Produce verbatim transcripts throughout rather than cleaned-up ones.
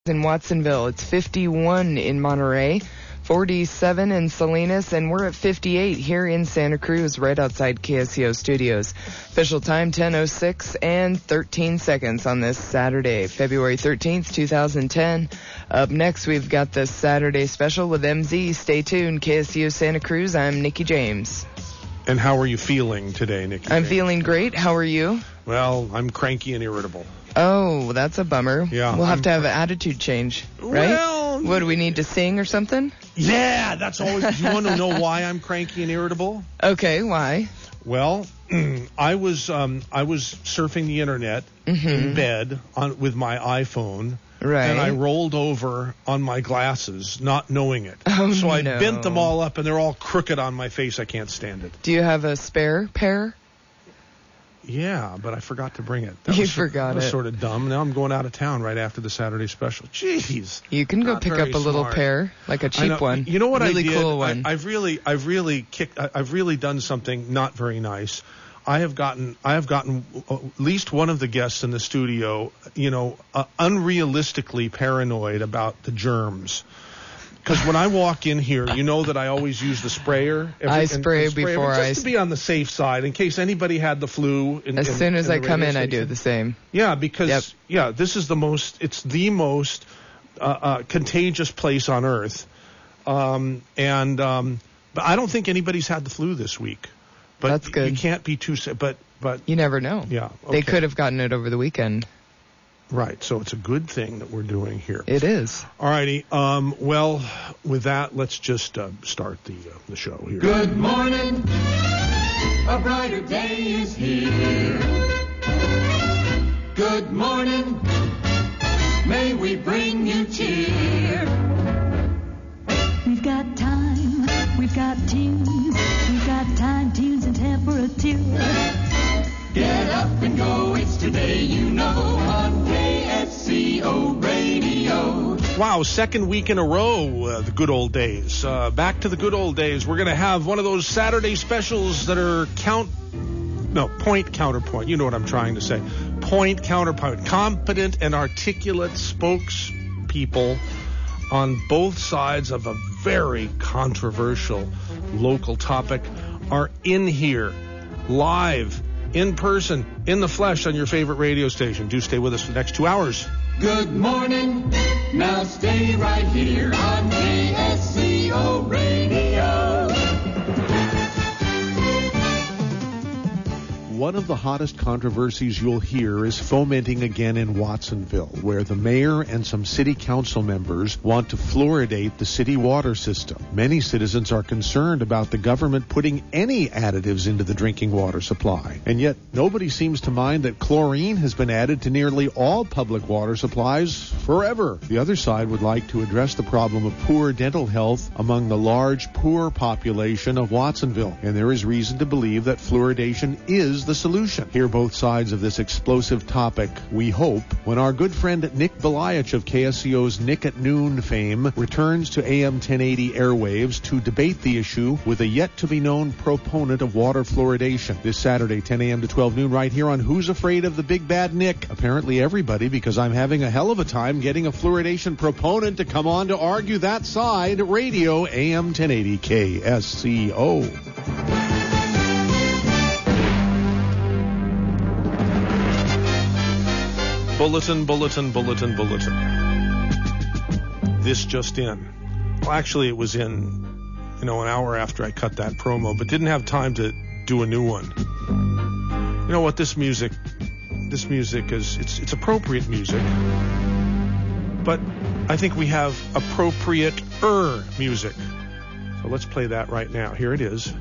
In Watsonville, it's fifty-one in Monterey, forty-seven in Salinas, and we're at fifty-eight here in Santa Cruz, right outside K S C O Studios. Official time ten oh six and thirteen seconds on this Saturday, February thirteenth, twenty ten. Up next, we've got the Saturday special with M Z. Stay tuned. K S C O Santa Cruz, I'm Nikki James. And how are you feeling today, Nikki I'm James? feeling great. How are you? Well, I'm cranky and irritable. Oh, that's a bummer. Yeah, we'll have I'm to have an attitude change, right? Well, what, do we need to sing or something? Yeah, that's always... Do you want to know why I'm cranky and irritable? Okay, why? Well, I was um, I was surfing the internet mm-hmm. in bed on with my iPhone, right? And I rolled over on my glasses, not knowing it. Oh, so I no. bent them all up, and they're all crooked on my face. I can't stand it. Do you have a spare pair? Yeah, but I forgot to bring it. That you was, forgot that was it. sort of dumb. Now I'm going out of town right after the Saturday special. Jeez. You can go Not pick up very a little smart. pair, like a cheap one. You know what really I did? cool one. I, I've really, I've really kicked. I, I've really done something not very nice. I have gotten, I have gotten at least one of the guests in the studio, you know, uh, unrealistically paranoid about the germs. Because when I walk in here, you know that I always use the sprayer. Every, I spray and, and spray before just I... Just to be on the safe side, in case anybody had the flu. In, as in, soon as in I come in, station. I do the same. Yeah, because, yep. yeah, this is the most, it's the most uh, uh, contagious place on Earth. Um, and, um, but I don't think anybody's had the flu this week. But That's good. You can't be too sick, but, but. You never know. Yeah. Okay. They could have gotten it over the weekend. Right, so it's a good thing that we're doing here. It is. All righty. Um, well, with that, let's just uh, start the uh, the show here. Good morning. A brighter day is here. Good morning. May we bring you cheer. We've got time. We've got tunes. We've got time, tunes, and temperature. Get up and go, it's today you know, on K S C O Radio. Wow, second week in a row, uh, the good old days. Uh, back to the good old days. We're going to have one of those Saturday specials that are count, no, point counterpoint. You know what I'm trying to say. Point counterpoint. Competent and articulate spokespeople on both sides of a very controversial local topic are in here, live, in person, in the flesh on your favorite radio station. Do stay with us for the next two hours. Good morning. Now stay right here on K S C O Radio. One of the hottest controversies you'll hear is fomenting again in Watsonville, where the mayor and some city council members want to fluoridate the city water system. Many citizens are concerned about the government putting any additives into the drinking water supply. And yet, nobody seems to mind that chlorine has been added to nearly all public water supplies forever. The other side would like to address the problem of poor dental health among the large, poor population of Watsonville. And there is reason to believe that fluoridation is the solution. Hear both sides of this explosive topic, we hope, when our good friend Nick Beliach of K S C O's Nick at Noon fame returns to A M ten eighty airwaves to debate the issue with a yet-to-be-known proponent of water fluoridation. This Saturday, ten a.m. to twelve noon, right here on Who's Afraid of the Big Bad Nick? Apparently everybody, because I'm having a hell of a time getting a fluoridation proponent to come on to argue that side. Radio A M ten eighty K S C O. Bulletin, bulletin, bulletin, bulletin. This just in. Well, actually, it was in, you know, an hour after I cut that promo, but didn't have time to do a new one. You know what? This music, this music is, it's, it's appropriate music, but I think we have appropriate-er music. So let's play that right now. Here it is.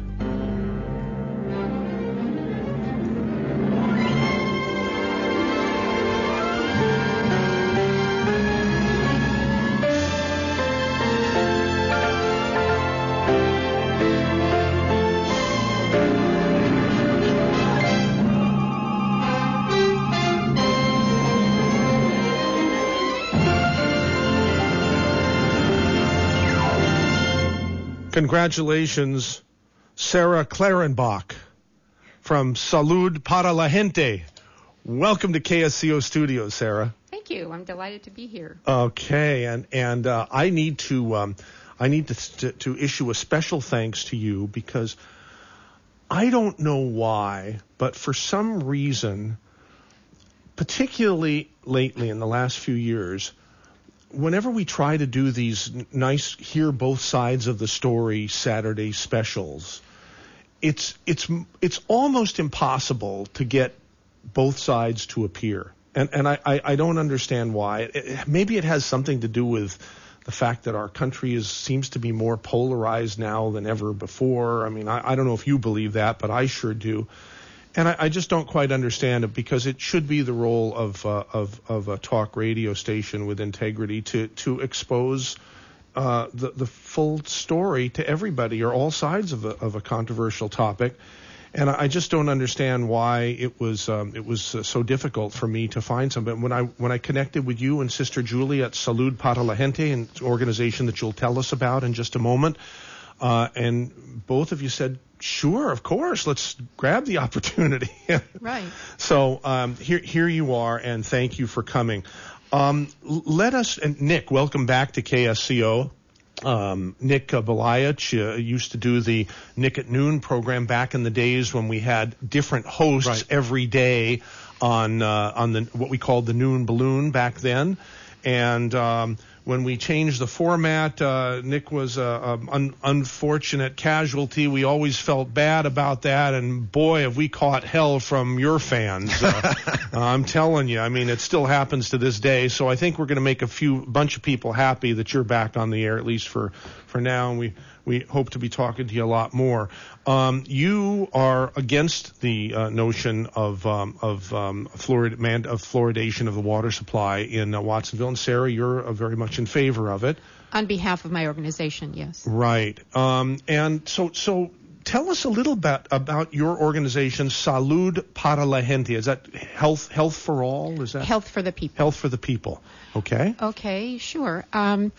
Congratulations, Sarah Clarenbach from Salud para la Gente. Welcome to K S C O Studios, Sarah. Thank you. I'm delighted to be here. Okay, and and uh, I need to um, I need to, to to issue a special thanks to you because I don't know why, but for some reason, particularly lately in the last few years, whenever we try to do these n- nice hear both sides of the story Saturday specials, it's it's it's almost impossible to get both sides to appear. And and I, I, I don't understand why. It, it, maybe it has something to do with the fact that our country is seems to be more polarized now than ever before. I mean, I, I don't know if you believe that, but I sure do. And I, I just don't quite understand it because it should be the role of uh, of of a talk radio station with integrity to to expose uh, the the full story to everybody or all sides of a of a controversial topic. And I just don't understand why it was um, it was uh, so difficult for me to find something. When I when I connected with you and Sister Julie at Salud para la Gente, an organization that you'll tell us about in just a moment, uh, and both of you said, "Sure, of course, let's grab the opportunity." Right. So um, here here you are, and thank you for coming. Um, let us and Nick, welcome back to K S C O. Um, Nick uh, Belayich uh, used to do the Nick at Noon program back in the days when we had different hosts Right. every day on uh, on the what we called the Noon Balloon back then. And um, when we changed the format, uh, Nick was an un- unfortunate casualty. We always felt bad about that, and boy, have we caught hell from your fans. Uh, I'm telling you, I mean, it still happens to this day. So I think we're going to make a few bunch of people happy that you're back on the air, at least for, for now, and we, we hope to be talking to you a lot more. Um, you are against the uh, notion of um, of um, fluorid- man- of fluoridation of the water supply in uh, Watsonville, and Sarah, you're uh, very much in favor of it. On behalf of my organization, yes. Right. Um, and so so tell us a little bit about your organization, Salud para la Gente. Is that health health for all? Is that Health for the people. health for the people? Okay. Okay, sure. Um,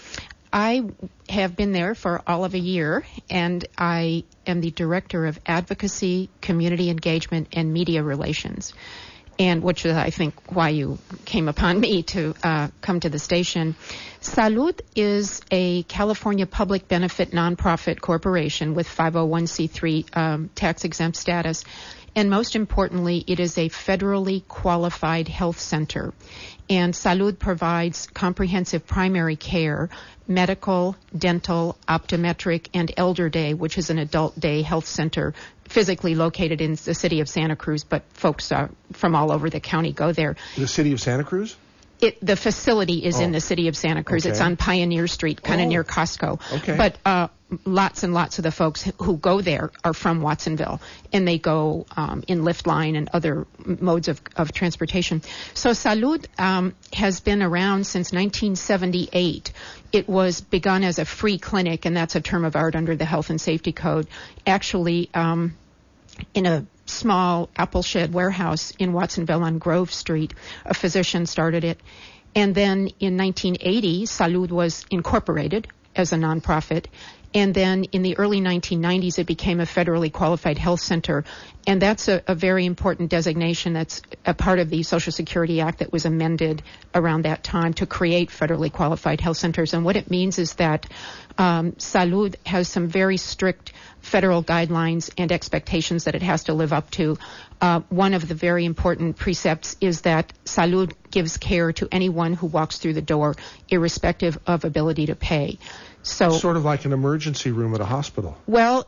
I have been there for all of a year, and I am the Director of Advocacy, Community Engagement, and Media Relations, and which is, I think, why you came upon me to uh, come to the station. Salud is a California public benefit nonprofit corporation with five oh one c three um, tax-exempt status. And most importantly, it is a federally qualified health center. And Salud provides comprehensive primary care, medical, dental, optometric, and elder day, which is an adult day health center physically located in the city of Santa Cruz, but folks uh, from all over the county go there. The city of Santa Cruz? It, the facility is Oh. in the city of Santa Cruz. Okay. It's on Pioneer Street, kind of Oh. near Costco. Okay. But uh, lots and lots of the folks who go there are from Watsonville, and they go um, in lift line and other modes of, of transportation. So Salud um, has been around since nineteen seventy-eight. It was begun as a free clinic, and that's a term of art under the Health and Safety Code. Actually, um, in a small apple shed warehouse in Watsonville on Grove Street, a physician started it. And then in nineteen eighty, Salud was incorporated as a nonprofit. And then in the early nineteen nineties, it became a federally qualified health center. And that's a, a very important designation. That's a part of the Social Security Act that was amended around that time to create federally qualified health centers. And what it means is that um, Salud has some very strict federal guidelines and expectations that it has to live up to. Uh, one of the very important precepts is that Salud gives care to anyone who walks through the door, irrespective of ability to pay. So, Sort of like an emergency room at a hospital. well,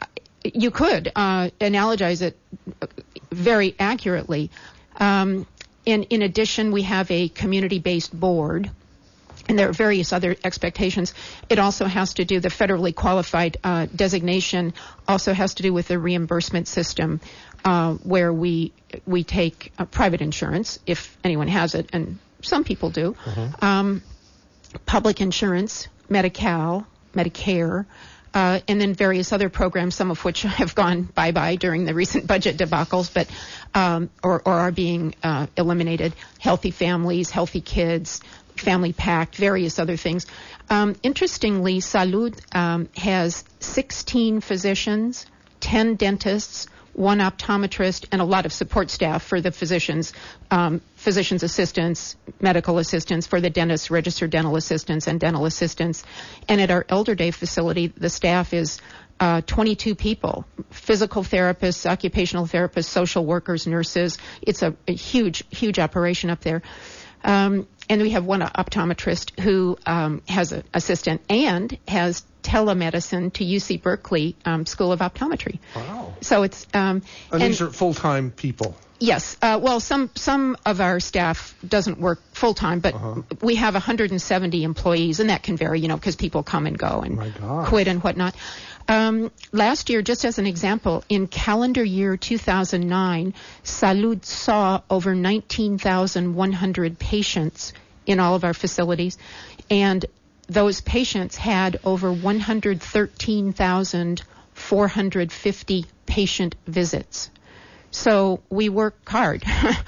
you could uh, analogize it very accurately. Um, in, in addition, we have a community-based board, and there are various other expectations. It also has to do, the federally qualified uh, designation also has to do with the reimbursement system, uh, where we we take uh, private insurance, if anyone has it, and some people do, Mm-hmm. um, public insurance, Medi-Cal, Medicare, uh, and then various other programs, some of which have gone bye-bye during the recent budget debacles, but um, or, or are being uh, eliminated. Healthy families, healthy kids, Family Pact, various other things. Um, interestingly, Salud um, has sixteen physicians, ten dentists, one optometrist, and a lot of support staff for the physicians, um, physician's assistants, medical assistants, for the dentists, registered dental assistants, and dental assistants. And at our Elder Day facility, the staff is uh, twenty-two people, physical therapists, occupational therapists, social workers, nurses. It's a, a huge, huge operation up there. Um, and we have one optometrist who um, has an assistant and has telemedicine to U C Berkeley um, School of Optometry. Wow. So it's um, and, and these are full-time people. Yes. Uh, well, some some of our staff doesn't work full time, but Uh-huh. we have one hundred seventy employees, and that can vary, you know, because people come and go and My gosh. quit and whatnot. Um, last year, just as an example, in calendar year two thousand nine, Salud saw over nineteen thousand one hundred patients in all of our facilities, and those patients had over one hundred thirteen thousand four hundred fifty patient visits. So we work hard.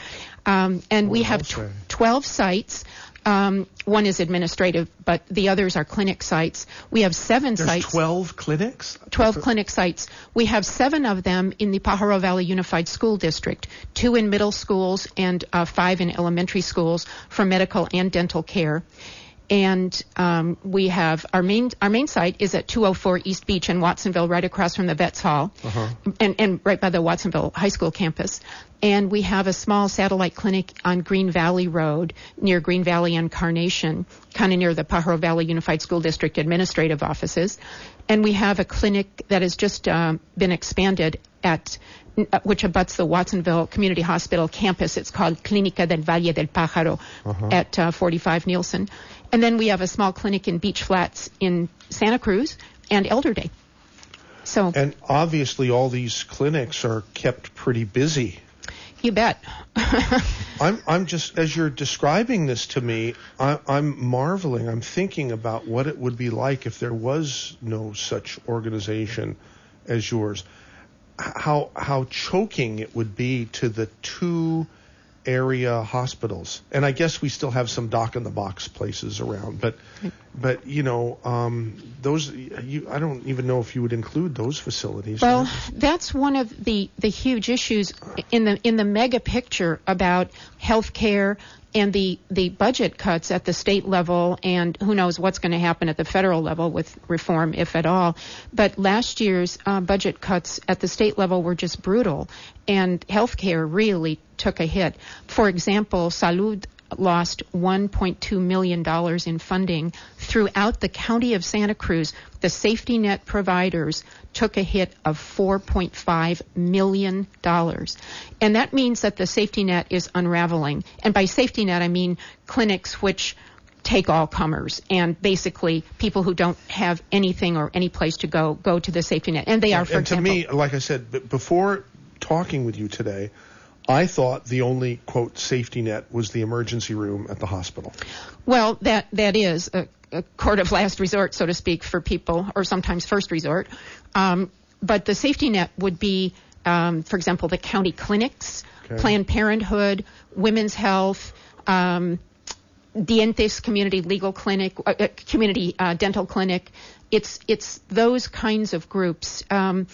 um, and we have tw- twelve sites. Um, one is administrative, but the others are clinic sites. We have seven There's sites. twelve clinics? twelve clinic sites. We have seven of them in the Pajaro Valley Unified School District, two in middle schools and uh, five in elementary schools for medical and dental care. And um, we have our main our main site is at two oh four East Beach in Watsonville, right across from the Vets Hall, Uh-huh. and, and right by the Watsonville High School campus. And we have a small satellite clinic on Green Valley Road near Green Valley and Carnation, kind of near the Pajaro Valley Unified School District administrative offices. And we have a clinic that has just um, been expanded at which abuts the Watsonville Community Hospital campus. It's called Clínica del Valle del Pájaro Uh-huh. at uh, forty-five Nielsen. And then we have a small clinic in Beach Flats in Santa Cruz and Elder Day. So And obviously all these clinics are kept pretty busy. you bet. I'm I'm just, as you're describing this to me, I, I'm marveling. I'm thinking about what it would be like if there was no such organization as yours. H- How how choking it would be to the two area hospitals. And I guess we still have some dock in the box places around, but but you know, um, those you I don't even know if you would include those facilities. Well, that's one of the, the huge issues in the in the mega picture about health care and the, the budget cuts at the state level, and who knows what's going to happen at the federal level with reform, if at all. But last year's uh, budget cuts at the state level were just brutal, and health care really took a hit. For example, Salud lost one point two million dollars in funding throughout the county of Santa Cruz. The safety net providers took a hit of four point five million dollars. And that means that the safety net is unraveling. And by safety net, I mean clinics which take all comers, and basically people who don't have anything or any place to go, go to the safety net. And they are, for and to example. me, like I said, b- before talking with you today, I thought the only, quote, safety net was the emergency room at the hospital. Well, that that is a, a court of last resort, so to speak, for people, or sometimes first resort. Um, but the safety net would be, um, for example, the county clinics, Okay. Planned Parenthood, Women's Health, um, Dientes Community Legal Clinic, uh, uh, Community uh, Dental Clinic. It's it's those kinds of groups. Um,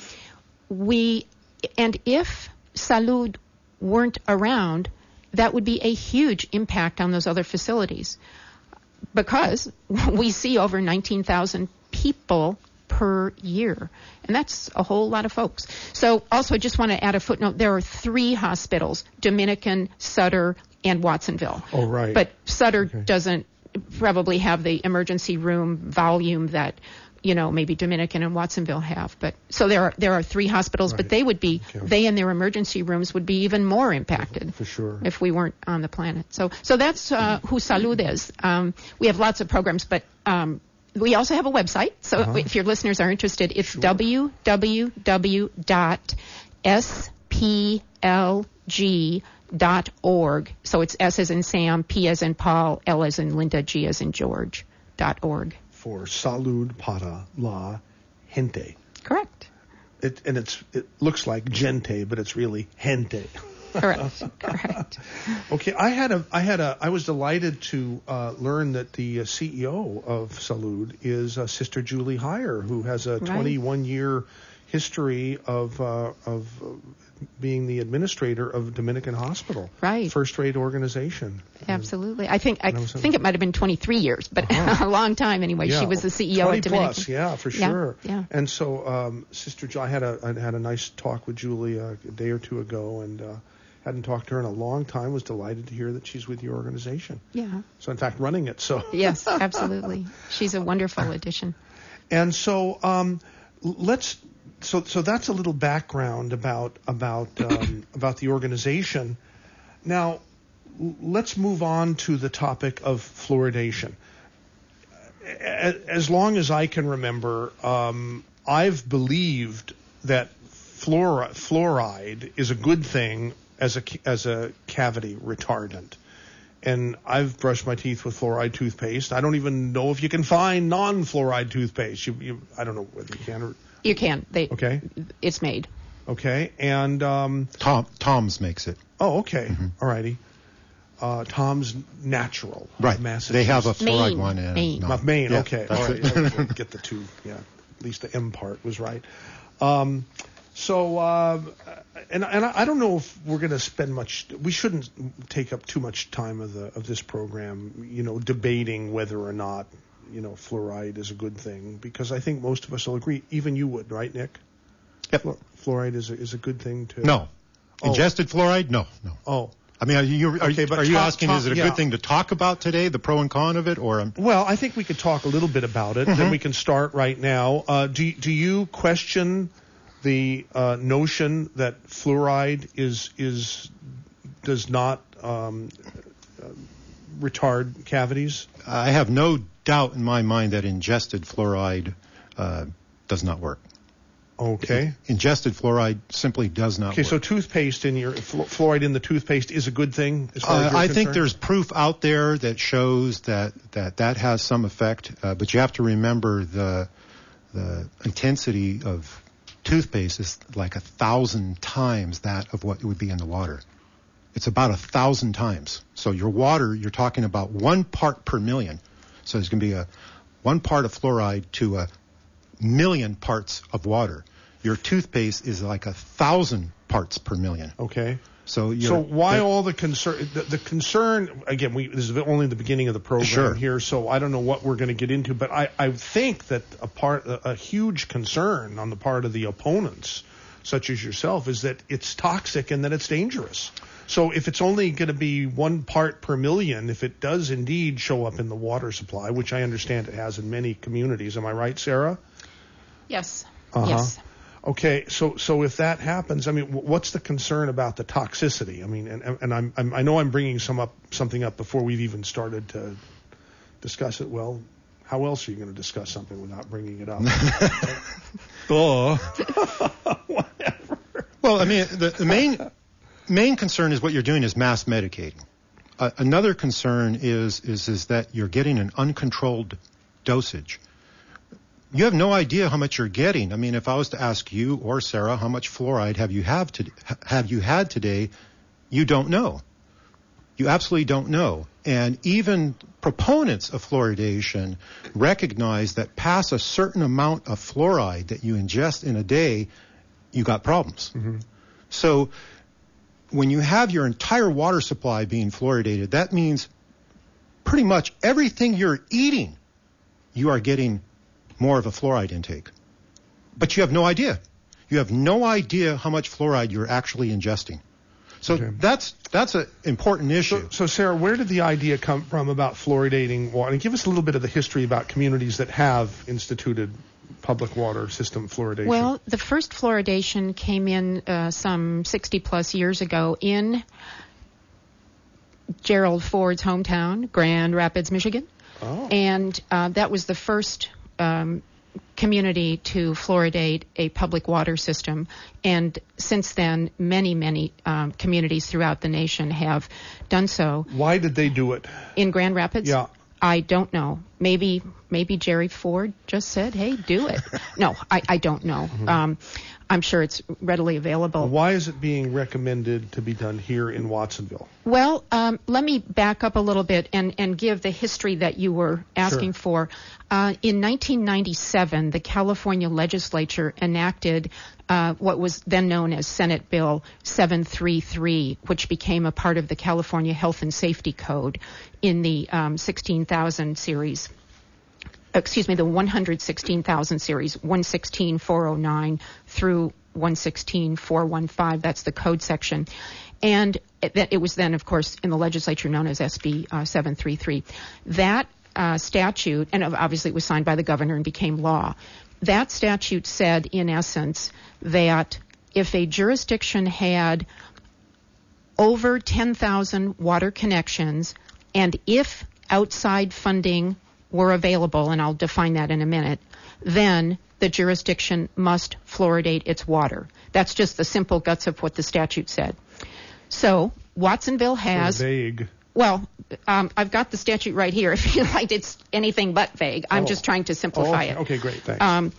we and if Salud weren't around, that would be a huge impact on those other facilities, because we see over nineteen thousand people per year, and that's a whole lot of folks. So also I just want to add a footnote. There are three hospitals, Dominican, Sutter, and Watsonville. Oh, right. But Sutter Okay. doesn't probably have the emergency room volume that, you know, maybe Dominican and Watsonville have. But so there are there are three hospitals, Right. but they would be Okay. they and their emergency rooms would be even more impacted For sure. if we weren't on the planet. So so that's uh, who Salud is. Um, we have lots of programs, but um, we also have a website. So Uh-huh. if your listeners are interested, it's w w w dot s p l g dot org. So it's S as in Sam, P as in Paul, L as in Linda, G as in George dot org. For Salud para la gente. Correct. It, and it's it looks like gente, but it's really gente. Correct. Correct. Okay, I had a, I had a, I was delighted to uh, learn that the uh, C E O of Salud is uh, Sister Julie Heyer, who has a Right. twenty-one year history of uh, of uh, being the administrator of Dominican Hospital. Right. First-rate organization. Absolutely. I think I And I was- think it might have been twenty-three years, but Uh-huh. a long time anyway. Yeah, She was the C E O twenty at Dominican. plus, yeah, for Yeah, sure. yeah. And so, um, Sister Jo, I had a I had a nice talk with Julie uh, a day or two ago, and uh, hadn't talked to her in a long time. Was delighted to hear that she's with your organization. Yeah. So, in fact, running it. So. Yes, absolutely. She's a wonderful addition. And so, um, l- let's. So, so that's a little background about about um, about the organization. Now, l- let's move on to the topic of fluoridation. A- As long as I can remember, um, I've believed that fluoride, fluoride is a good thing as a ca- as a cavity retardant. And I've brushed my teeth with fluoride toothpaste. I don't even know if you can find non-fluoride toothpaste. You, you, I don't know whether you can or. You can. They. Okay. It's made. Okay. And um, Tom Tom's makes it. oh, okay. Mm-hmm. All righty. Uh, Tom's Natural. of Right. Massachusetts. They have a fluoride Maine. one. And Maine. no. Not Maine. Yeah, Okay. that's All right. it. I didn't get the two. Yeah. At least the M part was right. Um, so, uh, and and I I don't know if we're going to spend much. We shouldn't take up too much time of the of this program. You know, debating whether or not you know fluoride is a good thing, because I think most of us will agree. Even you would, right, Nick? Yep. Flu- Fluoride is a, is a good thing to. No. Oh. Ingested fluoride? No, no. Oh. I mean, are you are, Okay, but are you talk- asking talk- is it a yeah. good thing to talk about today, the pro and con of it, or um, Well, I think we could talk a little bit about it. Mm-hmm. Then we can start right now. Uh, do do you question the uh, notion that fluoride is is does not um, uh, retard cavities? I have no doubt in my mind that ingested fluoride uh, does not work. Okay. Ingested fluoride simply does not Okay. work. So toothpaste in your flu- fluoride in the toothpaste is a good thing as far as Uh, you're I think concerned? there's proof out there that shows that that, that has some effect, uh, but you have to remember the the intensity of toothpaste is like a thousand times that of what it would be in the water. It's about a thousand times. So your water, you're talking about one part per million. So there's going to be a one part of fluoride to a million parts of water. Your toothpaste is like a thousand parts per million. Okay. So you're, So why all the concern? The, the concern again. We this is only the beginning of the program Sure. here, so I don't know what we're going to get into. But I, I think that a part, a, a huge concern on the part of the opponents, such as yourself, is that it's toxic and that it's dangerous. So if it's only going to be one part per million, if it does indeed show up in the water supply, which I understand it has in many communities, am I right, Sarah? Yes. Uh-huh. Yes. Okay, so so if that happens, I mean, wh- what's the concern about the toxicity? I mean, and and I'm, I'm I know I'm bringing some up something up before we've even started to discuss it. Well, how else are you going to discuss something without bringing it up? Oh, whatever. Well, I mean, the, the main main concern is what you're doing is mass medicating. Uh, another concern is is is that you're getting an uncontrolled dosage. You have no idea how much you're getting. I mean, if I was to ask you or Sarah how much fluoride have you have to have you had today, you don't know. You absolutely don't know. And even proponents of fluoridation recognize that past a certain amount of fluoride that you ingest in a day, you got problems. Mm-hmm. So when you have your entire water supply being fluoridated, that means pretty much everything you're eating, you are getting more of a fluoride intake. But you have no idea. You have no idea how much fluoride you're actually ingesting. So Okay. that's that's an important issue. So, so Sarah, where did the idea come from about fluoridating water? And give us a little bit of the history about communities that have instituted public water system fluoridation. Well, the first fluoridation came in uh, some sixty plus years ago in Gerald Ford's hometown, Grand Rapids, Michigan. Oh. And uh, that was the first um, community to fluoridate a public water system. And since then, many, many um, communities throughout the nation have done so. Why did they do it? In Grand Rapids? Yeah. I don't know. maybe maybe Jerry Ford just said, hey, do it. No, I, I don't know. Mm-hmm. Um, I'm sure it's readily available. Why is it being recommended to be done here in Watsonville? Well, um, let me back up a little bit and, and give the history that you were asking Sure. for. Uh, in nineteen ninety-seven, the California legislature enacted uh, what was then known as Senate Bill seven thirty-three, which became a part of the California Health and Safety Code in the um, sixteen thousand series. Excuse me, the one hundred sixteen thousand series, one sixteen four oh nine through one sixteen four fifteen. That's the code section. And it, it was then, of course, in the legislature known as S B uh, seven thirty-three. That uh, statute, and obviously it was signed by the governor and became law, that statute said, in essence, that if a jurisdiction had over ten thousand water connections, and if outside funding were available, and I'll define that in a minute, then the jurisdiction must fluoridate its water. That's just the simple guts of what the statute said. So Watsonville has... So vague. Well, um, I've got the statute right here. If you like, it's anything but vague. I'm Oh. just trying to simplify Oh, okay. it. Okay, great. Thanks. Um,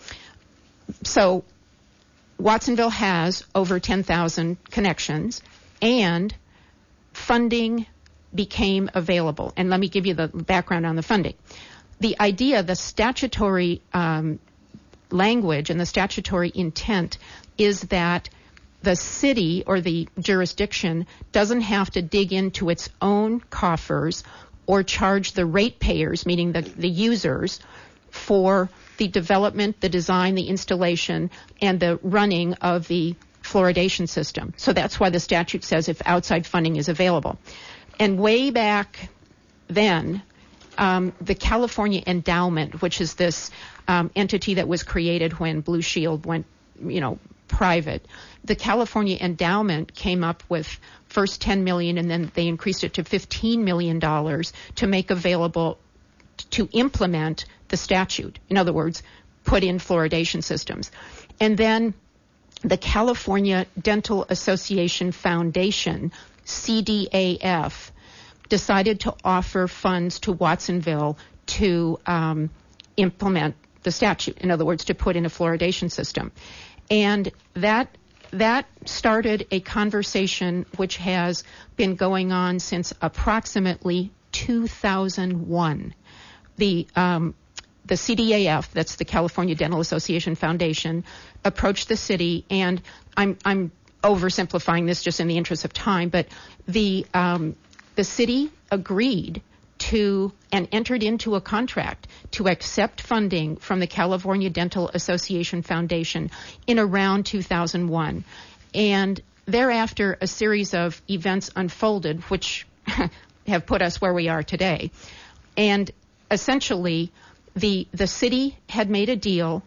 so Watsonville has over ten thousand connections, and funding became available. And let me give you the background on the funding. The idea, the statutory um, language and the statutory intent is that the city or the jurisdiction doesn't have to dig into its own coffers or charge the ratepayers, meaning the, the users, for the development, the design, the installation, and the running of the fluoridation system. So that's why the statute says if outside funding is available. And way back then, um, the California Endowment, which is this um, entity that was created when Blue Shield went, you know, private, the California Endowment came up with first ten million dollars, and then they increased it to fifteen million dollars to make available to implement the statute. In other words, put in fluoridation systems. And then the California Dental Association Foundation, C D A F, decided to offer funds to Watsonville to um, implement the statute. In other words, to put in a fluoridation system. And that that started a conversation which has been going on since approximately two thousand one. The um, the C D A F, that's the California Dental Association Foundation, approached the city, and I'm I'm oversimplifying this just in the interest of time, but the um, the city agreed to and entered into a contract to accept funding from the California Dental Association Foundation in around two thousand one. And thereafter, a series of events unfolded which have put us where we are today. And essentially, the the city had made a deal.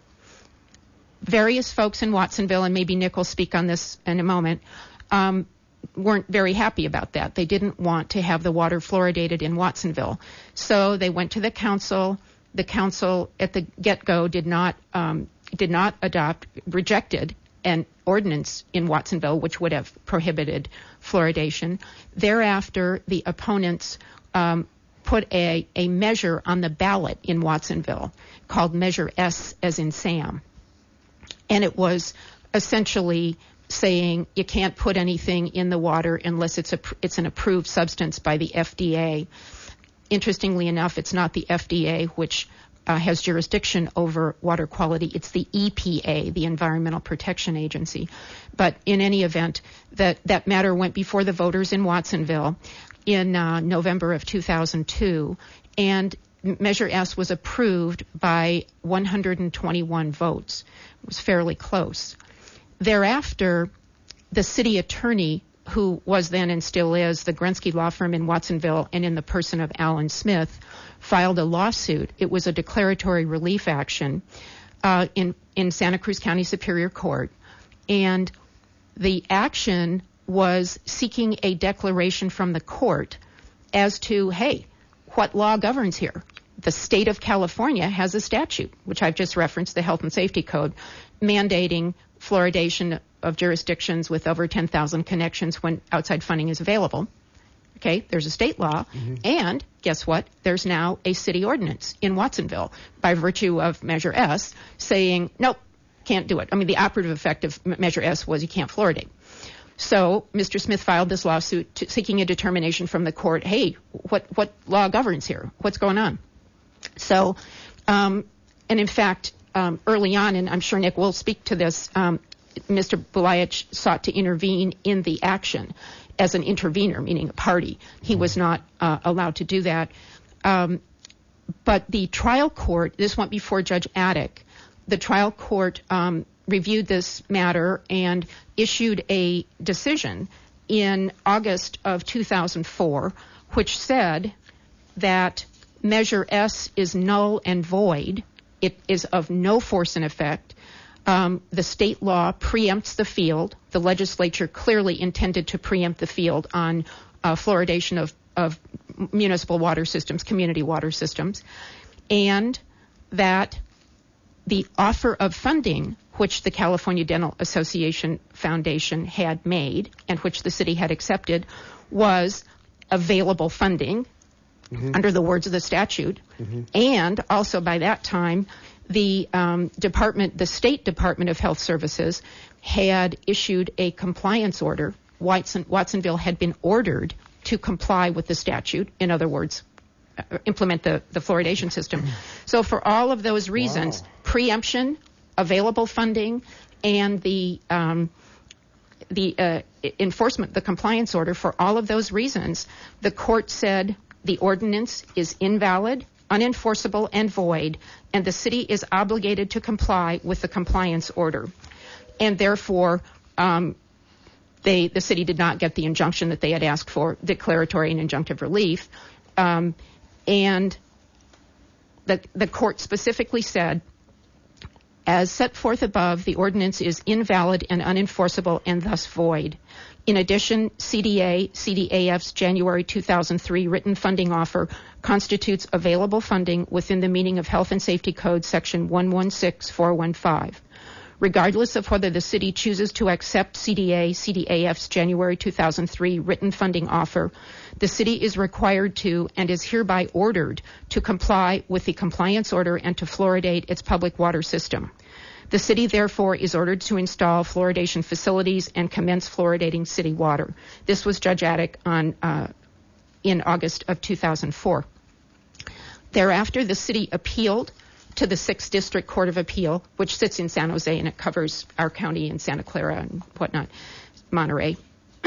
Various folks in Watsonville, and maybe Nick will speak on this in a moment, um, weren't very happy about that. They didn't want to have the water fluoridated in Watsonville. So they went to the council. The council at the get-go did not um, did not adopt, rejected an ordinance in Watsonville which would have prohibited fluoridation. Thereafter, the opponents um, put a, a measure on the ballot in Watsonville called Measure S as in Sam. And it was essentially saying you can't put anything in the water unless it's a, it's an approved substance by the F D A. Interestingly enough, it's not the F D A which uh, has jurisdiction over water quality. It's the E P A, the Environmental Protection Agency. But in any event, that, that matter went before the voters in Watsonville in uh, November of two thousand two, and Measure S was approved by one hundred twenty-one votes. It was fairly close. Thereafter, the city attorney, who was then and still is the Grensky Law Firm in Watsonville, and in the person of Alan Smith, filed a lawsuit. It was a declaratory relief action uh, in, in Santa Cruz County Superior Court. And the action was seeking a declaration from the court as to, hey, what law governs here? The state of California has a statute, which I've just referenced, the Health and Safety Code, mandating fluoridation of jurisdictions with over ten thousand connections when outside funding is available. Okay, there's a state law, mm-hmm. and guess what? There's now a city ordinance in Watsonville by virtue of Measure S saying, nope, can't do it. I mean, the operative effect of Measure S was you can't fluoridate. So Mister Smith filed this lawsuit to, seeking a determination from the court, hey, what, what law governs here? What's going on? So, um, and in fact, um, early on, and I'm sure Nick will speak to this, um, Mister Bulaich sought to intervene in the action as an intervener, meaning a party. He was not uh, allowed to do that. Um, but the trial court, this went before Judge Attic, the trial court um, reviewed this matter and issued a decision in August of two thousand four, which said that Measure S is null and void. It is of no force and effect. Um, the state law preempts the field. The legislature clearly intended to preempt the field on uh, fluoridation of, of municipal water systems, community water systems, and that the offer of funding, which the California Dental Association Foundation had made and which the city had accepted, was available funding mm-hmm. under the words of the statute, mm-hmm. and also by that time, the um, department, the State Department of Health Services, had issued a compliance order. Watson, Watsonville had been ordered to comply with the statute. In other words, uh, implement the, the fluoridation system. So for all of those reasons, wow. preemption, available funding, and the um, the uh, enforcement, the compliance order, for all of those reasons, the court said the ordinance is invalid, unenforceable, and void, and the city is obligated to comply with the compliance order. And therefore, um, they, the city did not get the injunction that they had asked for, declaratory and injunctive relief. Um, and the, the court specifically said, as set forth above, the ordinance is invalid and unenforceable and thus void. In addition, C D A, C D A F's January two thousand three written funding offer constitutes available funding within the meaning of Health and Safety Code Section one one six four one five. Regardless of whether the city chooses to accept C D A, C D A F's January two thousand three written funding offer, the city is required to and is hereby ordered to comply with the compliance order and to fluoridate its public water system. The city, therefore, is ordered to install fluoridation facilities and commence fluoridating city water. This was Judge Attic on uh, in August of two thousand four. Thereafter, the city appealed to the sixth District Court of Appeal, which sits in San Jose, and it covers our county and Santa Clara and whatnot, Monterey.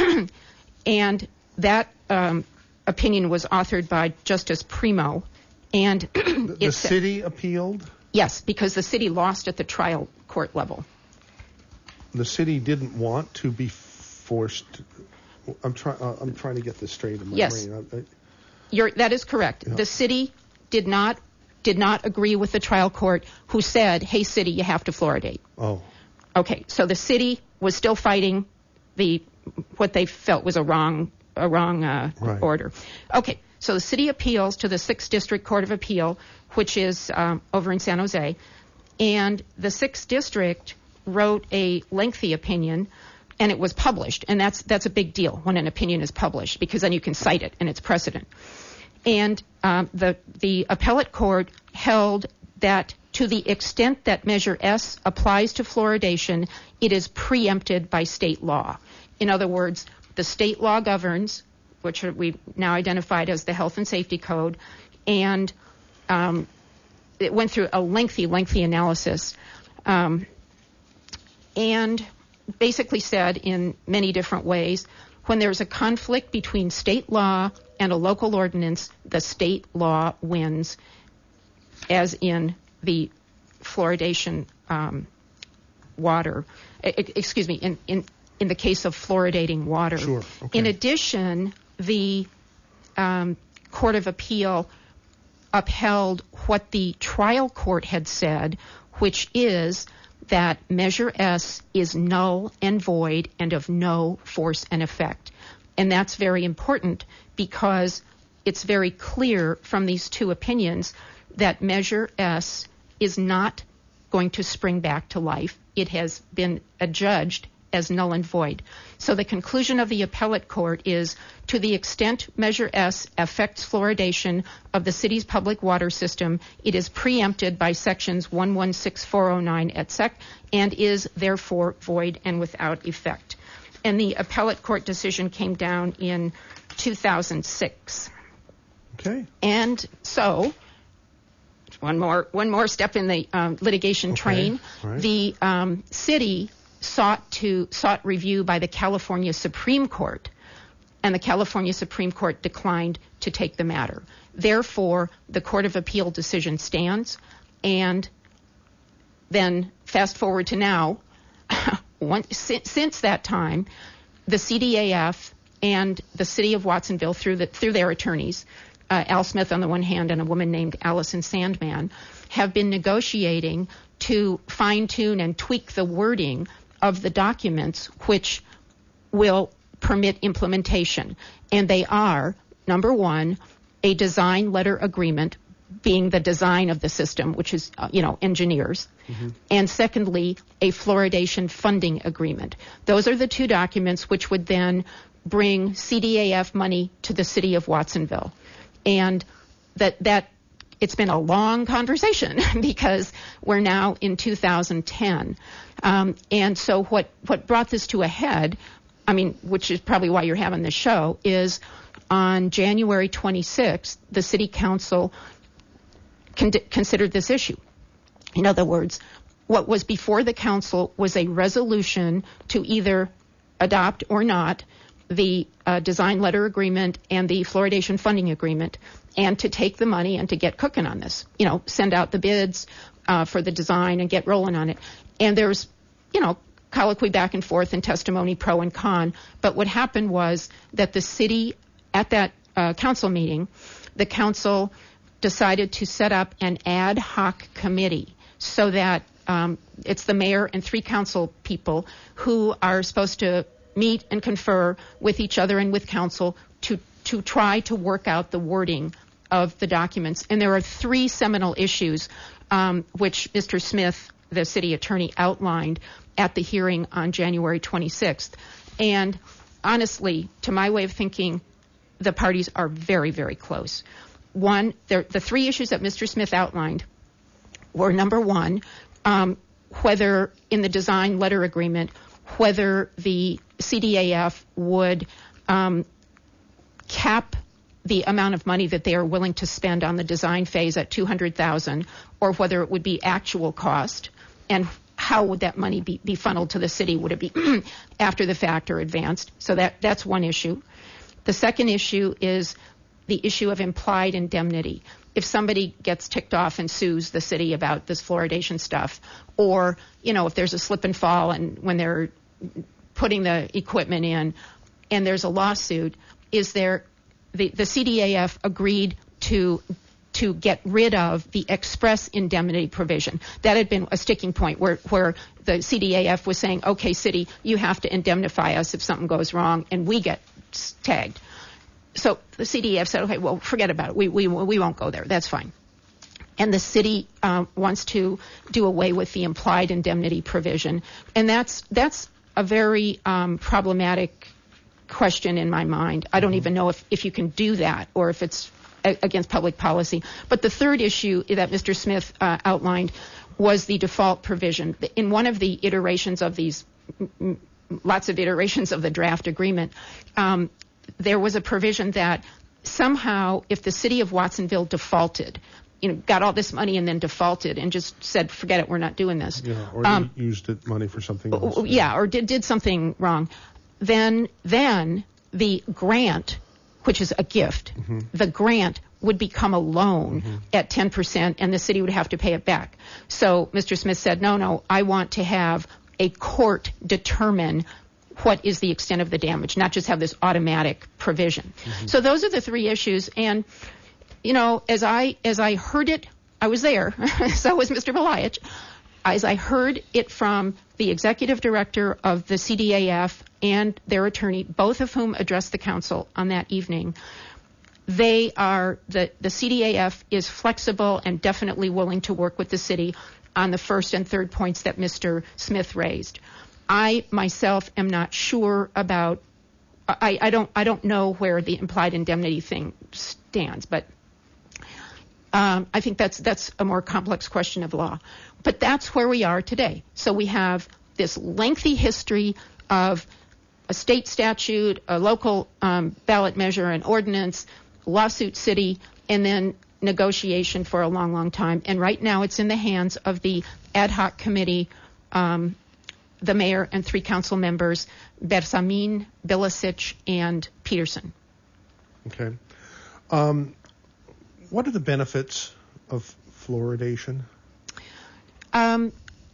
And that um, opinion was authored by Justice Primo. And the the city appealed? Yes, because the city lost at the trial court level. The city didn't want to be forced. I'm trying. Uh, I'm trying to get this straight in my yes. brain. I, I, You're, that is correct. Yeah. The city did not did not agree with the trial court, who said, "Hey, city, you have to fluoridate." Oh. Okay, so the city was still fighting the what they felt was a wrong a wrong uh, right. order. Okay, so the city appeals to the sixth District Court of Appeal, which is um, over in San Jose, and the sixth District wrote a lengthy opinion, and it was published, and that's that's a big deal when an opinion is published, because then you can cite it and it's precedent. And um, the the appellate court held that to the extent that Measure S applies to fluoridation, it is preempted by state law. In other words, the state law governs, which we've now identified as the Health and Safety Code, and um, it went through a lengthy, lengthy analysis, um, and basically said in many different ways, when there's a conflict between state law and a local ordinance, the state law wins, as in the fluoridation um, water, excuse me, in, in, in the case of fluoridating water. Sure. Okay. In addition, the um, Court of Appeal upheld what the trial court had said, which is that Measure S is null and void and of no force and effect. And that's very important because it's very clear from these two opinions that Measure S is not going to spring back to life. It has been adjudged as null and void. So the conclusion of the appellate court is, to the extent Measure S affects fluoridation of the city's public water system, it is preempted by sections one one six four oh nine et sec and is therefore void and without effect. And the appellate court decision came down in two thousand six. Okay. And so, one more one more step in the um, litigation Okay. train. All right. The um, city sought to sought review by the California Supreme Court, and the California Supreme Court declined to take the matter. Therefore, the Court of Appeal decision stands, and then fast forward to now, one, si- since that time, the C D A F and the city of Watsonville, through the, through their attorneys, uh, Al Smith on the one hand and a woman named Allison Sandman, have been negotiating to fine-tune and tweak the wording of the documents which will permit implementation. And they are, number one, a design letter agreement, being the design of the system, which is, uh, you know, engineers. Mm-hmm. And secondly, a fluoridation funding agreement. Those are the two documents which would then bring C D A F money to the city of Watsonville. And that, that it's been a long conversation because we're now in two thousand ten. Um, and so what, what brought this to a head, I mean, which is probably why you're having this show, is on January twenty-sixth, the city council con- considered this issue. In other words, what was before the council was a resolution to either adopt or not the uh, design letter agreement and the fluoridation funding agreement, and to take the money and to get cooking on this. You know, send out the bids uh, for the design and get rolling on it. And there's, you know, colloquy back and forth and testimony pro and con. But what happened was that the city, at that uh, council meeting, the council decided to set up an ad hoc committee so that um, it's the mayor and three council people who are supposed to meet and confer with each other and with council to, to try to work out the wording of the documents. And there are three seminal issues um, which Mister Smith, the city attorney, outlined at the hearing on January twenty-sixth. And honestly, to my way of thinking, the parties are very, very close. One, the three issues that Mister Smith outlined were, number one, um, whether in the design letter agreement, whether the C D A F would um, cap the amount of money that they are willing to spend on the design phase at two hundred thousand dollars, or whether it would be actual cost, and how would that money be, be funneled to the city? Would it be after the fact or advanced? So that, that's one issue. The second issue is the issue of implied indemnity. If somebody gets ticked off and sues the city about this fluoridation stuff, or, you know, if there's a slip and fall and when they're putting the equipment in and there's a lawsuit, is there, the, the C D A F agreed to to get rid of the express indemnity provision. That had been a sticking point where, where the C D A F was saying, okay, city, you have to indemnify us if something goes wrong and we get tagged. So the C D A F said, okay, well, forget about it. We, we, we won't go there. That's fine. And the city um, wants to do away with the implied indemnity provision. And that's, that's a very um, problematic question in my mind. I don't even know if, if you can do that or if it's a- against public policy. But the third issue that Mister Smith uh, outlined was the default provision. In one of the iterations of these, m- lots of iterations of the draft agreement, um, there was a provision that somehow if the city of Watsonville defaulted, you know, got all this money and then defaulted and just said, forget it, we're not doing this. Yeah, or um, used it money for something else. Yeah, or did, did something wrong. Then, then the grant, which is a gift, mm-hmm. the grant would become a loan mm-hmm. at ten percent and the city would have to pay it back. So Mister Smith said, no, no, I want to have a court determine what is the extent of the damage, not just have this automatic provision. Mm-hmm. So those are the three issues. And, you know, as I as I heard it, I was there. So was Mister Beliach. As I heard it from the executive director of the C D A F and their attorney, both of whom addressed the council on that evening, they are, the, the C D A F is flexible and definitely willing to work with the city on the first and third points that Mister Smith raised. I myself am not sure about. I, I don't I don't know where the implied indemnity thing stands, but um, I think that's that's a more complex question of law. But that's where we are today. So we have this lengthy history of a state statute, a local um, ballot measure, an ordinance, lawsuit city, and then negotiation for a long, long time. And right now it's in the hands of the ad hoc committee, um, the mayor and three council members, Bersamin, Bilicic, and Peterson. Okay. Um, what are the benefits of fluoridation? Um,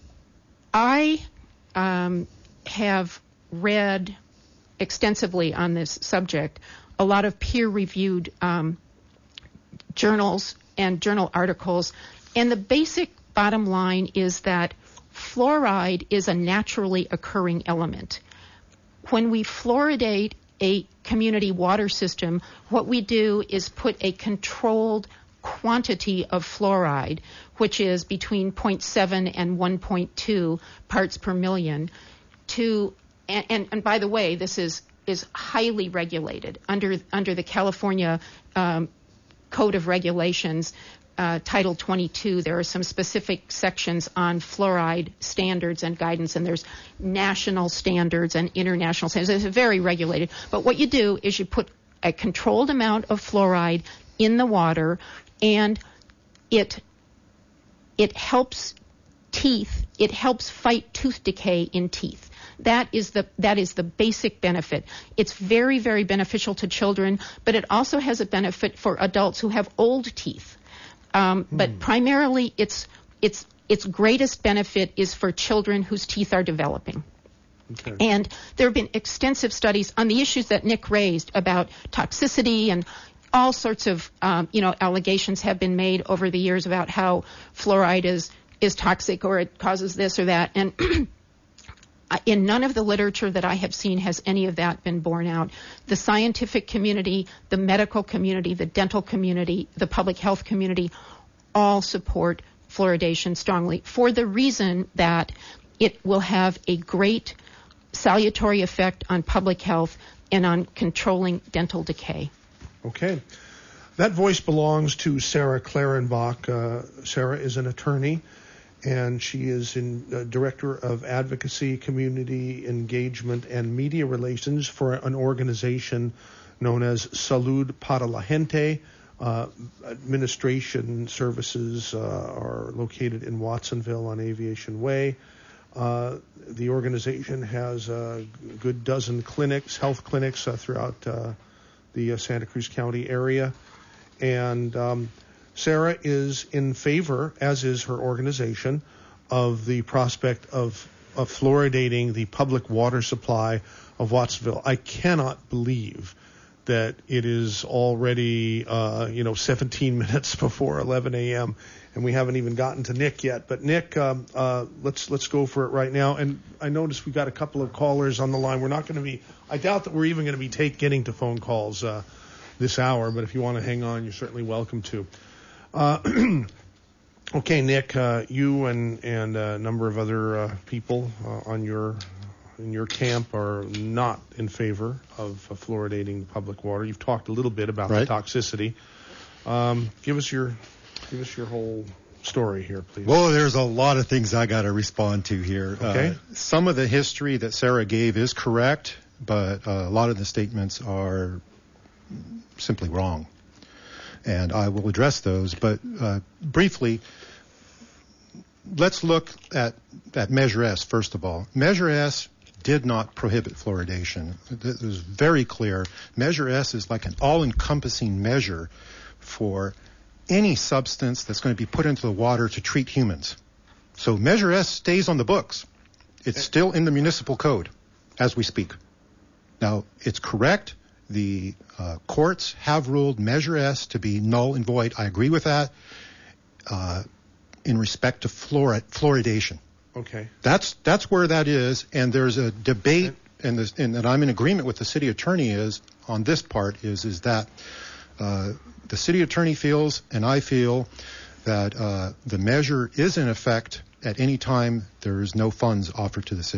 I um, have read extensively on this subject, a lot of peer-reviewed um, journals and journal articles, and the basic bottom line is that fluoride is a naturally occurring element. When we fluoridate a community water system, what we do is put a controlled quantity of fluoride, which is between zero point seven and one point two parts per million, to and, and, and by the way, this is is highly regulated under under the California um, Code of Regulations. Uh, Title twenty-two, there are some specific sections on fluoride standards and guidance, and there's national standards and international standards. It's very regulated. But what you do is you put a controlled amount of fluoride in the water, and it it helps teeth. It helps fight tooth decay in teeth. That is the that is the basic benefit. It's very, very beneficial to children, but it also has a benefit for adults who have old teeth. Um, but hmm. primarily, its its its greatest benefit is for children whose teeth are developing. Okay. And there have been extensive studies on the issues that Nick raised about toxicity, and all sorts of um, you know allegations have been made over the years about how fluoride is is toxic or it causes this or that. And in none of the literature that I have seen has any of that been borne out. The scientific community, the medical community, the dental community, the public health community all support fluoridation strongly for the reason that it will have a great salutary effect on public health and on controlling dental decay. Okay. That voice belongs to Sarah Clarenbach. Uh, Sarah is an attorney, and she is in uh, Director of Advocacy, Community Engagement, and Media Relations for an organization known as Salud para la Gente. Uh, administration services uh, are located in Watsonville on Aviation Way. Uh, the organization has a good dozen clinics, health clinics uh, throughout uh, the uh, Santa Cruz County area. And um, Sarah is in favor, as is her organization, of the prospect of, of fluoridating the public water supply of Watsonville. I cannot believe that it is already, uh, you know, seventeen minutes before eleven a.m. and we haven't even gotten to Nick yet. But Nick, um, uh, let's let's go for it right now. And I noticed we've got a couple of callers on the line. We're not going to be, I doubt that we're even going to be take, getting to phone calls uh, this hour. But if you want to hang on, you're certainly welcome to. Uh, okay, Nick, uh, you and and a number of other uh, people uh, on your in your camp are not in favor of uh, fluoridating public water. You've talked a little bit about right. the toxicity. Um, give us your give us your whole story here, please. Well, there's a lot of things I got to respond to here. Okay. Uh, some of the history that Sarah gave is correct, but uh, a lot of the statements are simply wrong. And I will address those. But uh, briefly, let's look at, at Measure S, first of all. Measure S did not prohibit fluoridation. It was very clear. Measure S is like an all-encompassing measure for any substance that's going to be put into the water to treat humans. So Measure S stays on the books. It's still in the municipal code as we speak. Now, it's correct. The uh, courts have ruled Measure S to be null and void. I agree with that uh, in respect to fluorid- fluoridation. Okay. That's that's where that is, and there's a debate, and, this, and that I'm in agreement with the city attorney is on this part is is that uh, the city attorney feels, and I feel, that uh, the measure is in effect at any time there is no funds offered to the city.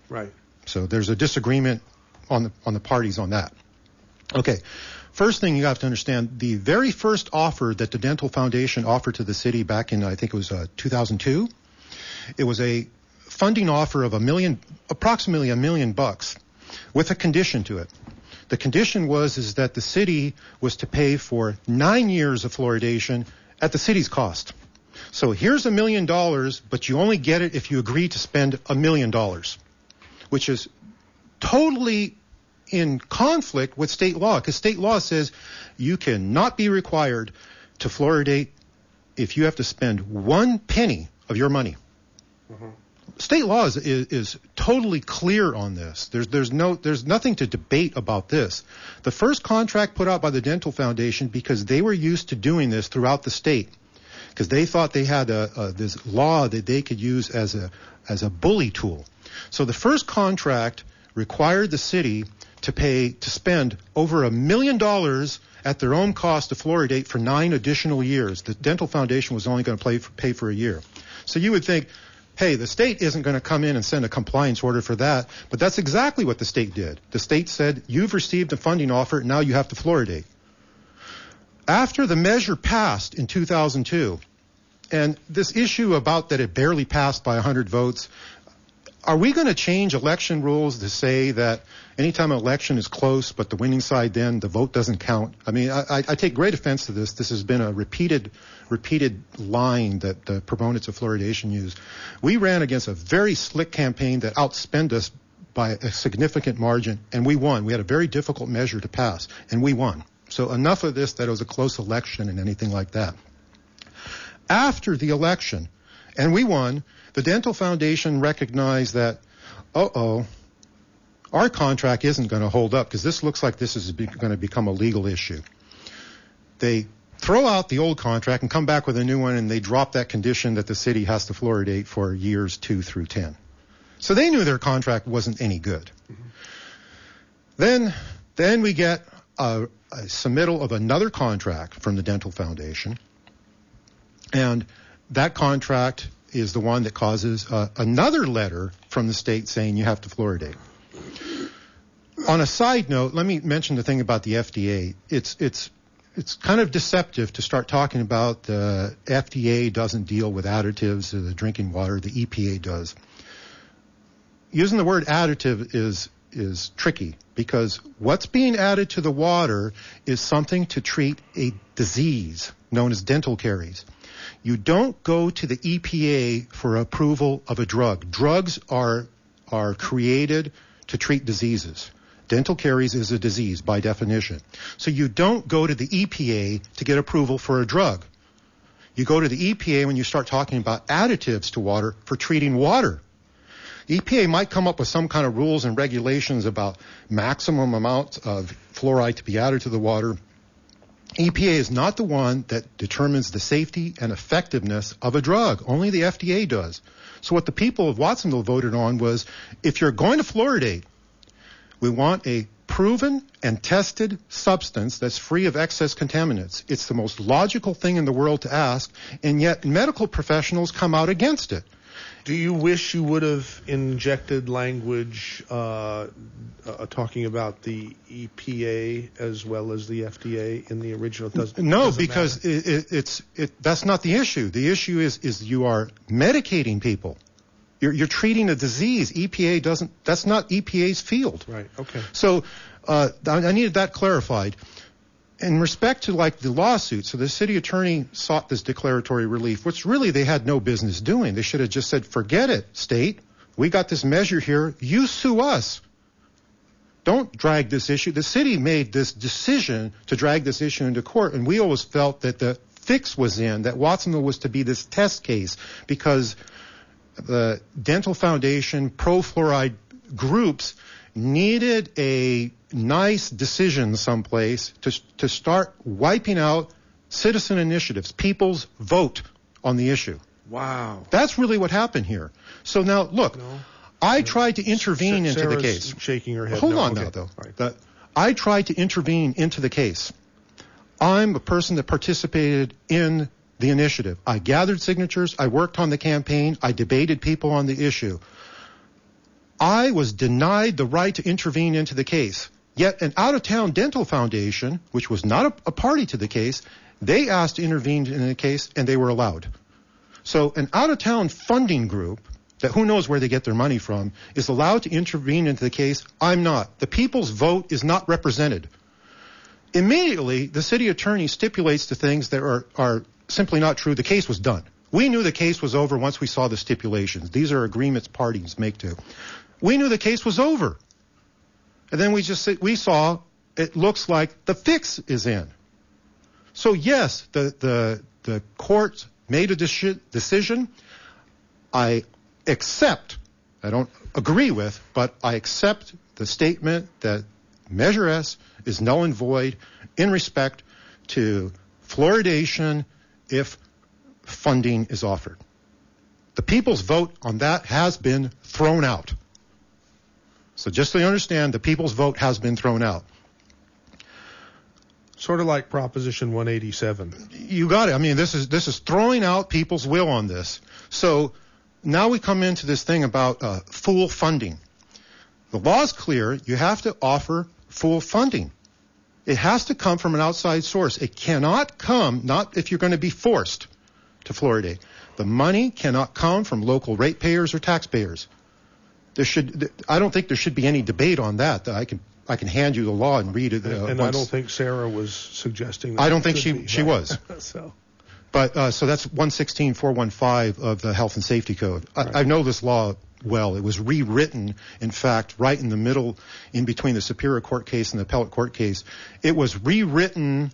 Right. So there's a disagreement on the on the parties on that. Okay. First thing you have to understand, the very first offer that the Dental Foundation offered to the city back in, I think it was uh, two thousand two, it was a funding offer of a million, approximately a million bucks, with a condition to it. The condition was is that the city was to pay for nine years of fluoridation at the city's cost. So here's a million dollars, but you only get it if you agree to spend a million dollars, which is totally in conflict with state law, because state law says you cannot be required to fluoridate if you have to spend one penny of your money. Mm-hmm. State law is, is, is totally clear on this. There's, there's no, there's nothing to debate about this. The first contract put out by the Dental Foundation, because they were used to doing this throughout the state, because they thought they had a, a, this law that they could use as a, as a bully tool. So the first contract required the city to pay, to spend over a million dollars at their own cost to fluoridate for nine additional years. The Dental Foundation was only going to pay for, pay for a year. So you would think, hey, the state isn't going to come in and send a compliance order for that, but that's exactly what the state did. The state said, you've received a funding offer, now you have to fluoridate. After the measure passed in two thousand two, and this issue about that it barely passed by one hundred votes, are we going to change election rules to say that anytime an election is close, but the winning side then, the vote doesn't count? I mean, I, I take great offense to this. This has been a repeated, repeated line that the proponents of fluoridation use. We ran against a very slick campaign that outspent us by a significant margin, and we won. We had a very difficult measure to pass, and we won. So enough of this that it was a close election and anything like that. After the election, and we won, the Dental Foundation recognized that, uh-oh, our contract isn't going to hold up, because this looks like this is be- going to become a legal issue. They throw out the old contract and come back with a new one, and they drop that condition that the city has to fluoridate for years two through ten. So they knew their contract wasn't any good. Mm-hmm. Then, then we get a, a submittal of another contract from the Dental Foundation, and that contract is the one that causes uh, another letter from the state saying you have to fluoridate. On a side note, let me mention the thing about the F D A. It's it's it's kind of deceptive to start talking about the F D A doesn't deal with additives in the drinking water. The E P A does. Using the word additive is is tricky, because what's being added to the water is something to treat a disease known as dental caries. You don't go to the E P A for approval of a drug. Drugs are are created to treat diseases. Dental caries is a disease by definition. So you don't go to the E P A to get approval for a drug. You go to the E P A when you start talking about additives to water for treating water. E P A might come up with some kind of rules and regulations about maximum amount of fluoride to be added to the water. E P A is not the one that determines the safety and effectiveness of a drug. Only the F D A does. So what the people of Watsonville voted on was, if you're going to fluoridate, we want a proven and tested substance that's free of excess contaminants. It's the most logical thing in the world to ask, and yet medical professionals come out against it. Do you wish you would have injected language uh, uh, talking about the E P A as well as the F D A in the original? Does, no, because it, it, it's it, that's not the issue. The issue is is you are medicating people. You're, you're treating a disease. E P A doesn't. That's not E P A's field. Right. Okay. So uh, I, I needed that clarified. In respect to like the lawsuit, so the city attorney sought this declaratory relief, which really they had no business doing. They should have just said, forget it, state. We got this measure here. You sue us. Don't drag this issue. The city made this decision to drag this issue into court, and we always felt that the fix was in, that Watsonville was to be this test case, because the Dental Foundation, pro-fluoride groups needed a nice decision someplace to to start wiping out citizen initiatives, people's vote on the issue. Wow. That's really what happened here. So now, look, no. I no. tried to intervene Sarah's into the case. Shaking her head. Hold no, on okay. now, though. Right. That I tried to intervene into the case. I'm a person that participated in the initiative. I gathered signatures. I worked on the campaign. I debated people on the issue. I was denied the right to intervene into the case. Yet an out-of-town dental foundation, which was not a, a party to the case, they asked to intervene in the case, and they were allowed. So an out-of-town funding group, that who knows where they get their money from, is allowed to intervene into the case. I'm not. The people's vote is not represented. Immediately, the city attorney stipulates to things that are, are simply not true. The case was done. We knew the case was over once we saw the stipulations. These are agreements parties make to. We knew the case was over. And then we just we saw it looks like the fix is in. So yes, the the the court made a deci- decision. I accept. I don't agree with, but I accept the statement that Measure S is null and void in respect to fluoridation if funding is offered. The people's vote on that has been thrown out. So just so you understand, the people's vote has been thrown out. Sort of like Proposition one eighty-seven. You got it. I mean, this is this is throwing out people's will on this. So now we come into this thing about uh, full funding. The law is clear. You have to offer full funding. It has to come from an outside source. It cannot come, not if you're going to be forced to fluoridate. The money cannot come from local ratepayers or taxpayers. There should, I don't think there should be any debate on that. I can, I can hand you the law and read it. Uh, and once. I don't think Sarah was suggesting that. I don't think she she, she was. so. But, uh, so that's one sixteen four fifteen of the Health and Safety Code. I, Right. I know this law well. It was rewritten, in fact, right in the middle, in between the Superior Court case and the Appellate Court case. It was rewritten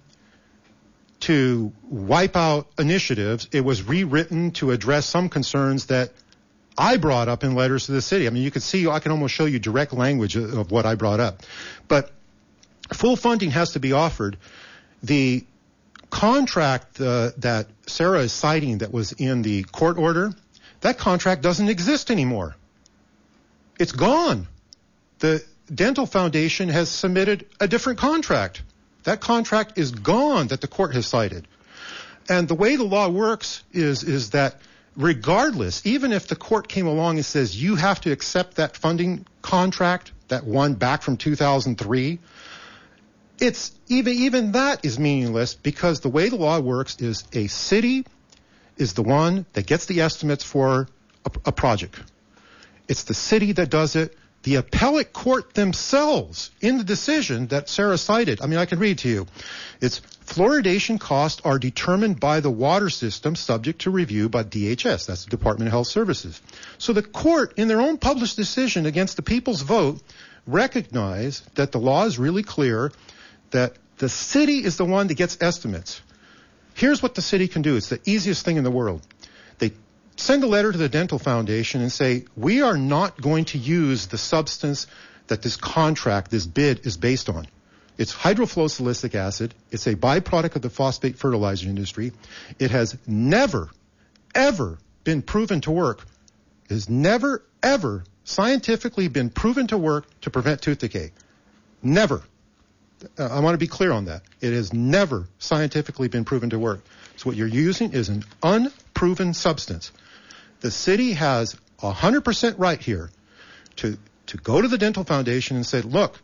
to wipe out initiatives. It was rewritten to address some concerns that I brought up in letters to the city. I mean, you can see, I can almost show you direct language of, of what I brought up. But full funding has to be offered. The contract uh, that Sarah is citing that was in the court order, that contract doesn't exist anymore. It's gone. The Dental Foundation has submitted a different contract. That contract is gone that the court has cited. And the way the law works is, is that regardless, even if the court came along and says you have to accept that funding contract, that one back from two thousand three, it's even even that is meaningless because the way the law works is a city is the one that gets the estimates for a, a project. It's the city that does it. The appellate court themselves, in the decision that Sarah cited, I mean, I can read to you. It's fluoridation costs are determined by the water system subject to review by D H S. That's the Department of Health Services. So the court, in their own published decision against the people's vote, recognized that the law is really clear, that the city is the one that gets estimates. Here's what the city can do. It's the easiest thing in the world. They send a letter to the Dental Foundation and say, we are not going to use the substance that this contract, this bid is based on. It's hydrofluosilicic acid. It's a byproduct of the phosphate fertilizer industry. It has never, ever been proven to work. It has never, ever scientifically been proven to work to prevent tooth decay. Never. Uh, I want to be clear on that. It has never scientifically been proven to work. So what you're using is an unproven substance. The city has one hundred percent right here to, to go to the Dental Foundation and say, look,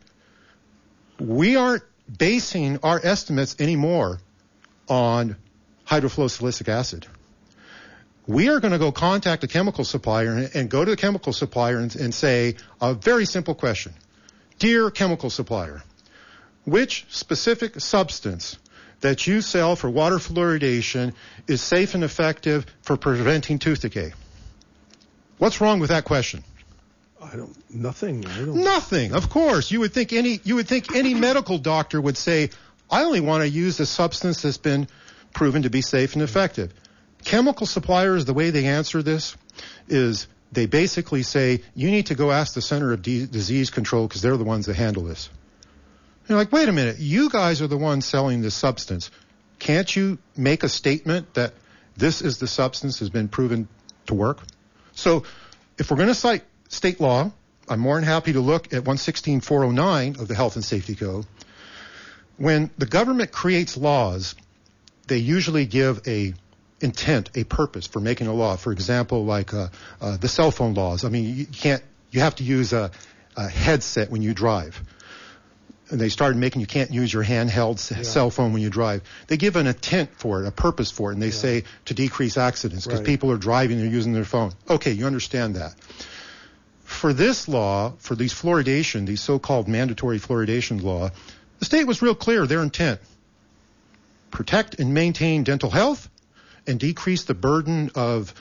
we aren't basing our estimates anymore on hydrofluosilicic acid. We are going to go contact a chemical supplier and, and go to the chemical supplier and, and say a very simple question. Dear chemical supplier, which specific substance that you sell for water fluoridation is safe and effective for preventing tooth decay? What's wrong with that question? I don't. Nothing. I don't. Nothing. Of course, you would think any you would think any medical doctor would say, I only want to use a substance that's been proven to be safe and effective. Chemical suppliers, the way they answer this is they basically say, you need to go ask the Center of D- Disease Control because they're the ones that handle this. You're like, wait a minute, you guys are the ones selling this substance. Can't you make a statement that this is the substance has been proven to work? So if we're going to cite state law, I'm more than happy to look at one sixteen four oh nine of the Health and Safety Code. When the government creates laws, they usually give a intent, a purpose for making a law. For example, like uh, uh, the cell phone laws. I mean, you can't you have to use a, a headset when you drive. And they started making you can't use your handheld s- Yeah. cell phone when you drive. They give an intent for it, a purpose for it, and they Yeah. say to decrease accidents because Right. people are driving, they're using their phone. Okay, you understand that. For this law, for these fluoridation, these so-called mandatory fluoridation law, the state was real clear, their intent. Protect and maintain dental health and decrease the burden of,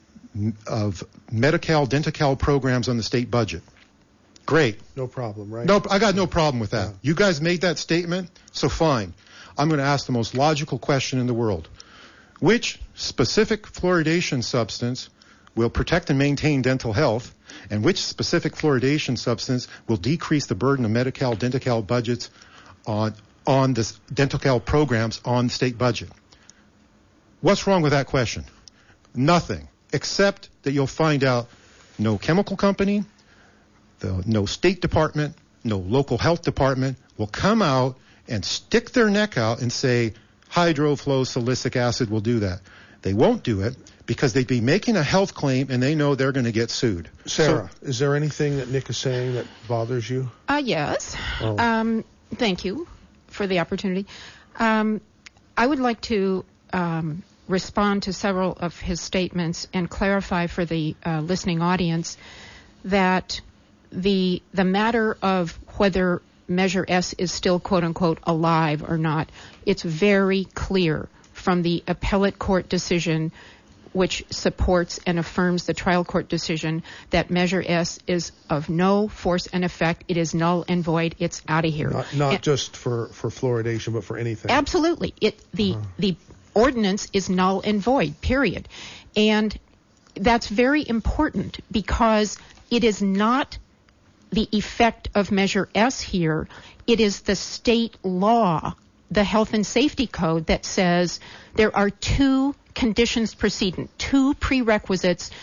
of Medi-Cal, Denti-Cal programs on the state budget. Great. No problem, right? No, I got no problem with that. Yeah. You guys made that statement, so fine. I'm going to ask the most logical question in the world. Which specific fluoridation substance will protect and maintain dental health, and which specific fluoridation substance will decrease the burden of Medi-Cal, Denti-Cal budgets on on the Denti-Cal programs on the state budget? What's wrong with that question? Nothing, except that you'll find out no chemical company, the, no state department, no local health department will come out and stick their neck out and say hydrofluosilicic acid will do that. They won't do it because they'd be making a health claim and they know they're going to get sued. Sarah, is there anything that Nick is saying that bothers you? Uh, yes. Oh. Um, thank you for the opportunity. Um, I would like to um, respond to several of his statements and clarify for the uh, listening audience that the the matter of whether Measure S is still quote-unquote alive or not, it's very clear from the appellate court decision which supports and affirms the trial court decision that Measure S is of no force and effect. It is null and void. It's out of here. Not, not And- just for, for fluoridation, but for anything. Absolutely. It the Uh-huh. the ordinance is null and void, period. And that's very important because it is not the effect of Measure S here. It is the state law, the Health and Safety Code, that says there are two conditions precedent, two prerequisites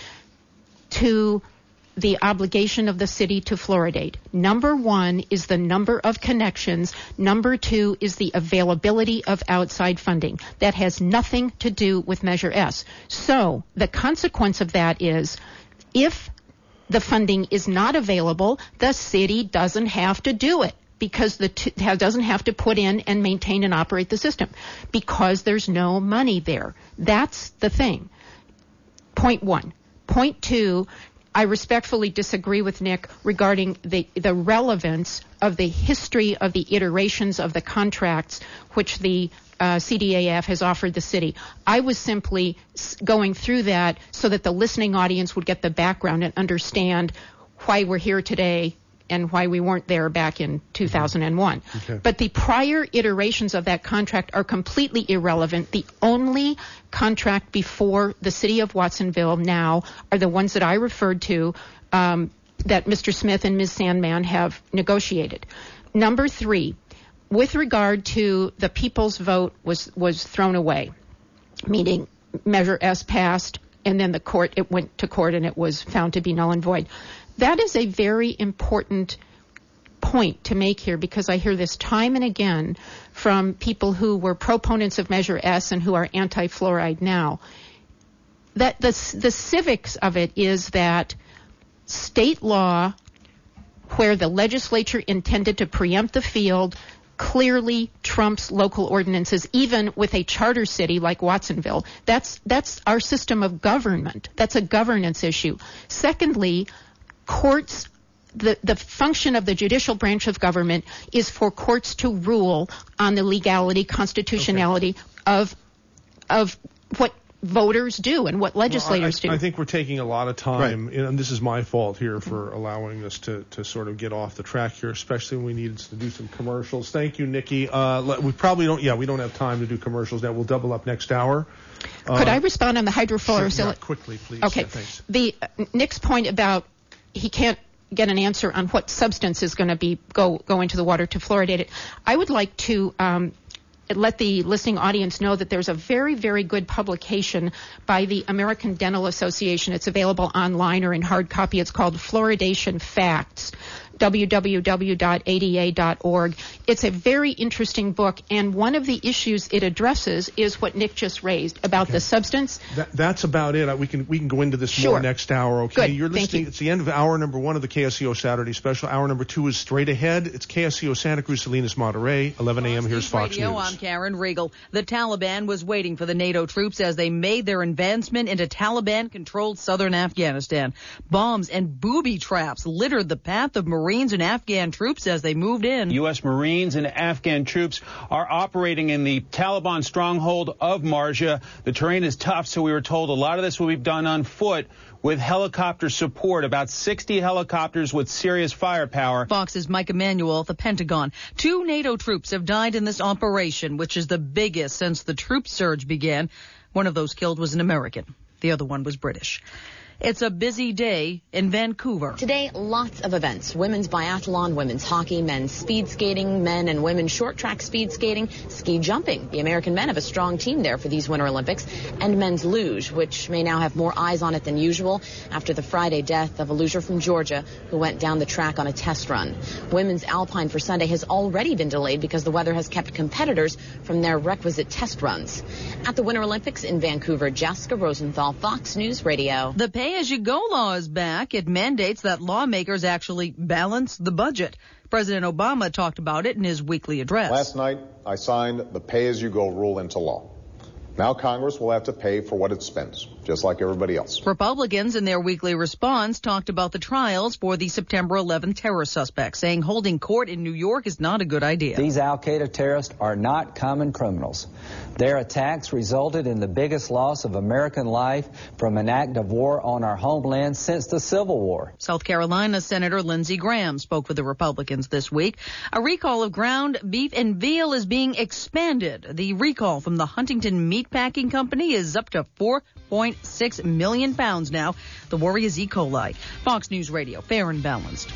to the obligation of the city to fluoridate. Number one is the number of connections. Number two is the availability of outside funding. That has nothing to do with Measure S. So the consequence of that is if the funding is not available, the city doesn't have to do it because the t- doesn't have to put in and maintain and operate the system because there's no money there. That's the thing. Point one. Point two, I respectfully disagree with Nick regarding the, the relevance of the history of the iterations of the contracts which the uh, C D A F has offered the city. I was simply s- going through that so that the listening audience would get the background and understand why we're here today and why we weren't there back in two thousand one. Okay. But the prior iterations of that contract are completely irrelevant. The only contract before the city of Watsonville now are the ones that I referred to um, that Mister Smith and Miz Sandman have negotiated. Number three, with regard to the people's vote was, was thrown away, meaning Measure S passed and then the court, it went to court and it was found to be null and void. That is a very important point to make here because I hear this time and again from people who were proponents of Measure S and who are anti-fluoride now. That the, the civics of it is that state law, where the legislature intended to preempt the field, clearly trumps local ordinances, even with a charter city like Watsonville. That's that's our system of government. That's a governance issue. Secondly, courts, the, the function of the judicial branch of government is for courts to rule on the legality, constitutionality okay. of of what voters do and what legislators well, I, I, do. I think we're taking a lot of time, Right. and this is my fault here for allowing us to, to sort of get off the track here, especially when we needed to do some commercials. Thank you, Nikki. Uh, let, we probably don't, yeah, we don't have time to do commercials now. We'll double up next hour. Could uh, I respond on the hydrofluorosilicate? Sure, yeah, quickly, please. Okay. Yeah, thanks. The uh, Nick's point about he can't get an answer on what substance is going to be go go into the water to fluoridate it. I would like to um, let the listening audience know that there's a very, very good publication by the American Dental Association. It's available online or in hard copy. It's called Fluoridation Facts. w w w dot a d a dot org. It's a very interesting book, and one of the issues it addresses is what Nick just raised about okay. the substance. That, that's about it. We can we can go into this sure. more next hour. Okay, Good. You're Thank listening. you. It's the end of hour number one of the K S C O Saturday Special. Hour number two is straight ahead. It's K S C O Santa Cruz, Salinas, Monterey, eleven a.m. Here's Fox Radio, News. I'm Karen Riegel. The Taliban was waiting for the NATO troops as they made their advancement into Taliban-controlled southern Afghanistan. Bombs and booby traps littered the path of Marines and Afghan troops as they moved in. U S. Marines and Afghan troops are operating in the Taliban stronghold of Marja. The terrain is tough, so we were told a lot of this will be done on foot with helicopter support, about sixty helicopters with serious firepower. Fox's Mike Emanuel at the Pentagon. Two NATO troops have died in this operation, which is the biggest since the troop surge began. One of those killed was an American. The other one was British. It's a busy day in Vancouver. Today, lots of events. Women's biathlon, women's hockey, men's speed skating, men and women short track speed skating, ski jumping. The American men have a strong team there for these Winter Olympics. And men's luge, which may now have more eyes on it than usual after the Friday death of a luger from Georgia who went down the track on a test run. Women's alpine for Sunday has already been delayed because the weather has kept competitors from their requisite test runs. At the Winter Olympics in Vancouver, Jessica Rosenthal, Fox News Radio. The pay-as-you-go law is back. It mandates that lawmakers actually balance the budget. President Obama talked about it in his weekly address. Last night, I signed the pay-as-you-go rule into law. Now Congress will have to pay for what it spends, just like everybody else. Republicans, in their weekly response, talked about the trials for the September eleventh terror suspects, saying holding court in New York is not a good idea. These al-Qaeda terrorists are not common criminals. Their attacks resulted in the biggest loss of American life from an act of war on our homeland since the Civil War. South Carolina Senator Lindsey Graham spoke with the Republicans this week. A recall of ground beef and veal is being expanded. The recall from the Huntington Meatpacking Company is up to four point six million pounds now. The worry is E. coli. Fox News Radio, fair and balanced.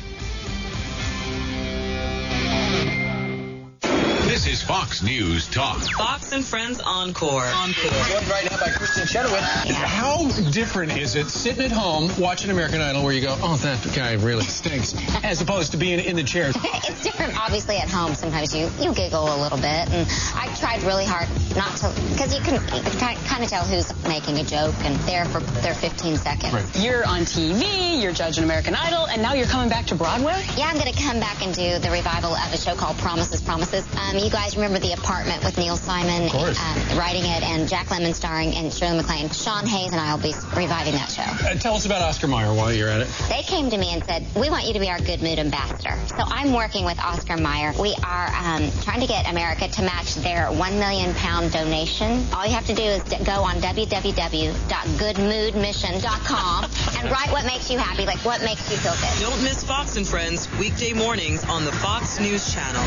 This is Fox News Talk. Fox and Friends Encore. Encore. Joined right now by Kristen Chenoweth. How different is it sitting at home watching American Idol where you go, oh, that guy really stinks, as opposed to being in the chair? It's different, obviously, at home. Sometimes you, you giggle a little bit. And I tried really hard not to, because you can, you can kind of tell who's making a joke and there for their fifteen seconds. Right. You're on T V, you're judging American Idol, and now you're coming back to Broadway? Yeah, I'm going to come back and do the revival of a show called Promises, Promises. Um, you guys remember The Apartment with Neil Simon um, writing it and Jack Lemmon starring and Shirley MacLaine. Sean Hayes and I will be reviving that show. Uh, tell us about Oscar Mayer while you're at it. They came to me and said, we want you to be our good mood ambassador. So I'm working with Oscar Mayer. We are um, trying to get America to match their one million pound donation. All you have to do is go on w w w dot good mood mission dot com and write what makes you happy, like what makes you feel good. Don't miss Fox and Friends weekday mornings on the Fox News Channel.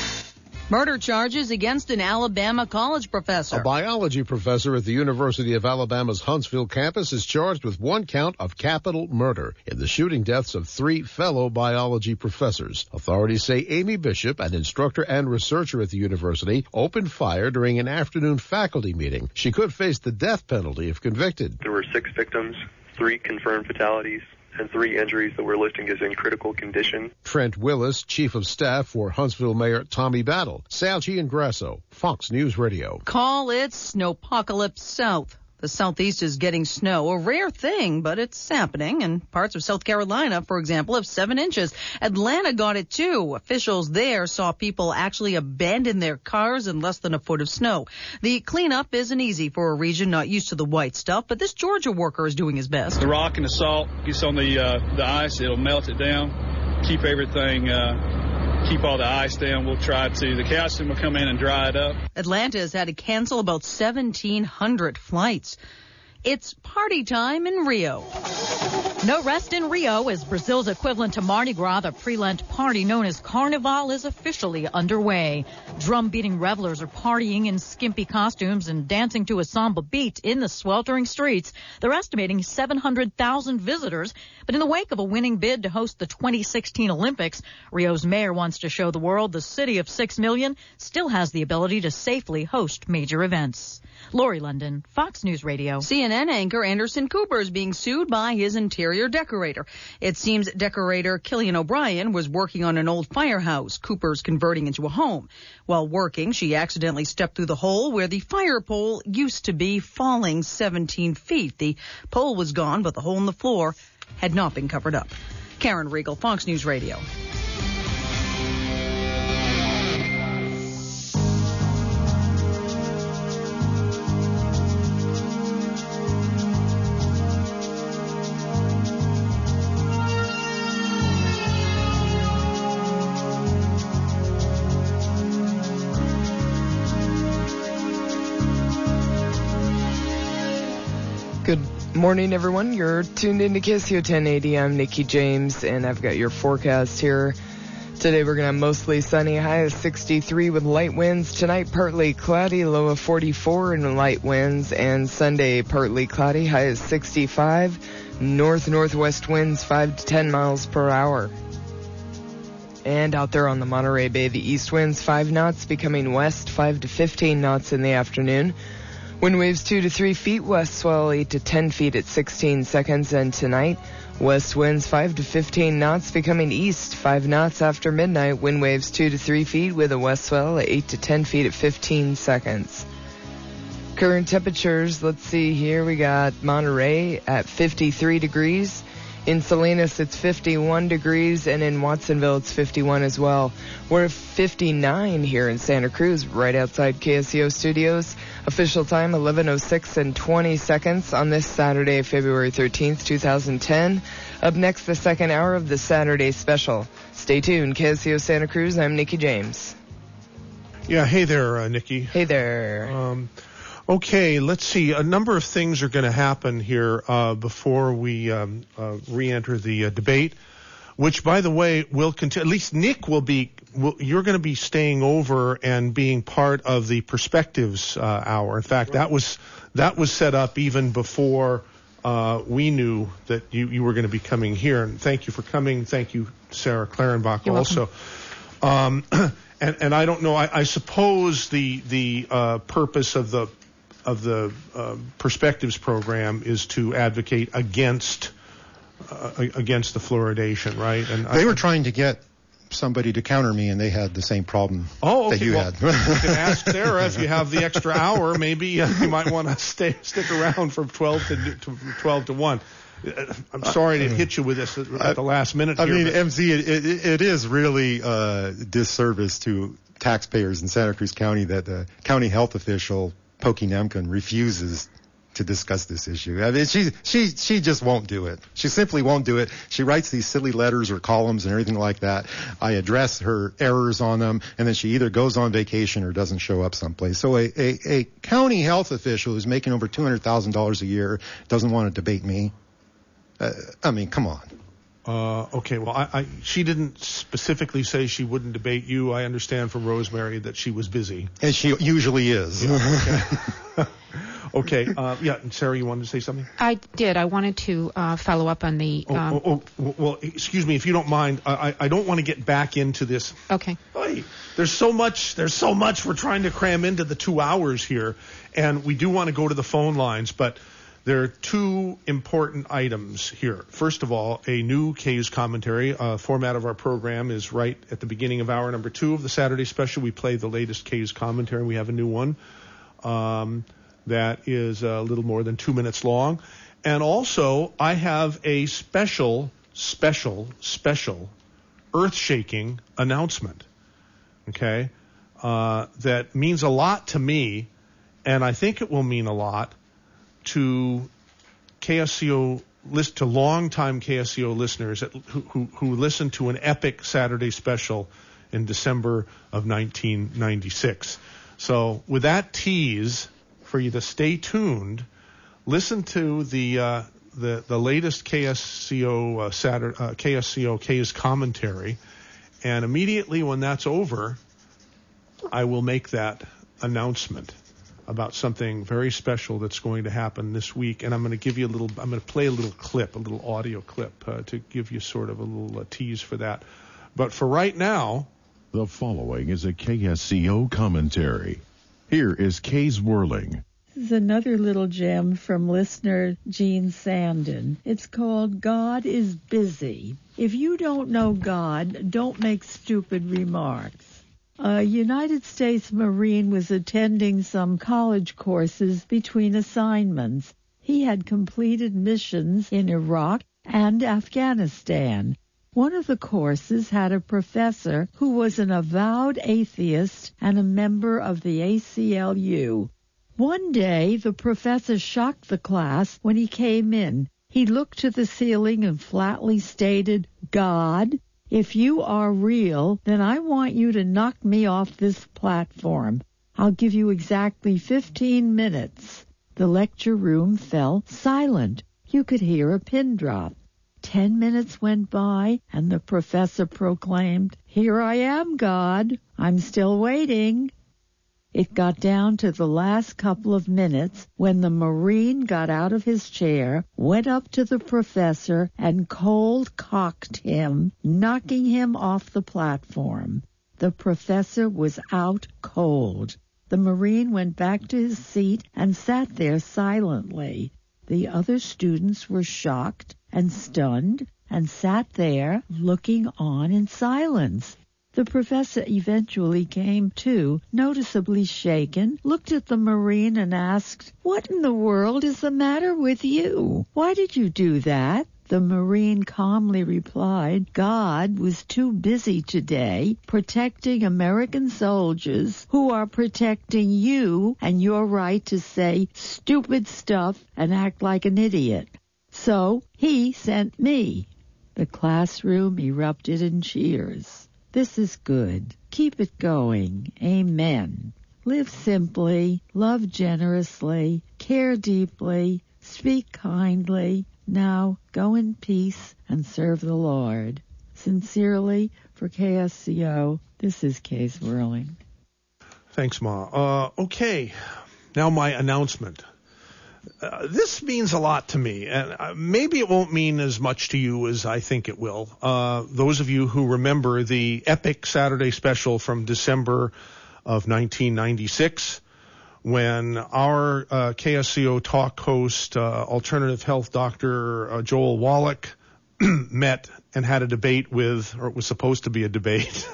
Murder charges against an Alabama college professor. A biology professor at the University of Alabama's Huntsville campus is charged with one count of capital murder in the shooting deaths of three fellow biology professors. Authorities say Amy Bishop, an instructor and researcher at the university, opened fire during an afternoon faculty meeting. She could face the death penalty if convicted. There were six victims, three confirmed fatalities, and three injuries that we're listing as in critical condition. Trent Willis, Chief of Staff for Huntsville Mayor Tommy Battle. Sal Giangrasso, Fox News Radio. Call it Snowpocalypse South. The Southeast is getting snow, a rare thing, but it's happening. And parts of South Carolina, for example, have seven inches. Atlanta got it too. Officials there saw people actually abandon their cars in less than a foot of snow. The cleanup isn't easy for a region not used to the white stuff, but this Georgia worker is doing his best. The rock and the salt gets on the uh, the ice, it'll melt it down, keep everything uh keep all the ice down. We'll try to. The calcium will come in and dry it up. Atlanta has had to cancel about seventeen hundred flights. It's party time in Rio. No rest in Rio as Brazil's equivalent to Mardi Gras, the pre-Lent party known as Carnival, is officially underway. Drum-beating revelers are partying in skimpy costumes and dancing to a samba beat in the sweltering streets. They're estimating seven hundred thousand visitors. But in the wake of a winning bid to host the twenty sixteen Olympics, Rio's mayor wants to show the world the city of six million still has the ability to safely host major events. Lori London, Fox News Radio. C N N anchor Anderson Cooper is being sued by his interior exterior decorator. It seems decorator Killian O'Brien was working on an old firehouse Cooper's converting into a home. While working, she accidentally stepped through the hole where the fire pole used to be, falling seventeen feet. The pole was gone, but the hole in the floor had not been covered up. Karen Riegel, Fox News Radio. Good morning, everyone. You're tuned into K S C O ten eighty. I'm Nikki James, and I've got your forecast here. Today we're going to have mostly sunny, high of sixty-three with light winds. Tonight, partly cloudy, low of forty-four and light winds. And Sunday, partly cloudy, high of sixty-five. North-northwest winds five to ten miles per hour. And out there on the Monterey Bay, the east winds five knots, becoming west five to fifteen knots in the afternoon. Wind waves two to three feet, west swell eight to ten feet at sixteen seconds. And tonight, west winds five to fifteen knots, becoming east five knots after midnight. Wind waves two to three feet with a west swell at eight to ten feet at fifteen seconds. Current temperatures, let's see here. We got Monterey at fifty-three degrees. In Salinas, it's fifty-one degrees, and in Watsonville, it's fifty-one as well. We're at fifty-nine here in Santa Cruz, right outside K S C O Studios. Official time, eleven oh six and twenty seconds on this Saturday, February thirteenth, twenty ten. Up next, the second hour of the Saturday special. Stay tuned. K S C O Santa Cruz, I'm Nikki James. Yeah, hey there, uh, Nikki. Hey there. Um, okay, let's see. A number of things are going to happen here uh, before we um, uh, re-enter the uh, debate, which, by the way, will continue. At least Nick will be, will, you're going to be staying over and being part of the Perspectives uh, hour. In fact, that was that was set up even before uh, we knew that you, you were going to be coming here. And thank you for coming. Thank you, Sarah Clarenbach, You're also. Um, and, and I don't know, I, I suppose the the uh, purpose of the of the uh, Perspectives program is to advocate against uh, against the fluoridation, right? And they I, were trying to get somebody to counter me, and they had the same problem oh, okay. that you well, had. You can ask Sarah if you have the extra hour. Maybe uh, you might want to stay stick around from twelve to, to twelve to one. I'm sorry to hit you with this at, at the last minute. I here, mean, but M Z, it, it, it is really uh, disservice to taxpayers in Santa Cruz County that the county health official, Pokey Nemkin, refuses to discuss this issue. I mean, she she she just won't do it. She simply won't do it. She writes these silly letters or columns and everything like that. I address her errors on them, and then she either goes on vacation or doesn't show up someplace. So a a, a county health official who's making over two hundred thousand dollars a year doesn't want to debate me. Uh, I mean, come on. Uh, okay, well, I, I, she didn't specifically say she wouldn't debate you. I understand from Rosemary that she was busy. As she usually is. Yeah, okay. Okay, uh, yeah, and Sarah, you wanted to say something? I did. I wanted to uh, follow up on the... Um, oh, oh, oh, well, excuse me, if you don't mind, I, I don't want to get back into this. Okay. Hey, there's so much, there's so much we're trying to cram into the two hours here, and we do want to go to the phone lines, but there are two important items here. First of all, a new K's commentary. Uh, format of our program is right at the beginning of hour number two of the Saturday special. We play the latest K's commentary. We have a new one um, that is a little more than two minutes long. And also, I have a special, special, special, earth-shaking announcement, okay, uh, that means a lot to me, and I think it will mean a lot to K S C O list to longtime K S C O listeners that, who, who who listened to an epic Saturday special in December of nineteen ninety-six. So with that tease for you to stay tuned, listen to the uh, the the latest K S C O uh, Saturday uh, K S C O K's commentary, and immediately when that's over, I will make that announcement about something very special that's going to happen this week, and I'm going to give you a little, I'm going to play a little clip, a little audio clip, uh, to give you sort of a little uh, tease for that. But for right now... The following is a K S C O commentary. Here is K's Whirling. This is another little gem from listener Gene Sandin. It's called God is Busy. If you don't know God, don't make stupid remarks. A United States Marine was attending some college courses between assignments. He had completed missions in Iraq and Afghanistan. One of the courses had a professor who was an avowed atheist and a member of the A C L U. One day, the professor shocked the class when he came in. He looked to the ceiling and flatly stated, "God, if you are real, then I want you to knock me off this platform. I'll give you exactly fifteen minutes." The lecture room fell silent. You could hear a pin drop. Ten minutes went by, and the professor proclaimed, "Here I am, God. I'm still waiting." It got down to the last couple of minutes when the Marine got out of his chair, went up to the professor, and cold-cocked him, knocking him off the platform. The professor was out cold. The Marine went back to his seat and sat there silently. The other students were shocked and stunned and sat there looking on in silence. The professor eventually came to, noticeably shaken, looked at the Marine and asked, "What in the world is the matter with you? Why did you do that?" The Marine calmly replied, "God was too busy today protecting American soldiers who are protecting you and your right to say stupid stuff and act like an idiot. So he sent me." The classroom erupted in cheers. This is good. Keep it going. Amen. Live simply, love generously, care deeply, speak kindly. Now go in peace and serve the Lord. Sincerely, for K S C O, this is Case Whirling. Thanks, Ma. Uh, okay, now my announcement. Uh, this means a lot to me, and uh, maybe it won't mean as much to you as I think it will. Uh, those of you who remember the epic Saturday special from December of nineteen ninety-six, when our uh, K S C O talk host, uh, alternative health doctor uh, Joel Wallach, met and had a debate with, or it was supposed to be a debate,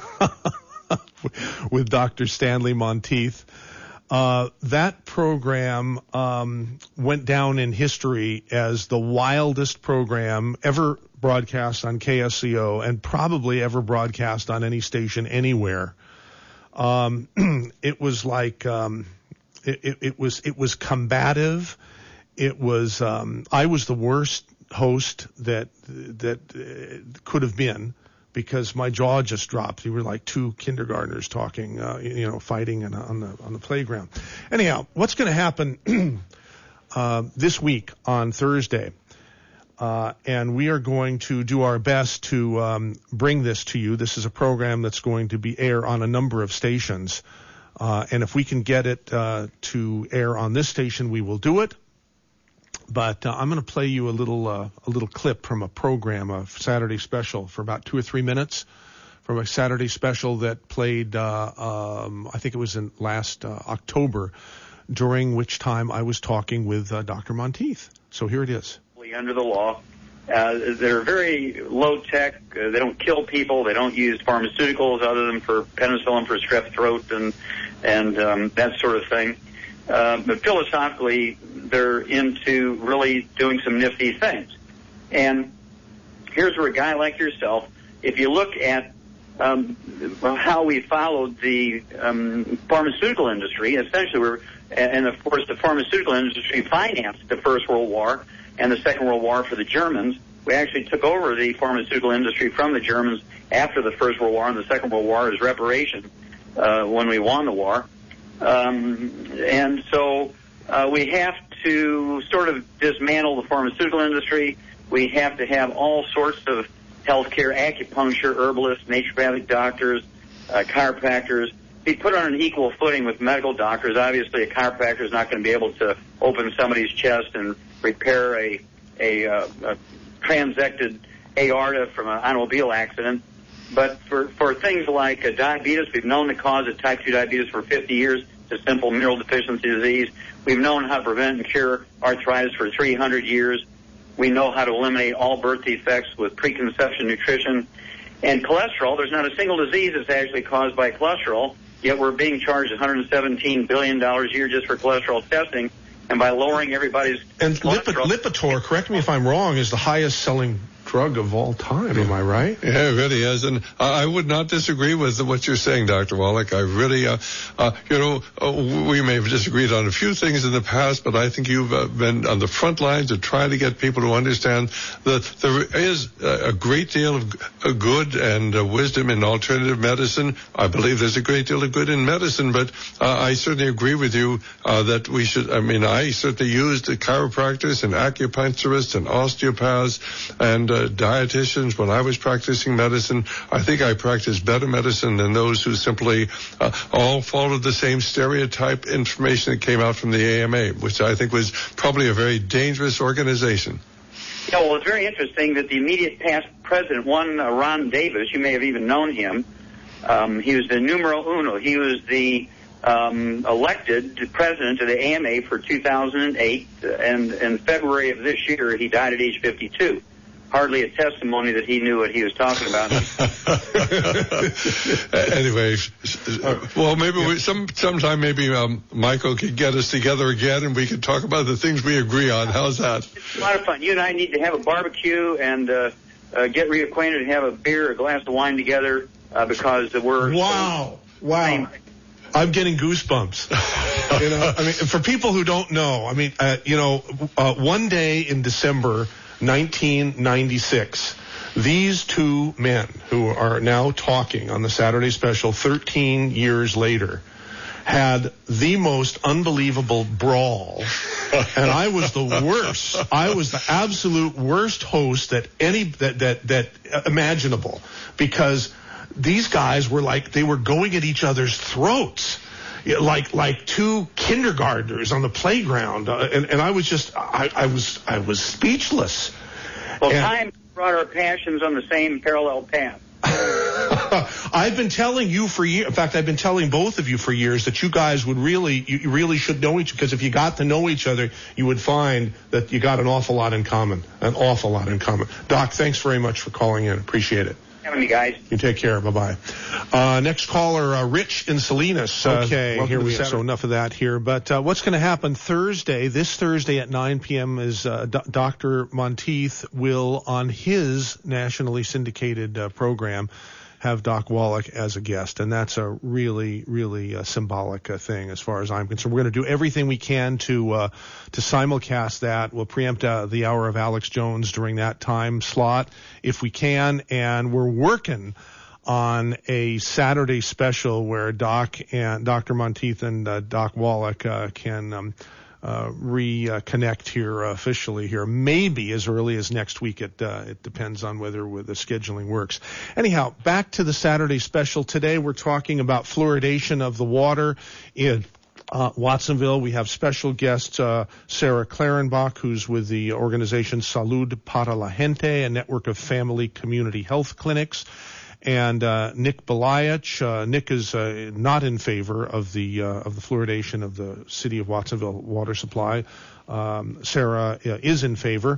with Doctor Stanley Monteith. Uh, that program um, went down in history as the wildest program ever broadcast on K S C O and probably ever broadcast on any station anywhere. Um, it was like um, it, it, it was it was combative. It was um, I was the worst host that that uh, could have been, because my jaw just dropped. We were like two kindergartners talking, uh, you know, fighting in, on the on the playground. Anyhow, what's going to happen uh, this week on Thursday? Uh, and we are going to do our best to um, bring this to you. This is a program that's going to be air on a number of stations. Uh, and if we can get it uh, to air on this station, we will do it. But uh, I'm going to play you a little uh, a little clip from a program, a Saturday special, for about two or three minutes, from a Saturday special that played, uh, um, I think it was in last uh, October, during which time I was talking with uh, Doctor Monteith. So here it is. Under the law, uh, they're very low tech. Uh, they don't kill people. They don't use pharmaceuticals other than for penicillin for strep throat and and um, that sort of thing. Uh, but philosophically, they're into really doing some nifty things. And here's where a guy like yourself, if you look at um, how we followed the um, pharmaceutical industry, essentially we're, and of course the pharmaceutical industry financed the First World War and the Second World War for the Germans. We actually took over the pharmaceutical industry from the Germans after the First World War, and the Second World War as reparation uh, when we won the war. Um, and so uh, we have to sort of dismantle the pharmaceutical industry. We have to have all sorts of healthcare, acupuncture, herbalists, naturopathic doctors, uh, chiropractors, be put on an equal footing with medical doctors. Obviously, a chiropractor is not going to be able to open somebody's chest and repair a, a, uh, a transected aorta from an automobile accident. But for, for things like uh, diabetes, we've known the cause of type two diabetes for fifty years. to simple mineral deficiency disease. We've known how to prevent and cure arthritis for three hundred years. We know how to eliminate all birth defects with preconception nutrition. And cholesterol, there's not a single disease that's actually caused by cholesterol, yet we're being charged one hundred seventeen billion dollars a year just for cholesterol testing. And by lowering everybody's And cholesterol... Lip- Lipitor, correct me if I'm wrong, is the highest selling drug of all time. Am I right? Yeah, it really is. And I would not disagree with what you're saying, Doctor Wallach. I really, uh, uh, you know, uh, we may have disagreed on a few things in the past, but I think you've uh, been on the front lines of trying to get people to understand that there is a great deal of uh, good and uh, wisdom in alternative medicine. I believe there's a great deal of good in medicine, but uh, I certainly agree with you uh, that we should, I mean, I certainly used chiropractors and acupuncturists and osteopaths and uh, dietitians when I was practicing medicine. I think I practiced better medicine than those who simply uh, all followed the same stereotype information that came out from the A M A, which I think was probably a very dangerous organization. Yeah, well, it's very interesting that the immediate past president, one uh, Ron Davis, you may have even known him. Um, he was the numero uno. He was the um, elected president of the A M A for two thousand eight, and in February of this year, he died at age fifty-two. Hardly a testimony that he knew what he was talking about. Anyway, well, maybe we, some sometime maybe um, Michael could get us together again, and we could talk about the things we agree on. How's that? It's a lot of fun. You and I need to have a barbecue and uh, uh, get reacquainted and have a beer, a glass of wine together uh, because we're wow, so wow. same. I'm getting goosebumps. You know, I mean, for people who don't know, I mean, uh, you know, uh, one day in December nineteen ninety-six, these two men who are now talking on the Saturday special thirteen years later had the most unbelievable brawl, and I was the worst. I was the absolute worst host that any that that that imaginable, because these guys were like, they were going at each other's throats. Like like two kindergartners on the playground, uh, and and I was just I, I was I was speechless. Well, and time brought our passions on the same parallel path. I've been telling you for years. In fact, I've been telling both of you for years that you guys would really you really should know each, because if you got to know each other, you would find that you got an awful lot in common, an awful lot in common. Doc, thanks very much for calling in. Appreciate it. Having me, guys. You take care. Bye-bye. Uh, next caller, uh, Rich in Salinas. Uh, okay, here we go. So enough of that here. But uh, what's going to happen Thursday, this Thursday at nine p.m. is uh, D- Doctor Monteith will, on his nationally syndicated uh, program, have Doc Wallach as a guest, and that's a really, really uh, symbolic uh, thing as far as I'm concerned. We're going to do everything we can to uh, to simulcast that. We'll preempt uh, the hour of Alex Jones during that time slot if we can, and we're working on a Saturday special where Doc and Doctor Monteith and uh, Doc Wallach uh, can um, uh, reconnect here uh, officially here, maybe as early as next week. It uh, it depends on whether the scheduling works. Anyhow, back to the Saturday special. Today we're talking about fluoridation of the water in Uh, Watsonville. We have special guest uh, Sarah Clarenbach, who's with the organization Salud para la Gente, a network of family community health clinics, and uh, Nick Belayich. Uh, Nick is uh, not in favor of the uh, of the fluoridation of the city of Watsonville water supply. Um, Sarah uh, is in favor.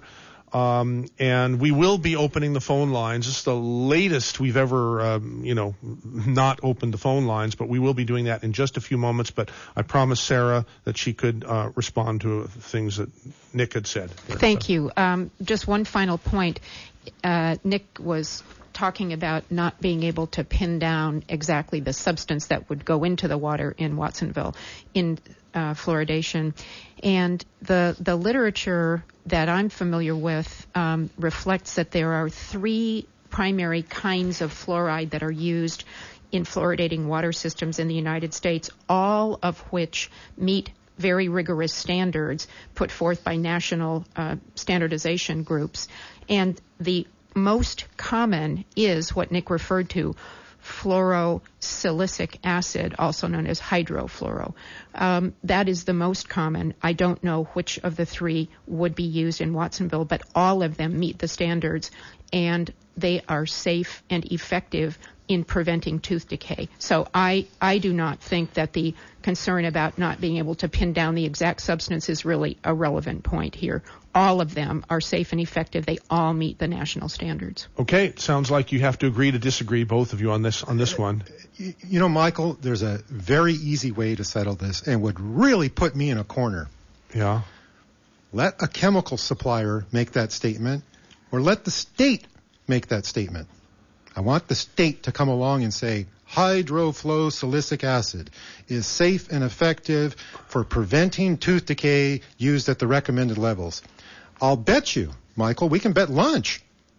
Um, and we will be opening the phone lines. This is the latest we've ever, um, you know, not opened the phone lines, but we will be doing that in just a few moments. But I promised Sarah that she could uh, respond to things that Nick had said. Thank you. Um, just one final point. Uh, Nick was talking about not being able to pin down exactly the substance that would go into the water in Watsonville in uh, fluoridation. And the the literature that I'm familiar with um, reflects that there are three primary kinds of fluoride that are used in fluoridating water systems in the United States, all of which meet very rigorous standards put forth by national uh, standardization groups. And the most common is what Nick referred to, fluorosilicic acid, also known as hydrofluoro. Um, that is the most common. I don't know which of the three would be used in Watsonville, but all of them meet the standards, and they are safe and effective in preventing tooth decay. So I, I do not think that the concern about not being able to pin down the exact substance is really a relevant point here. All of them are safe and effective. They all meet the national standards. Okay, it sounds like you have to agree to disagree, both of you, on this on this one. You know, Michael, there's a very easy way to settle this and would really put me in a corner. Yeah. Let a chemical supplier make that statement, or let the state make that statement. I want the state to come along and say, hydrofluosilicic acid is safe and effective for preventing tooth decay used at the recommended levels. I'll bet you, Michael, we can bet lunch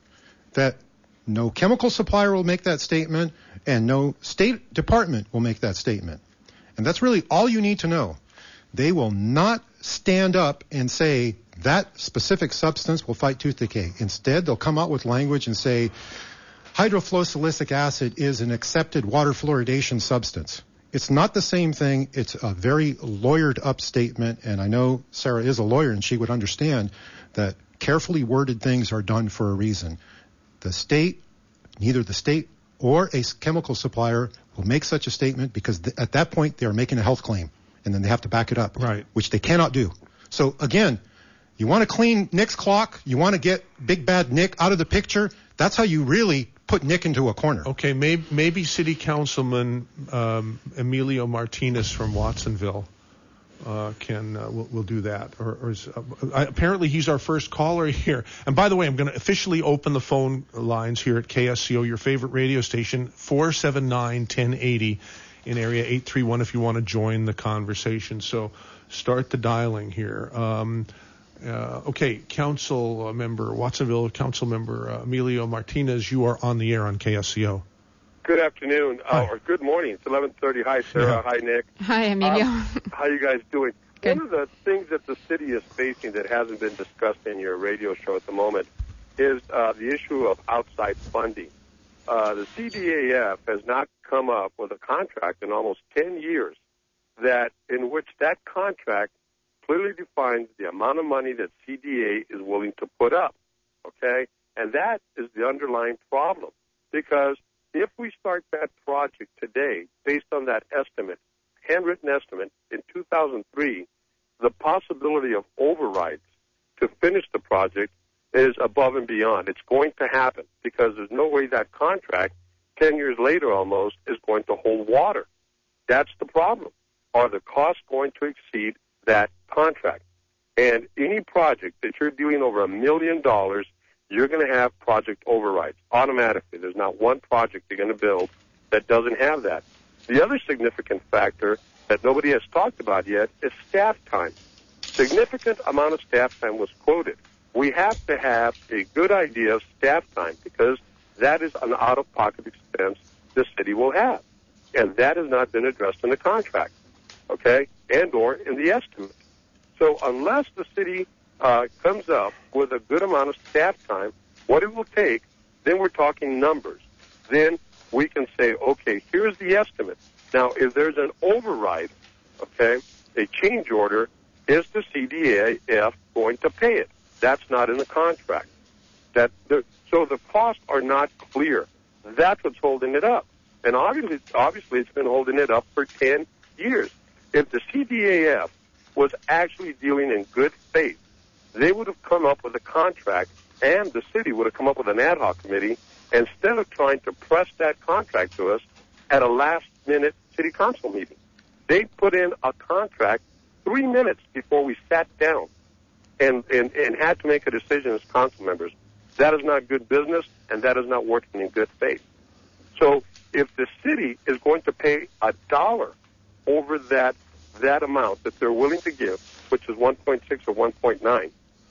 that no chemical supplier will make that statement and no state department will make that statement. And that's really all you need to know. They will not stand up and say that specific substance will fight tooth decay. Instead, they'll come out with language and say, hydrofluosilicic acid is an accepted water fluoridation substance. It's not the same thing. It's a very lawyered up statement, and I know Sarah is a lawyer and she would understand that carefully worded things are done for a reason. The state, neither the state or a chemical supplier will make such a statement because th- at that point they are making a health claim, and then they have to back it up, right? Which they cannot do. So again, you want to clean Nick's clock, you want to get Big Bad Nick out of the picture, that's how you really put Nick into a corner. Okay, maybe, maybe City Councilman um, Emilio Martinez from Watsonville uh, can uh, will, will do that. Or, or is, uh, I, apparently he's our first caller here. And by the way, I'm going to officially open the phone lines here at K S C O, your favorite radio station, four seven nine, one zero eight zero in area eight three one if you want to join the conversation. So start the dialing here. Um, Uh, okay, Council Member, Watsonville Council Member uh, Emilio Martinez, you are on the air on K S C O. Good afternoon, uh, or good morning. It's eleven thirty. Hi, Sarah. Yeah. Hi, Nick. Hi, Emilio. Um, how you guys doing? Good. One of the things that the city is facing that hasn't been discussed in your radio show at the moment is uh, the issue of outside funding. Uh, the C D A F has not come up with a contract in almost ten years that in which that contract clearly defines the amount of money that C D A is willing to put up, okay? And that is the underlying problem, because if we start that project today based on that estimate, handwritten estimate in two thousand three, the possibility of overrides to finish the project is above and beyond. It's going to happen because there's no way that contract, ten years later almost, is going to hold water. That's the problem. Are the costs going to exceed that contract? And any project that you're doing over a million dollars, you're going to have project overrides automatically. There's not one project you're going to build that doesn't have that. The other significant factor that nobody has talked about yet is staff time. Significant amount of staff time was quoted. We have to have a good idea of staff time because that is an out-of-pocket expense the city will have. And that has not been addressed in the contract, okay, and or in the estimate. So unless the city uh, comes up with a good amount of staff time, what it will take, then we're talking numbers. Then we can say, okay, here's the estimate. Now, if there's an override, okay, a change order, is the C D A F going to pay it? That's not in the contract. That the, so the costs are not clear. That's what's holding it up. And obviously, obviously, it's been holding it up for ten years. If the C D A F was actually dealing in good faith, they would have come up with a contract, and the city would have come up with an ad hoc committee instead of trying to press that contract to us at a last-minute city council meeting. They put in a contract three minutes before we sat down and, and, and had to make a decision as council members. That is not good business, and that is not working in good faith. So if the city is going to pay a dollar over that that amount that they're willing to give, which is one point six or one point nine,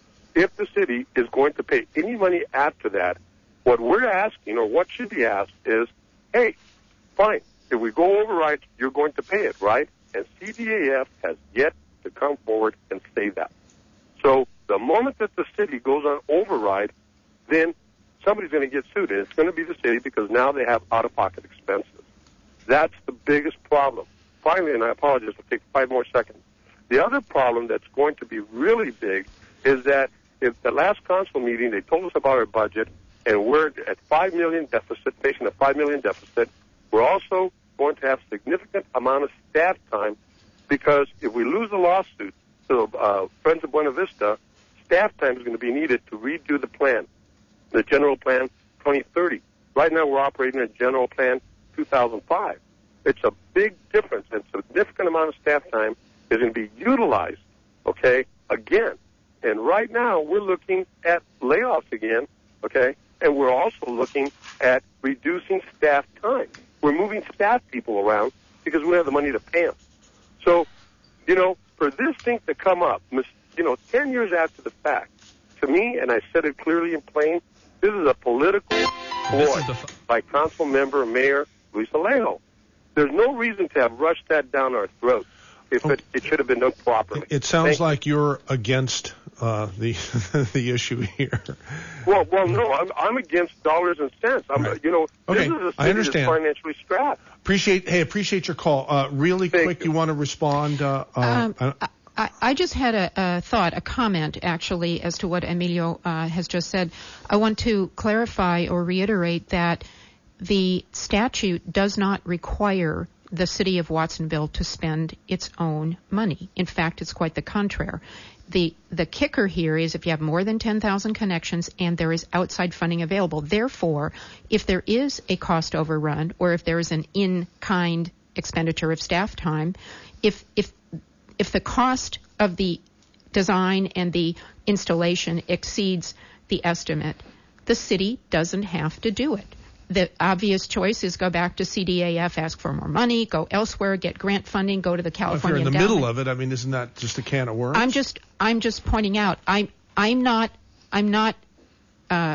if the city is going to pay any money after that, what we're asking, or what should be asked, is, hey, fine, if we go override, you're going to pay it, right? And C D A F has yet to come forward and say that. So the moment that the city goes on override, then somebody's going to get sued, and it's going to be the city because now they have out-of-pocket expenses. That's the biggest problem. Finally, and I apologize, it'll take five more seconds. The other problem that's going to be really big is that if the last council meeting, they told us about our budget, and we're at five million deficit, facing a five million deficit. We're also going to have significant amount of staff time because if we lose the lawsuit to uh, Friends of Buena Vista, staff time is going to be needed to redo the plan, the general plan twenty thirty. Right now we're operating a general plan two thousand five. It's a big difference, and significant amount of staff time is going to be utilized, okay, again. And right now we're looking at layoffs again, okay, and we're also looking at reducing staff time. We're moving staff people around because we don't have the money to pay them. So, you know, for this thing to come up, you know, ten years after the fact, to me, and I said it clearly and plain, this is a political ploy f- by Council Member Mayor Luis Alejo. There's no reason to have rushed that down our throat if it, it should have been done properly. It sounds Thank like you're against uh, the the issue here. Well, well, no, I'm, I'm against dollars and cents. I'm, right. you know, okay. this is a city I understand. that's financially strapped. Appreciate, hey, appreciate your call. Uh, really Thank quick, you. you want to respond? Uh, uh, Um, uh, I, I just had a, a thought, a comment, actually, as to what Emilio uh, has just said. I want to clarify or reiterate that the statute does not require the city of Watsonville to spend its own money. In fact, it's quite the contrary. The the kicker here is if you have more than ten thousand connections and there is outside funding available. Therefore, if there is a cost overrun or if there is an in-kind expenditure of staff time, if if if the cost of the design and the installation exceeds the estimate, the city doesn't have to do it. The obvious choice is go back to C D A F, ask for more money, go elsewhere, get grant funding, go to the California Well, if you're in the endowment. middle of it, I mean, isn't that just a can of worms? I'm just, I'm just pointing out. I'm, I'm not, I'm not uh,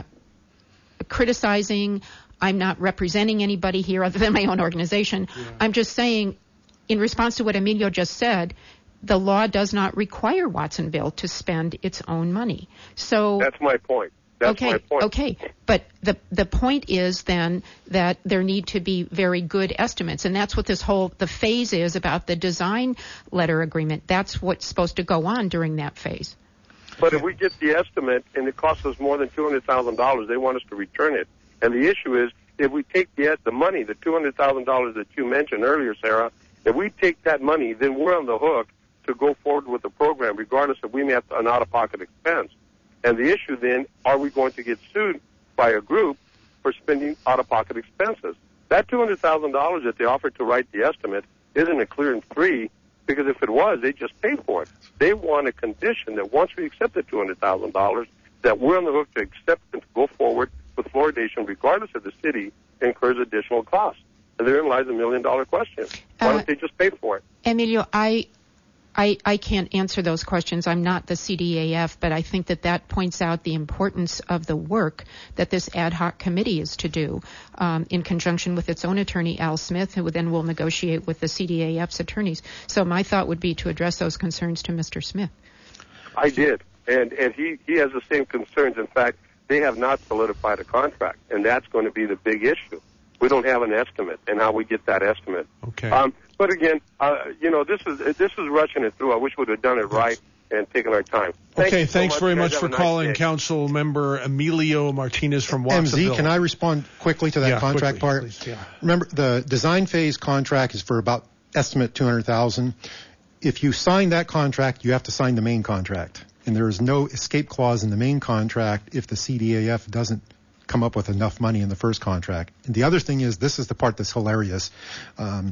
criticizing. I'm not representing anybody here other than my own organization. Yeah. I'm just saying, in response to what Emilio just said, the law does not require Watsonville to spend its own money. So that's my point. That's okay, my point. okay. But the the point is then that there need to be very good estimates, and that's what this whole the phase is about the design letter agreement. That's what's supposed to go on during that phase. But if we get the estimate and it costs us more than two hundred thousand dollars, they want us to return it. And the issue is, if we take the the money, the two hundred thousand dollars that you mentioned earlier, Sarah, if we take that money, then we're on the hook to go forward with the program, regardless if we may have an out-of-pocket expense. And the issue then, are we going to get sued by a group for spending out-of-pocket expenses? That two hundred thousand dollars that they offered to write the estimate isn't a clear and free, because if it was, they'd just pay for it. They want a condition that once we accept the two hundred thousand dollars, that we're on the hook to accept and to go forward with fluoridation, regardless of the city incurs additional costs. And therein lies a million-dollar question. Why Uh, don't they just pay for it? Emilio, I, I, I can't answer those questions. I'm not the C D A F, but I think that that points out the importance of the work that this ad hoc committee is to do um, in conjunction with its own attorney, Al Smith, who then will negotiate with the C D A F's attorneys. So my thought would be to address those concerns to Mister Smith. I did, and and he, he has the same concerns. In fact, they have not solidified a contract, and that's going to be the big issue. We don't have an estimate, and how we get that estimate. Okay. Um, but again, uh, you know, this is this is rushing it through. I wish we'd have done it right and taken our time. Thank okay, you so thanks much, very guys. much Have for a nice calling, day. Council Member Emilio Martinez from M Watsonville. Z, can I respond quickly to that Yeah, contract quickly, part? please, yeah. Remember, the design phase contract is for about estimate two hundred thousand dollars. If you sign that contract, you have to sign the main contract. And there is no escape clause in the main contract if the C D A F doesn't come up with enough money in the first contract. And the other thing is, this is the part that's hilarious. Um,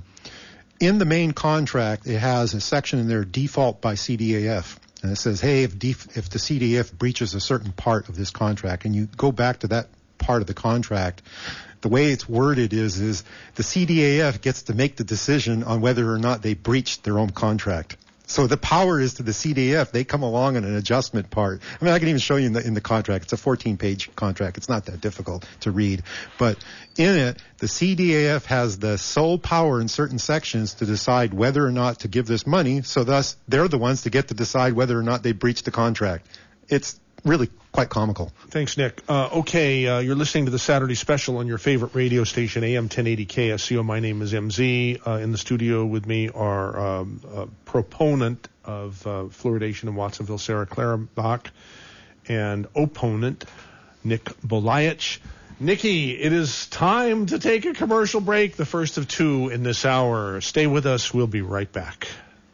in the main contract, it has a section in there, default by C D A F. And it says, hey, if, def- if the C D A F breaches a certain part of this contract, and you go back to that part of the contract, the way it's worded is, is the C D A F gets to make the decision on whether or not they breached their own contract. So the power is to the C D A F. They come along on an adjustment part. I mean, I can even show you in the, in the contract. It's a fourteen-page contract. It's not that difficult to read. But in it, the C D A F has the sole power in certain sections to decide whether or not to give this money. So thus, they're the ones to get to decide whether or not they breached the contract. It's really quite comical. Thanks, Nick. Uh, okay, uh, you're listening to the Saturday Special on your favorite radio station, A M ten eighty K S C O. My name is M Z. Uh, in the studio with me are um, a proponent of uh, fluoridation in Watsonville, Sarah Clarenbach, and opponent, Nick Bolayich. Nikki, it is time to take a commercial break, the first of two in this hour. Stay with us. We'll be right back.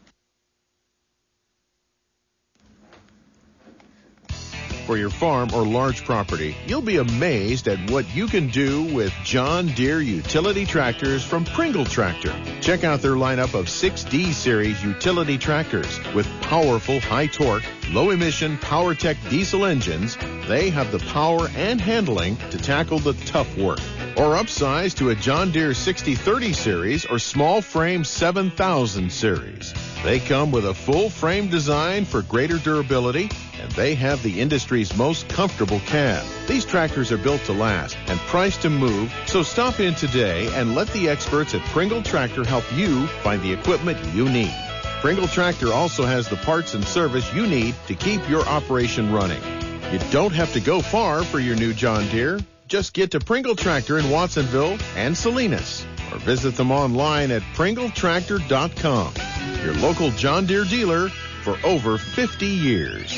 For your farm or large property, you'll be amazed at what you can do with John Deere utility tractors from Pringle Tractor. Check out their lineup of six D Series utility tractors with powerful high torque, low emission PowerTech diesel engines. They have the power and handling to tackle the tough work. Or upsize to a John Deere sixty thirty series or small frame seven thousand series. They come with a full frame design for greater durability, and they have the industry's most comfortable cab. These tractors are built to last and priced to move, so stop in today and let the experts at Pringle Tractor help you find the equipment you need. Pringle Tractor also has the parts and service you need to keep your operation running. You don't have to go far for your new John Deere. Just get to Pringle Tractor in Watsonville and Salinas, or visit them online at pringle tractor dot com. Your local John Deere dealer for over fifty years.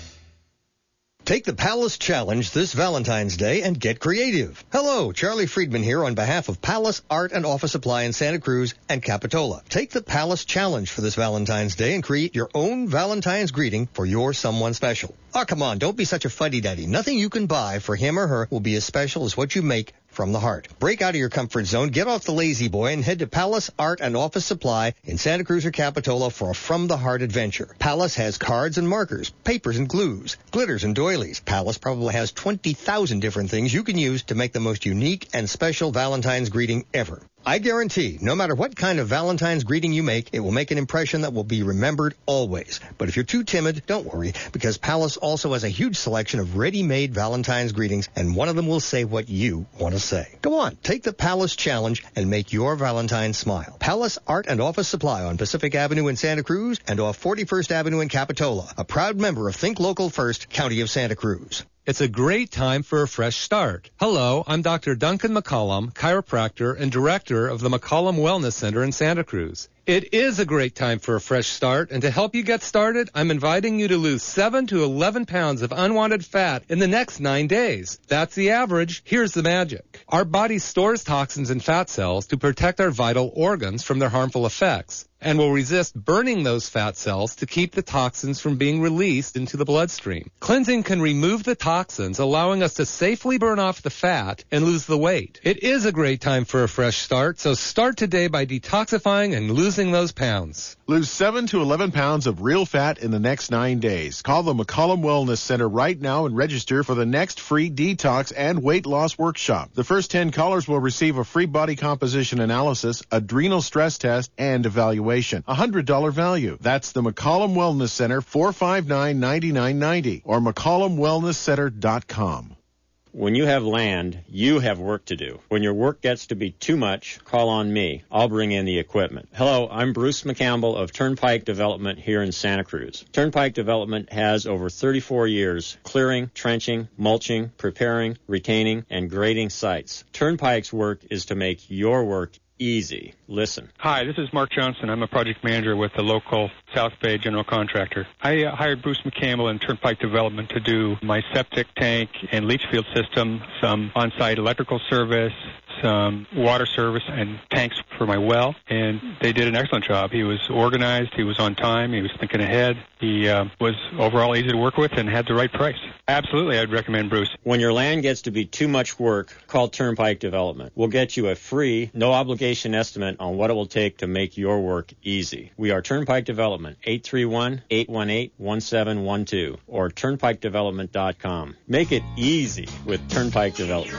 Take the Palace Challenge this Valentine's Day and get creative. Hello, Charlie Friedman here on behalf of Palace Art and Office Supply in Santa Cruz and Capitola. Take the Palace Challenge for this Valentine's Day and create your own Valentine's greeting for your someone special. Oh, come on, don't be such a fuddy-duddy. Nothing you can buy for him or her will be as special as what you make from the heart. Break out of your comfort zone, get off the lazy boy, and head to Palace Art and Office Supply in Santa Cruz or Capitola for a from-the-heart adventure. Palace has cards and markers, papers and glues, glitters and doilies. Palace probably has twenty thousand different things you can use to make the most unique and special Valentine's greeting ever. I guarantee, no matter what kind of Valentine's greeting you make, it will make an impression that will be remembered always. But if you're too timid, don't worry, because Palace also has a huge selection of ready-made Valentine's greetings, and one of them will say what you want to say. Go on, take the Palace Challenge and make your Valentine smile. Palace Art and Office Supply on Pacific Avenue in Santa Cruz and off forty-first Avenue in Capitola, a proud member of Think Local First, County of Santa Cruz. It's a great time for a fresh start. Hello, I'm Doctor Duncan McCollum, chiropractor and director of the McCollum Wellness Center in Santa Cruz. It is a great time for a fresh start, and to help you get started, I'm inviting you to lose seven to eleven pounds of unwanted fat in the next nine days. That's the average. Here's the magic. Our body stores toxins and fat cells to protect our vital organs from their harmful effects, and will resist burning those fat cells to keep the toxins from being released into the bloodstream. Cleansing can remove the toxins, allowing us to safely burn off the fat and lose the weight. It is a great time for a fresh start, so start today by detoxifying and losing those pounds. Lose seven to eleven pounds of real fat in the next nine days. Call the McCollum Wellness Center right now and register for the next free detox and weight loss workshop. The first ten callers will receive a free body composition analysis, adrenal stress test, and evaluation. A one hundred dollars value. That's the McCollum Wellness Center, four five nine, nine nine nine zero, or mccollum wellness center dot com. When you have land, you have work to do. When your work gets to be too much, call on me. I'll bring in the equipment. Hello, I'm Bruce McCampbell of Turnpike Development here in Santa Cruz. Turnpike Development has over thirty-four years clearing, trenching, mulching, preparing, retaining, and grading sites. Turnpike's work is to make your work easy. Listen. Hi, this is Mark Johnson. I'm a project manager with the local South Bay general contractor. I uh, hired Bruce McCampbell in Turnpike Development to do my septic tank and leach field system, some on-site electrical service, some water service, and tanks for my well. And they did an excellent job. He was organized. He was on time. He was thinking ahead. He uh, was overall easy to work with and had the right price. Absolutely, I'd recommend Bruce. When your land gets to be too much work, call Turnpike Development. We'll get you a free, no obligation estimate on what it will take to make your work easy. We are Turnpike Development, eight three one, eight one eight, one seven one two, or turnpike development dot com. Make it easy with Turnpike Development.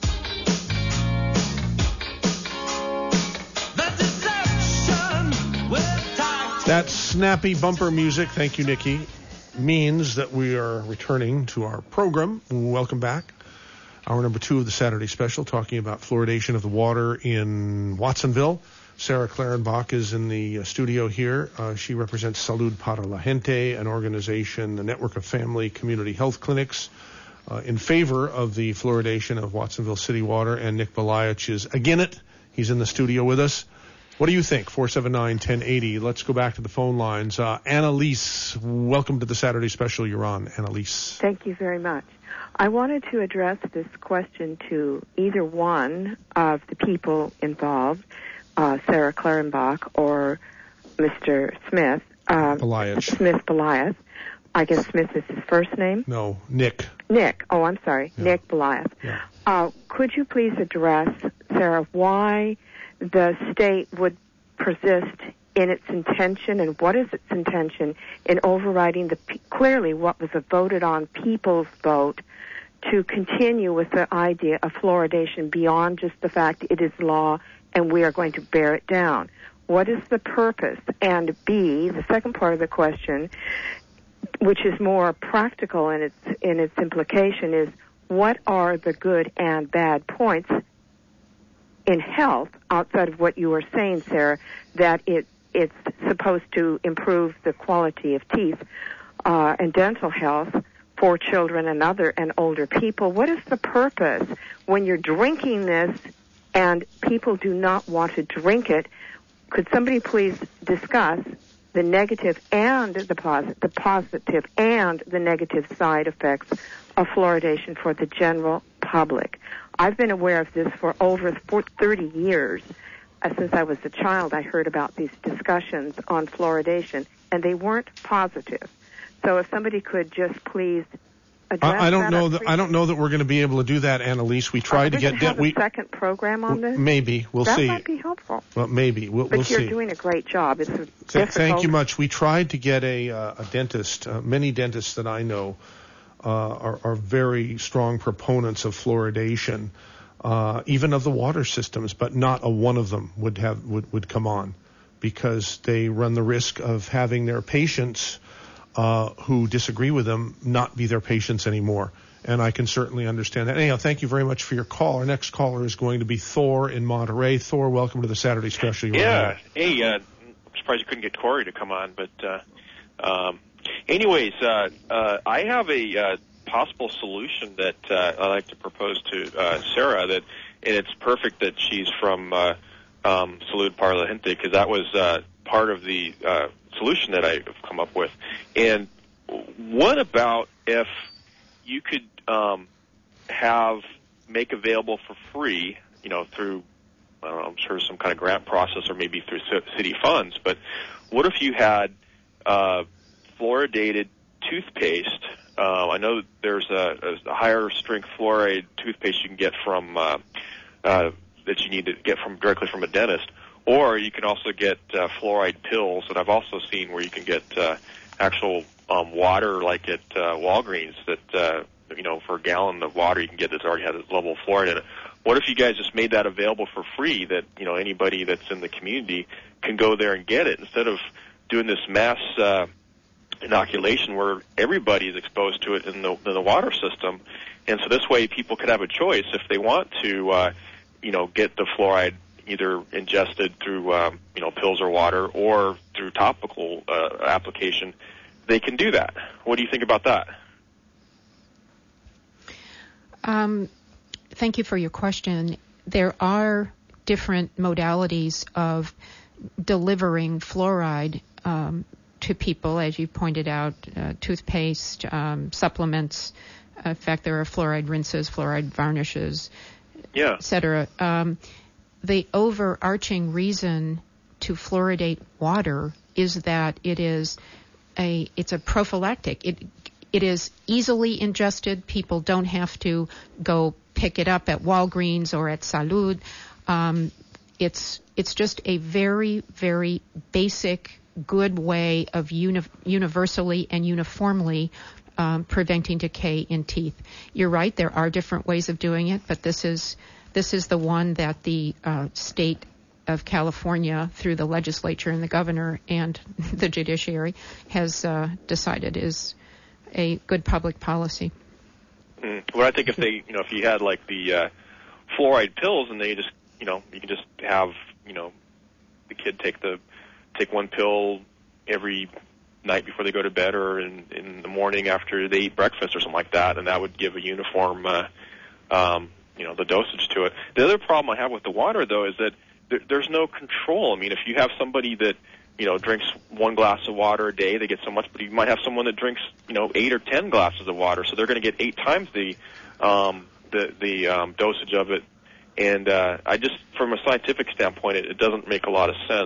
That snappy bumper music, thank you, Nikki, means that we are returning to our program. Welcome back. Hour number two of the Saturday special, talking about fluoridation of the water in Watsonville. Sarah Clarenbach is in the studio here. Uh, she represents Salud para la Gente, an organization, a network of family community health clinics uh, in favor of the fluoridation of Watsonville city water. And Nick Bolayich is again it. He's in the studio with us. What do you think? four seven nine, one oh eight oh. Let's go back to the phone lines. Uh, Annalise, welcome to the Saturday Special. You're on, Annalise. Thank you very much. I wanted to address this question to either one of the people involved, uh, Sarah Clarenbach or Mister Smith. Uh, Belias. Smith Belias. I guess Smith is his first name? No, Nick. Nick. Oh, I'm sorry. Yeah. Nick Belias. Yeah. Uh, could you please address, Sarah, why the state would persist in its intention, and what is its intention in overriding the clearly what was a voted on people's vote to continue with the idea of fluoridation beyond just the fact it is law and we are going to bear it down? What is the purpose? And B, the second part of the question, which is more practical in its in its implication, is what are the good and bad points in health outside of what you were saying, Sarah, that it it's supposed to improve the quality of teeth uh, and dental health for children and other and older people? What is the purpose when you're drinking this and people do not want to drink it? Could somebody please discuss the negative and the positive, the positive and the negative side effects of fluoridation for the general public? I've been aware of this for over thirty years. Uh, since I was a child, I heard about these discussions on fluoridation, and they weren't positive. So if somebody could just please address I, I don't that, know that I don't know that we're going to be able to do that, Annalise. We tried to get have de- we a second program on this. Maybe we'll that see. That might be helpful. Well, maybe we'll, but we'll you're see. doing a great job. It's a Th- difficult. Thank you much. We tried to get a uh, a dentist. Uh, many dentists that I know uh, are, are very strong proponents of fluoridation, uh, even of the water systems, but not a one of them would have would, would come on because they run the risk of having their patients uh, who disagree with them not be their patients anymore. And I can certainly understand that. Anyhow, thank you very much for your call. Our next caller is going to be Thor in Monterey. Thor, welcome to the Saturday Special. You're yeah. Hey, uh, I'm surprised you couldn't get Corey to come on. But uh, um, anyways, uh, uh, I have a uh, possible solution that uh, I'd like to propose to uh, Sarah. That and it's perfect that she's from uh, um, Salud para la Gente, because that was uh, part of the uh, solution that I've come up with. And what about if you could um, have make available for free, you know, through, I don't know, I'm sure some kind of grant process or maybe through city funds, but what if you had uh, fluoridated toothpaste? Uh, I know there's a, a higher strength fluoride toothpaste you can get from, uh, uh, that you need to get from directly from a dentist, or you can also get uh, fluoride pills, and I've also seen where you can get uh, actual um, water, like at uh, Walgreens, that uh, you know, for a gallon of water you can get that's already has a level of fluoride in it. What if you guys just made that available for free, that, you know, anybody that's in the community can go there and get it, instead of doing this mass uh, inoculation where everybody is exposed to it in the, in the water system? And so this way people could have a choice if they want to, uh, you know, get the fluoride either ingested through, um, you know, pills or water, or through topical uh, application. They can do that. What do you think about that? Um, thank you for your question. There are different modalities of delivering fluoride um, to people, as you pointed out, uh, toothpaste, um, supplements. In fact, there are fluoride rinses, fluoride varnishes, yeah. et cetera. Um, the overarching reason to fluoridate water is that it is a it's a prophylactic. It It is easily ingested. People don't have to go pick it up at Walgreens or at Salud. Um, it's it's just a very, very basic, good way of uni- universally and uniformly um, preventing decay in teeth. You're right, there are different ways of doing it, but this is this is the one that the uh, state of California, through the legislature and the governor and the judiciary, has uh, decided is a good public policy. Mm. Well, I think if they, you know, if you had like the uh, fluoride pills, and they just, you know, you can just have, you know, the kid take the take one pill every night before they go to bed, or in, in the morning after they eat breakfast, or something like that, and that would give a uniform, uh, um, you know, the dosage to it. The other problem I have with the water, though, is that there, there's no control. I mean, if you have somebody that, you know, drinks one glass of water a day, they get so much, but you might have someone that drinks, you know, eight or ten glasses of water, so they're going to get eight times the um, the the um, dosage of it. And uh, I just, from a scientific standpoint, it, it doesn't make a lot of sense.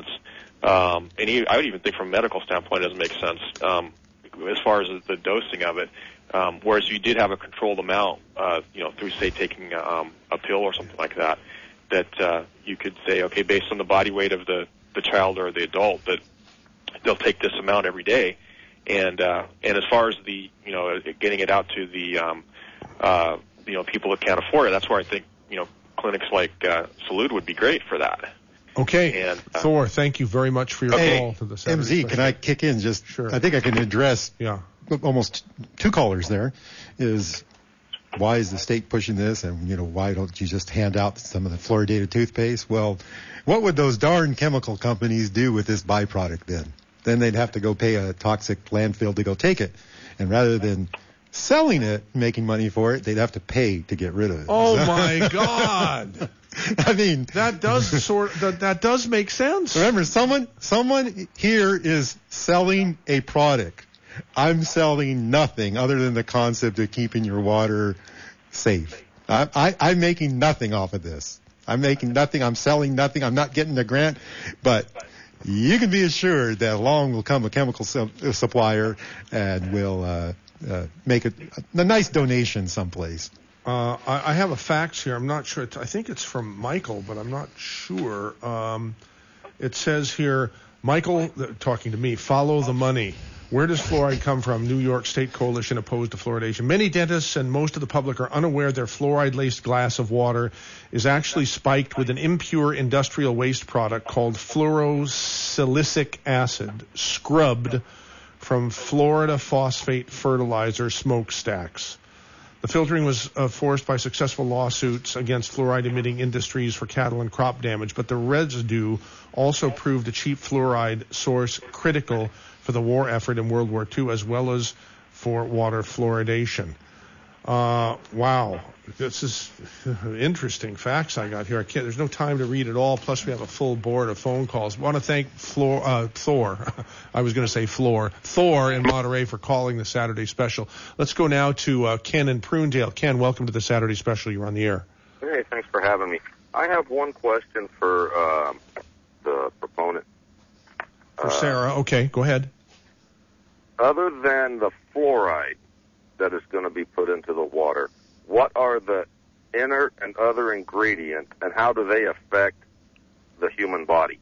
Um, and he, I would even think from a medical standpoint, it doesn't make sense um, as far as the dosing of it. Um, whereas you did have a controlled amount, uh, you know, through, say, taking um, a pill or something like that, that uh, you could say, okay, based on the body weight of the, the child or the adult, that they'll take this amount every day. And uh, and as far as the, you know, getting it out to the, um, uh, you know, people that can't afford it, that's where I think, you know, clinics like uh, Salud would be great for that. Okay, and, uh, Thor, thank you very much for your hey, call to the Saturday M Z, special. can I kick in just, sure. I think I can address yeah. almost two callers there, is why is the state pushing this, and, you know, why don't you just hand out some of the fluoridated toothpaste? Well, what would those darn chemical companies do with this byproduct then? Then they'd have to go pay a toxic landfill to go take it, and rather than selling it, making money for it, they'd have to pay to get rid of it. Oh, my God. I mean, that does sort that, that does make sense. Remember, someone someone here is selling a product. I'm selling nothing other than the concept of keeping your water safe. I, I, I'm making nothing off of this. I'm making nothing. I'm selling nothing. I'm not getting the grant. But you can be assured that along will come a chemical su- supplier and will uh, uh, make a, a nice donation someplace. Uh, I, I have a fax here. I'm not sure. It's, I think it's from Michael, but I'm not sure. Um, it says here, Michael, uh, talking to me, follow the money. Where does fluoride come from? New York State Coalition opposed to fluoridation. Many dentists and most of the public are unaware their fluoride-laced glass of water is actually spiked with an impure industrial waste product called fluorosilicic acid, scrubbed from Florida phosphate fertilizer smokestacks. The filtering was uh, forced by successful lawsuits against fluoride-emitting industries for cattle and crop damage, but the residue also proved a cheap fluoride source critical for the war effort in World War Two, as well as for water fluoridation. Uh, wow, this is interesting facts I got here. I can't. There's no time to read it all. Plus, we have a full board of phone calls. I want to thank Floor, uh, Thor. I was going to say Floor. Thor in Monterey for calling the Saturday special. Let's go now to uh, Ken in Prunedale. Ken, welcome to the Saturday special. You're on the air. Hey, thanks for having me. I have one question for uh, the proponent. For uh, Sarah. Okay, go ahead. Other than the fluoride that is going to be put into the water, what are the inert and other ingredients, and how do they affect the human body?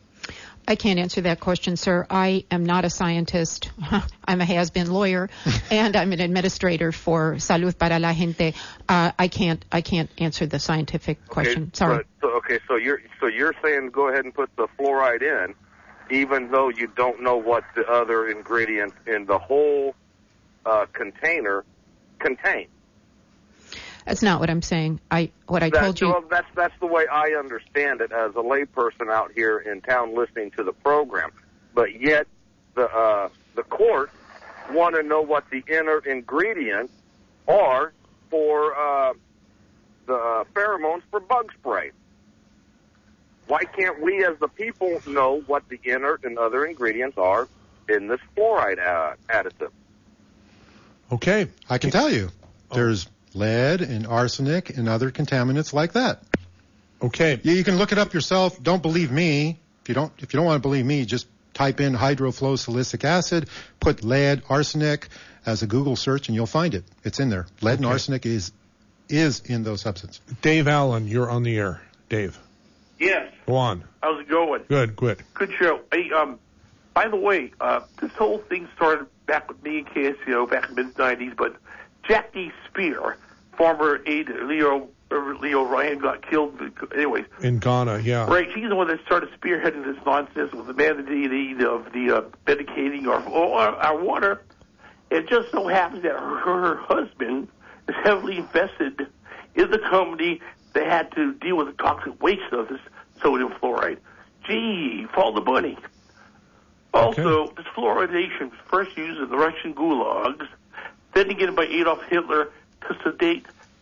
I can't answer that question, sir. I am not a scientist. I'm a has-been lawyer, and I'm an administrator for Salud para la Gente. Uh, I can't. I can't answer the scientific question. Okay, Sorry. But, so, okay, so you're so you're saying go ahead and put the fluoride in, even though you don't know what the other ingredients in the whole uh, container contain. That's not what I'm saying. I what I That, told you. Well, that's that's the way I understand it as a layperson out here in town listening to the program. But yet the uh, the court want to know what the inner ingredients are for uh, the uh, pheromones for bug spray. Why can't we as the people know what the inert and other ingredients are in this fluoride uh, additive? Okay. I can tell you. There's lead and arsenic and other contaminants like that. Okay. You, you can look it up yourself. Don't believe me. If you don't, if you don't want to believe me, just type in hydrofluosilicic acid, put lead, arsenic as a Google search, and you'll find it. It's in there. Lead Okay. and arsenic is is in those substances. Dave Allen, you're on the air. Dave, Yes. go on. How's it going? Good, good. Good show. Hey, um, by the way, uh, this whole thing started back with me and K S C O back in the mid nineties, but Jackie Spear, former aide to Leo, Leo Ryan, got killed. Anyways. In Ghana, yeah. Right, she's the one that started spearheading this nonsense with the mandate of the uh, medicating our, our, our water. It just so happens that her, her husband is heavily invested in the company that had to deal with the toxic waste of this sodium fluoride. Gee, follow the money. Also, okay. This fluoridation was first used in the Russian gulags, then again by Adolf Hitler to sedate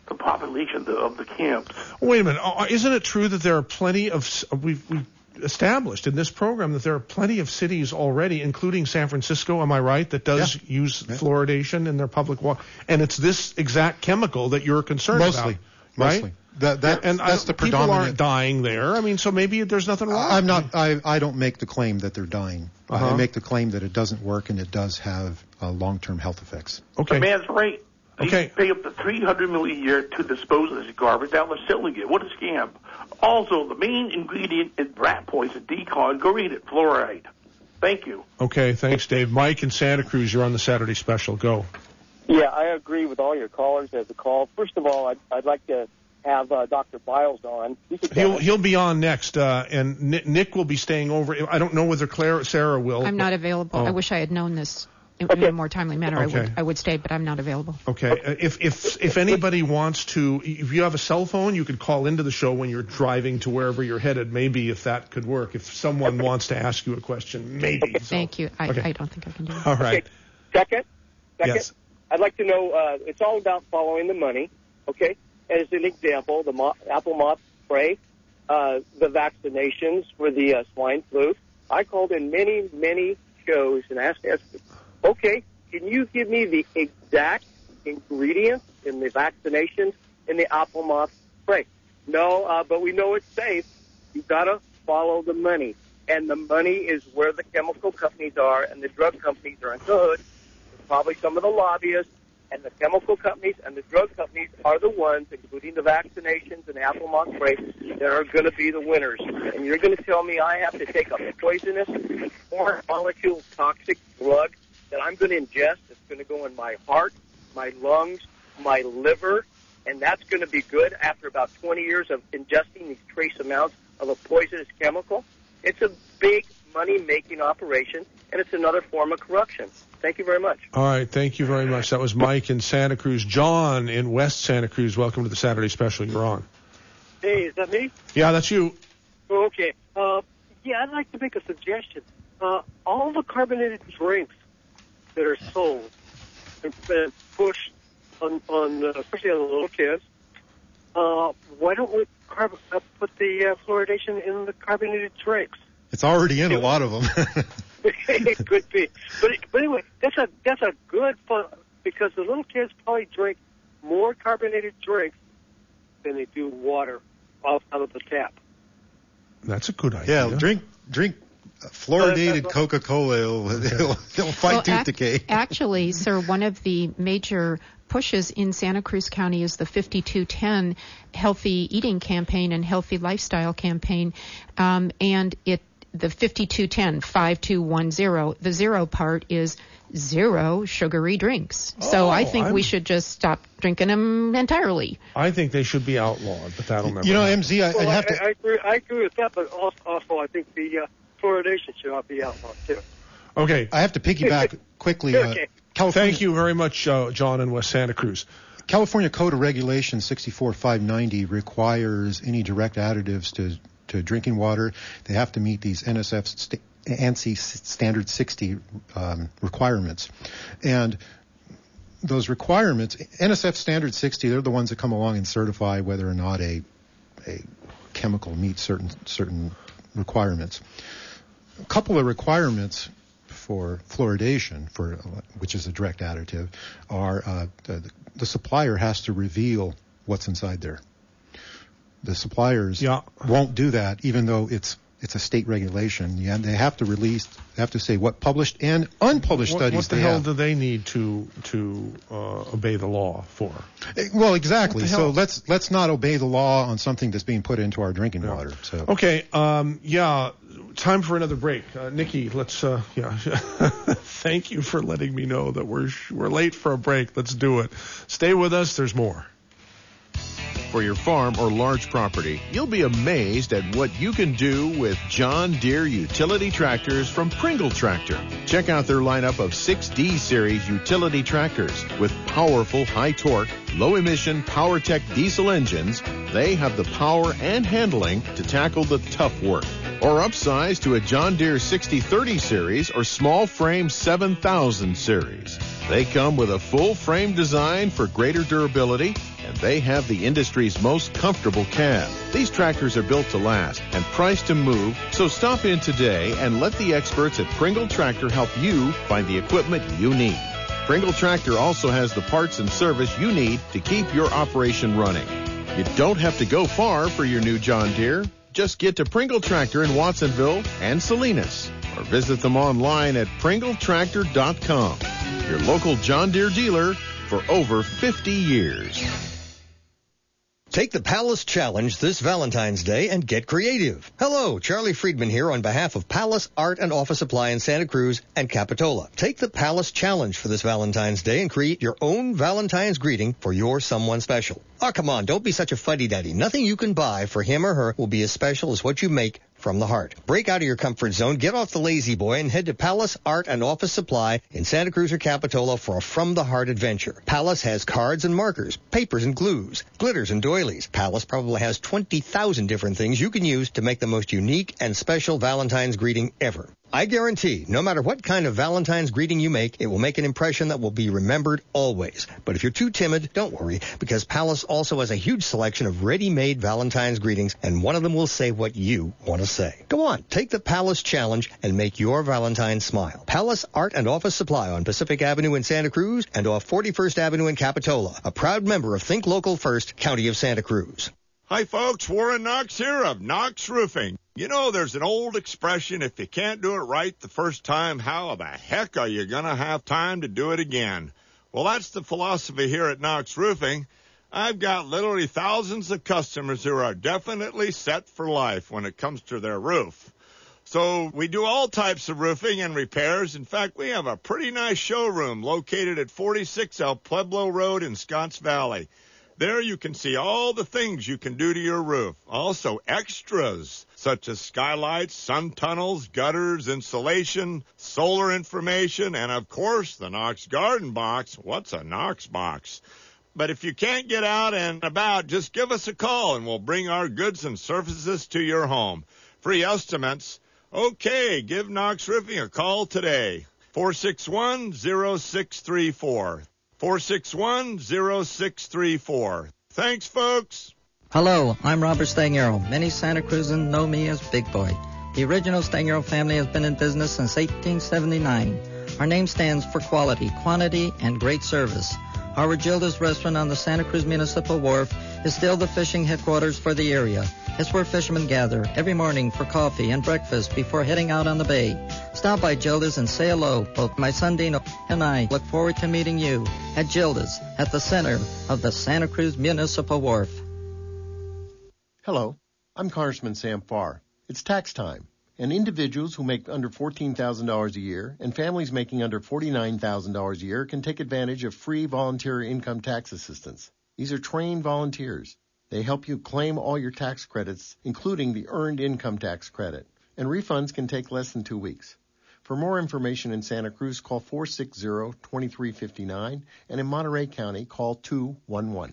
the population of the, of the camps. Wait a minute. Uh, Isn't it true that there are plenty of s- we've, we've established in this program that there are plenty of cities already, including San Francisco, am I right, that does yeah. use yeah. fluoridation in their public water, and it's this exact chemical that you're concerned mostly, about, right? Mostly. That, that, and that's I, the people predominant. aren't dying there. I mean, so maybe there's nothing wrong. I'm not. I, I don't make the claim that they're dying. Uh-huh. I make the claim that it doesn't work and it does have uh, long-term health effects. Okay. The man's right. Okay. They pay up to three hundred million a year to dispose of this garbage. Now they're selling it. What a scam! Also, the main ingredient in rat poison, decon, go read it, fluoride. Thank you. Okay, thanks, Dave. Mike in Santa Cruz, you're on the Saturday special. Go. Yeah, I agree with all your callers as a call. First of all, I'd, I'd like to have uh, Doctor Biles on. He'll he'll be on next, uh, and Nick, Nick will be staying over. I don't know whether Claire, Sarah will. I'm not available. Oh. I wish I had known this in, okay. in a more timely manner. Okay. I would I would stay, but I'm not available. Okay. Uh, if if if anybody wants to, if you have a cell phone, you could call into the show when you're driving to wherever you're headed. Maybe if that could work. If someone wants to ask you a question, maybe. Okay. So. Thank you. I, okay. I don't think I can do it. All right. Okay. Second, second. Yes. I'd like to know. Uh, it's all about following the money. Okay. As an example, the mo- apple moth spray, uh, the vaccinations for the uh, swine flu. I called in many, many shows and asked, asked, okay, can you give me the exact ingredients in the vaccinations in the apple moth spray? No, uh, but we know it's safe. You've got to follow the money. And the money is where the chemical companies are and the drug companies are in the hood. Probably some of the lobbyists. And the chemical companies and the drug companies are the ones, including the vaccinations and apple moth spray, that are going to be the winners. And you're going to tell me I have to take a poisonous, foreign molecule toxic drug that I'm going to ingest that's going to go in my heart, my lungs, my liver, and that's going to be good after about twenty years of ingesting these trace amounts of a poisonous chemical? It's a big money-making operation, and it's another form of corruption. Thank you very much. All right, thank you very much. That was Mike in Santa Cruz. John in West Santa Cruz, welcome to the Saturday Special. You're on. Hey, is that me? Yeah, that's you. Oh, okay. Uh, yeah, I'd like to make a suggestion. Uh, all the carbonated drinks that are sold and, and pushed on, on uh, especially on the little kids, uh, why don't we carb- uh, put the uh, fluoridation in the carbonated drinks? It's already in a lot of them. It could be, but, but anyway, that's a that's a good fun because the little kids probably drink more carbonated drinks than they do water off out of the tap. That's a good idea. Yeah, drink drink fluoridated Coca-Cola. It'll, it'll, it'll fight well, tooth ac- decay. Actually, sir, one of the major pushes in Santa Cruz County is the fifty-two ten Healthy Eating Campaign and Healthy Lifestyle Campaign, um, and it. The fifty-two ten, five two one zero, the zero part is zero sugary drinks. Oh, so I think I'm... we should just stop drinking them entirely. I think they should be outlawed, but that'll never You know, happen. M Z, I, well, I have I, to... I, agree, I agree with that, but also, also I think the uh, fluoridation should not be outlawed, too. Okay. I have to piggyback quickly. Uh, okay. California, Thank you very much, uh, John in West Santa Cruz. California Code of Regulation sixty-four five ninety requires any direct additives to to drinking water. They have to meet these N S F st- ANSI Standard sixty um, requirements. And those requirements, N S F Standard sixty, they're the ones that come along and certify whether or not a a chemical meets certain certain requirements. A couple of requirements for fluoridation, for which is a direct additive, are uh, the, the supplier has to reveal what's inside there. The suppliers yeah. won't do that, even though it's it's a state regulation. Yeah, they have to release, they have to say what published and unpublished what, studies what the they hell have. do they need to to uh, obey the law for? Well, exactly. What the So hell? let's let's not obey the law on something that's being put into our drinking Yeah. water. So Okay, um, yeah, time for another break. Uh, Nikki, let's, uh, yeah, thank you for letting me know that we're we're late for a break. Let's do it. Stay with us. There's more. For your farm or large property, you'll be amazed at what you can do with John Deere utility tractors from Pringle Tractor. Check out their lineup of six D Series utility tractors with powerful high torque, low emission PowerTech diesel engines. They have the power and handling to tackle the tough work. Or upsize to a John Deere sixty thirty series or small frame seven thousand series. They come with a full frame design for greater durability, and They have the industry's most comfortable cab. These tractors are built to last and priced to move, so stop in today and let the experts at Pringle Tractor help you find the equipment you need. Pringle Tractor also has the parts and service you need to keep your operation running. You don't have to go far for your new John Deere. Just get to Pringle Tractor in Watsonville and Salinas, or visit them online at pringle tractor dot com. Your local John Deere dealer for over fifty years. Take the Palace Challenge this Valentine's Day and get creative. Hello, Charlie Friedman here on behalf of Palace Art and Office Supply in Santa Cruz and Capitola. Take the Palace Challenge for this Valentine's Day and create your own Valentine's greeting for your someone special. Oh, come on, don't be such a fuddy-duddy. Nothing you can buy for him or her will be as special as what you make from the heart. Break out of your comfort zone, get off the lazy boy, and head to Palace Art and Office Supply in Santa Cruz or Capitola for a from-the-heart adventure. Palace has cards and markers, papers and glues, glitters and doilies. Palace probably has twenty thousand different things you can use to make the most unique and special Valentine's greeting ever. I guarantee, no matter what kind of Valentine's greeting you make, it will make an impression that will be remembered always. But if you're too timid, don't worry, because Palace also has a huge selection of ready-made Valentine's greetings, and one of them will say what you want to say. Go on, take the Palace Challenge and make your Valentine smile. Palace Art and Office Supply on Pacific Avenue in Santa Cruz and off forty-first Avenue in Capitola. A proud member of Think Local First, County of Santa Cruz. Hi, folks. Warren Knox here of Knox Roofing. You know, there's an old expression, if you can't do it right the first time, how the heck are you going to have time to do it again? Well, that's the philosophy here at Knox Roofing. I've got literally thousands of customers who are definitely set for life when it comes to their roof. So we do all types of roofing and repairs. In fact, we have a pretty nice showroom located at forty-six El Pueblo Road in Scotts Valley. There you can see all the things you can do to your roof. Also extras such as skylights, sun tunnels, gutters, insulation, solar information, and of course the Knox Garden Box. What's a Knox box? But if you can't get out and about, just give us a call and we'll bring our goods and services to your home. Free estimates. Okay, give Knox Roofing a call today. four six one, zero six three four. four six one, zero six three four. Thanks, folks. Hello, I'm Robert Stangaro. Many Santa Cruzans know me as Big Boy. The original Stangaro family has been in business since eighteen seventy-nine. Our name stands for quality, quantity, and great service. Our Gilda's restaurant on the Santa Cruz Municipal Wharf is still the fishing headquarters for the area. It's where fishermen gather every morning for coffee and breakfast before heading out on the bay. Stop by Gilda's and say hello. Both my son Dino and I look forward to meeting you at Gilda's at the center of the Santa Cruz Municipal Wharf. Hello, I'm Congressman Sam Farr. It's tax time, and individuals who make under fourteen thousand dollars a year and families making under forty-nine thousand dollars a year can take advantage of free volunteer income tax assistance. These are trained volunteers. They help you claim all your tax credits, including the Earned Income Tax Credit, and refunds can take less than two weeks. For more information in Santa Cruz, call four six zero, two three five nine, and in Monterey County, call two one one.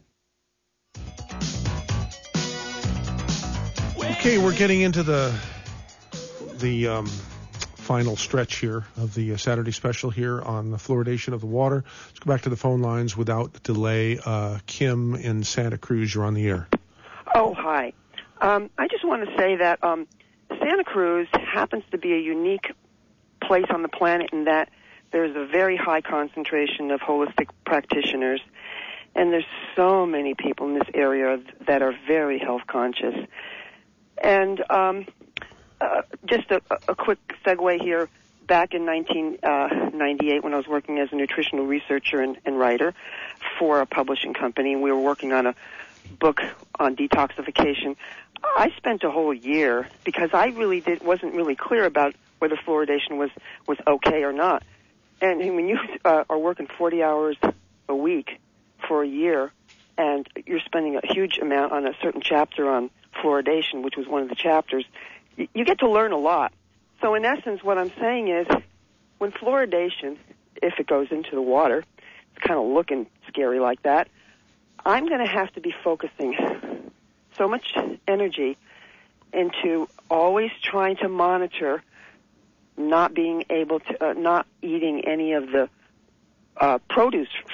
Okay, we're getting into the the um, final stretch here of the uh, Saturday special here on the fluoridation of the water. Let's go back to the phone lines without delay. Uh, Kim in Santa Cruz, you're on the air. Oh, hi. Um, I just want to say that um, Santa Cruz happens to be a unique place on the planet in that there's a very high concentration of holistic practitioners, and there's so many people in this area that are very health conscious. And um, uh, just a, a quick segue here. Back in nineteen ninety-eight, when I was working as a nutritional researcher and, and writer for a publishing company, we were working on a book on detoxification. I spent a whole year because I really did, wasn't really clear about whether fluoridation was, was okay or not. And when you uh, are working forty hours a week for a year, and you're spending a huge amount on a certain chapter on fluoridation, which was one of the chapters, you, you get to learn a lot. So in essence, what I'm saying is, when fluoridation, if it goes into the water, it's kind of looking scary like that, I'm going to have to be focusing so much energy into always trying to monitor not being able to, uh, not eating any of the uh, produce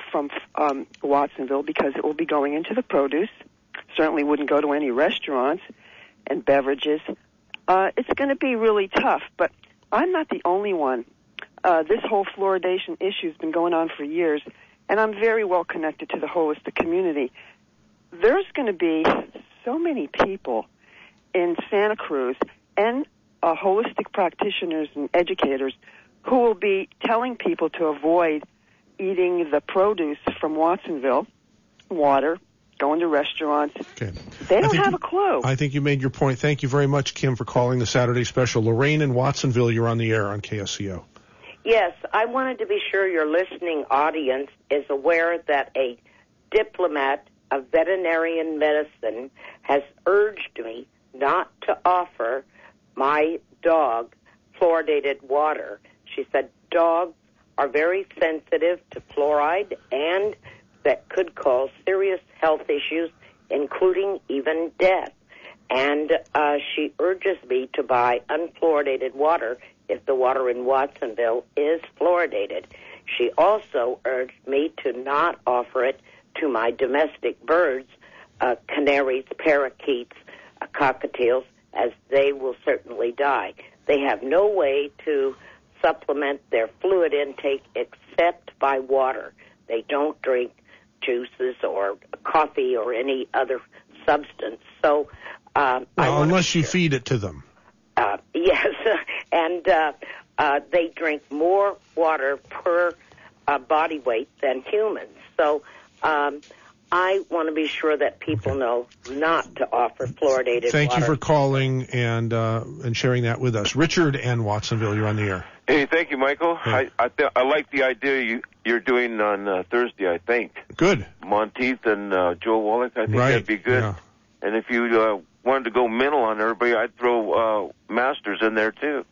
from um, Watsonville because it will be going into the produce. Certainly wouldn't go to any restaurants and beverages. Uh, it's going to be really tough, but I'm not the only one. Uh, this whole fluoridation issue has been going on for years, and I'm very well connected to the holistic community. There's going to be so many people in Santa Cruz and uh, holistic practitioners and educators who will be telling people to avoid eating the produce from Watsonville, water, going to restaurants. Okay. They don't think have you, a clue. I think you made your point. Thank you very much, Kim, for calling the Saturday special. Lorraine in Watsonville, you're on the air on K S C O. Yes, I wanted to be sure your listening audience is aware that a diplomat of veterinarian medicine has urged me not to offer my dog fluoridated water. She said dogs are very sensitive to fluoride and that could cause serious health issues, including even death. And uh, she urges me to buy unfluoridated water if the water in Watsonville is fluoridated. She also urged me to not offer it to my domestic birds, uh, canaries, parakeets, uh, cockatiels, as they will certainly die. They have no way to supplement their fluid intake except by water. They don't drink juices or coffee or any other substance. So, uh, well, unless you feed it to them. Uh, yes, and uh, uh, they drink more water per uh, body weight than humans. So um, I want to be sure that people know not to offer fluoridated Thank water. you for calling and uh, and sharing that with us. Richard and Watsonville, you're on the air. Hey, thank you, Michael. Hey. I I, th- I like the idea you, you're doing on uh, Thursday, I think. Good. Monteith and uh, Joe Wallach, I think right. that'd be good. Yeah. And if you uh, wanted to go mental on everybody, I'd throw uh, Masters in there, too.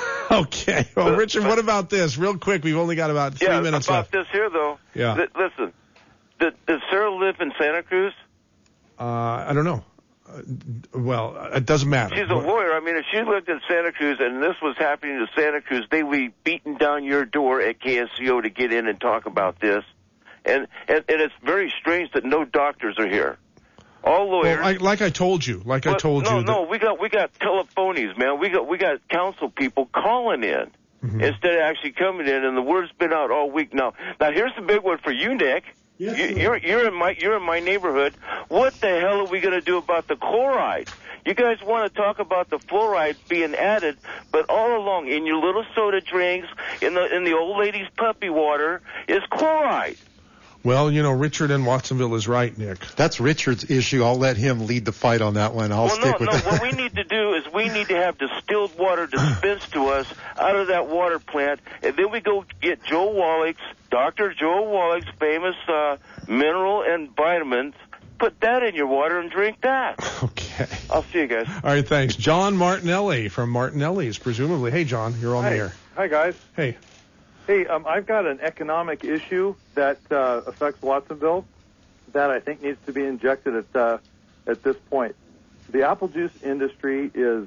Okay. Well, Richard, what about this? Real quick, we've only got about three yeah, minutes about left. this here, though. Yeah. Th- listen, th- does Sarah live in Santa Cruz? Uh, I don't know. Uh, well, it doesn't matter. She's a lawyer. I mean, if she lived in Santa Cruz and this was happening to Santa Cruz, they would be beating down your door at K S C O to get in and talk about this. And and, and it's very strange that no doctors are here. All lawyers. Well, I, like I told you, like well, I told no, you. No, that, no, we got we got telephonies, man. We got we got council people calling in mm-hmm. instead of actually coming in. And the word's been out all week now. Now here's the big one for you, Nick. Yes, you, you're you're in my you're in my neighborhood. What the hell are we going to do about the chloride? You guys want to talk about the fluoride being added, but all along in your little soda drinks, in the in the old lady's puppy water, is chloride. Well, you know, Richard in Watsonville is right, Nick. That's Richard's issue. I'll let him lead the fight on that one. I'll well, stick no, with no. that. What we need to do is we need to have distilled water dispensed to us out of that water plant, and then we go get Joe Wallach's, Doctor Joe Wallach's famous uh, mineral and vitamins, put that in your water and drink that. Okay. I'll see you guys. All right, thanks. John Martinelli from Martinelli's, presumably. Hey, John, you're on Hi. the air. Hi, guys. Hey. Hey, um, I've got an economic issue that uh, affects Watsonville that I think needs to be injected at uh, at this point. The apple juice industry is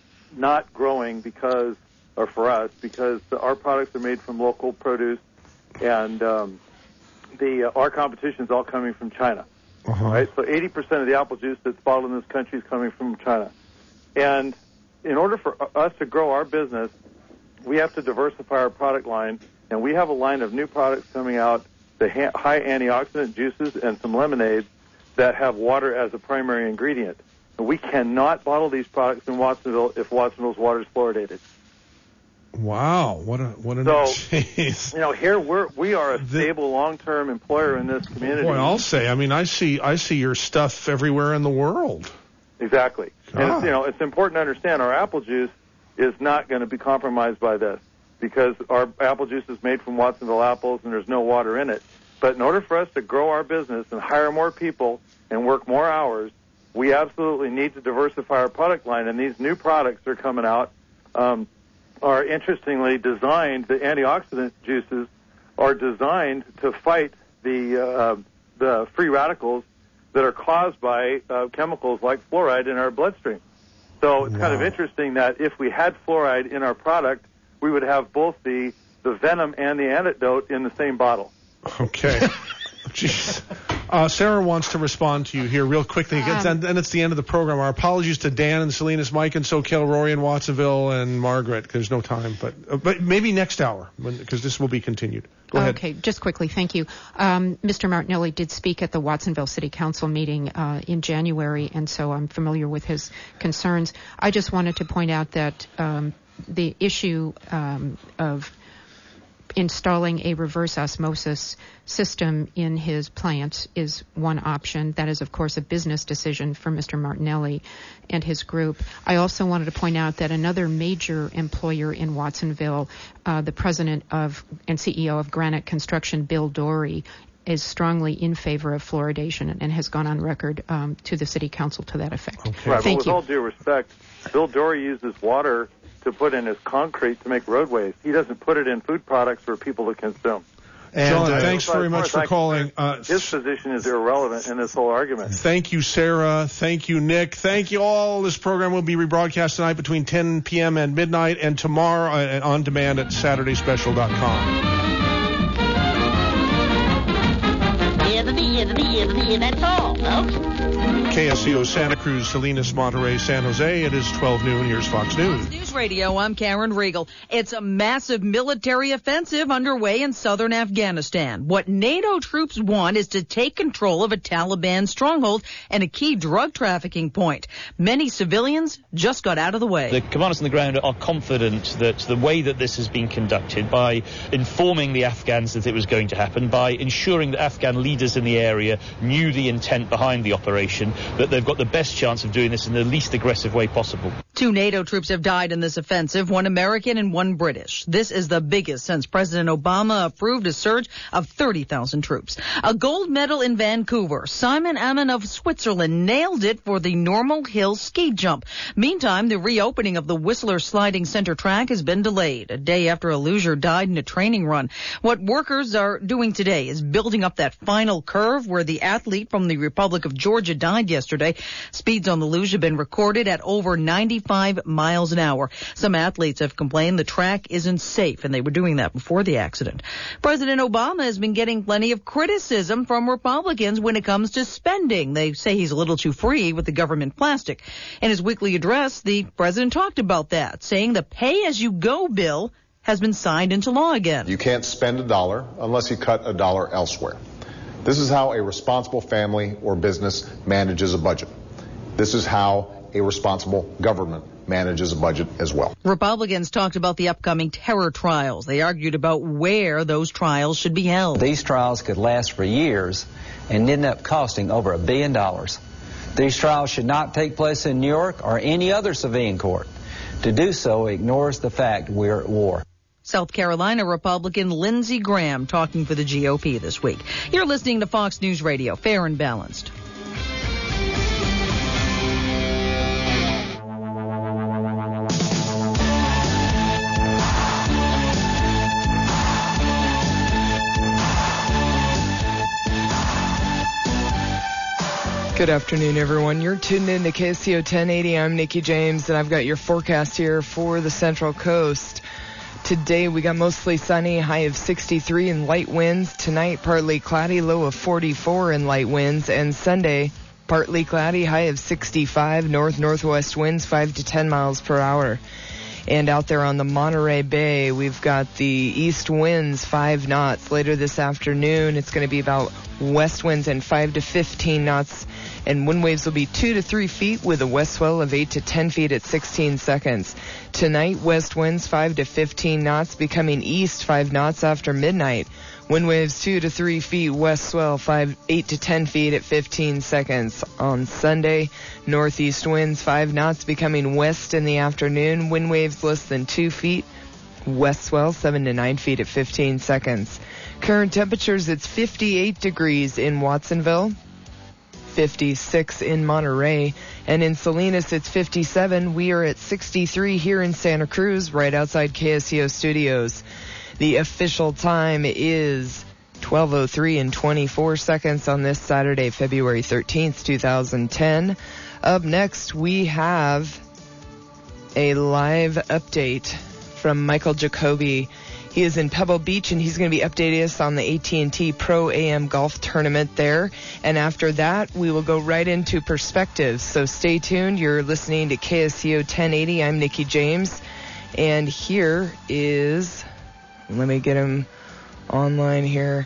not growing because, or for us, because our products are made from local produce, and um, the uh, our competition is all coming from China. Uh-huh. Right, so eighty percent of the apple juice that's bottled in this country is coming from China, and in order for us to grow our business, we have to diversify our product line, and we have a line of new products coming out, the ha- high antioxidant juices and some lemonades that have water as a primary ingredient. And we cannot bottle these products in Watsonville if Watsonville's water is fluoridated. Wow, what a what a so, geez. You know, here we're we are a stable, long-term employer in this community. Boy, I'll say. I mean, I see I see your stuff everywhere in the world. Exactly, God. and it's, you know, it's important to understand our apple juice is not going to be compromised by this because our apple juice is made from Watsonville apples and there's no water in it. But in order for us to grow our business and hire more people and work more hours, we absolutely need to diversify our product line. And these new products that are coming out um, are interestingly designed, the antioxidant juices are designed to fight the, uh, the free radicals that are caused by uh, chemicals like fluoride in our bloodstream. So it's wow. kind of interesting that if we had fluoride in our product, we would have both the, the venom and the antidote in the same bottle. Okay. Jeez. Uh, Sarah wants to respond to you here real quickly, um, and, and it's the end of the program. Our apologies to Dan and Salinas, Mike and Soquel, Rory and Watsonville, and Margaret. There's no time, but uh, but maybe next hour, because this will be continued. Go ahead. Okay, just quickly, thank you. Um, Mister Martinelli did speak at the Watsonville City Council meeting uh, in January, and so I'm familiar with his concerns. I just wanted to point out that um, the issue um, of installing a reverse osmosis system in his plants is one option. That is, of course, a business decision for Mister Martinelli and his group. I also wanted to point out that another major employer in Watsonville, uh, the president of and C E O of Granite Construction, Bill Dorey, is strongly in favor of fluoridation and has gone on record um, to the city council to that effect. Okay. Right, Thank but with you. all due respect, Bill Dorey uses water to put in his concrete to make roadways. He doesn't put it in food products for people to consume. And John, uh, thanks very much for calling. Uh, his position is irrelevant in this whole argument. Thank you, Sarah. Thank you, Nick. Thank you all. This program will be rebroadcast tonight between ten p.m. and midnight, and tomorrow uh, on demand at saturday special dot com. That's all, folks. K S C O Santa Cruz, Salinas, Monterey, San Jose. It is twelve noon. Here's Fox News. News Radio, I'm Karen Riegel. It's a massive military offensive underway in southern Afghanistan. What NATO troops want is to take control of a Taliban stronghold and a key drug trafficking point. Many civilians just got out of the way. The commanders on the ground are confident that the way that this has been conducted, by informing the Afghans that it was going to happen, by ensuring that Afghan leaders in the area knew the intent behind the operation, that they've got the best chance of doing this in the least aggressive way possible. Two NATO troops have died in this offensive, one American and one British. This is the biggest since President Obama approved a surge of thirty thousand troops. A gold medal in Vancouver. Simon Ammann of Switzerland nailed it for the Normal Hill ski jump. Meantime, the reopening of the Whistler Sliding Center track has been delayed, a day after a loser died in a training run. What workers are doing today is building up that final curve where the athlete from the Republic of Georgia died yesterday. Speeds on the luge have been recorded at over ninety-five miles an hour. Some athletes have complained the track isn't safe, and they were doing that before the accident. President Obama has been getting plenty of criticism from Republicans when it comes to spending. They say he's a little too free with the government plastic. In his weekly address, the president talked about that, saying the pay-as-you-go bill has been signed into law again. You can't spend a dollar unless you cut a dollar elsewhere. This is how a responsible family or business manages a budget. This is how a responsible government manages a budget as well. Republicans talked about the upcoming terror trials. They argued about where those trials should be held. These trials could last for years and end up costing over a billion dollars. These trials should not take place in New York or any other civilian court. To do so ignores the fact we're at war. South Carolina Republican Lindsey Graham talking for the G O P this week. You're listening to Fox News Radio, fair and balanced. Good afternoon, everyone. You're tuned in to K S C O ten eighty. I'm Nikki James, and I've got your forecast here for the Central Coast. Today, we got mostly sunny, high of sixty-three and light winds. Tonight, partly cloudy, low of forty-four and light winds. And Sunday, partly cloudy, high of sixty-five, north-northwest winds, five to ten miles per hour. And out there on the Monterey Bay, we've got the east winds, five knots. Later this afternoon, it's going to be about west winds and five to fifteen knots. And wind waves will be two to three feet with a west swell of eight to ten feet at sixteen seconds. Tonight, west winds five to fifteen knots, becoming east five knots after midnight. Wind waves two to three feet, west swell five, eight to ten feet at fifteen seconds. On Sunday, northeast winds five knots, becoming west in the afternoon. Wind waves less than two feet, west swell seven to nine feet at fifteen seconds. Current temperatures, it's fifty-eight degrees in Watsonville, fifty-six in Monterey, and in Salinas it's fifty-seven. We are at sixty-three here in Santa Cruz, right outside K S C O Studios. The official time is twelve oh three and twenty-four seconds on this Saturday, February thirteenth, twenty ten. Up next, we have a live update from Michael Jacoby. He is in Pebble Beach, and he's going to be updating us on the A T and T Pro A M Golf Tournament there. And after that, we will go right into Perspectives. So stay tuned. You're listening to K S C O ten eighty. I'm Nikki James. And here is, let me get him online here.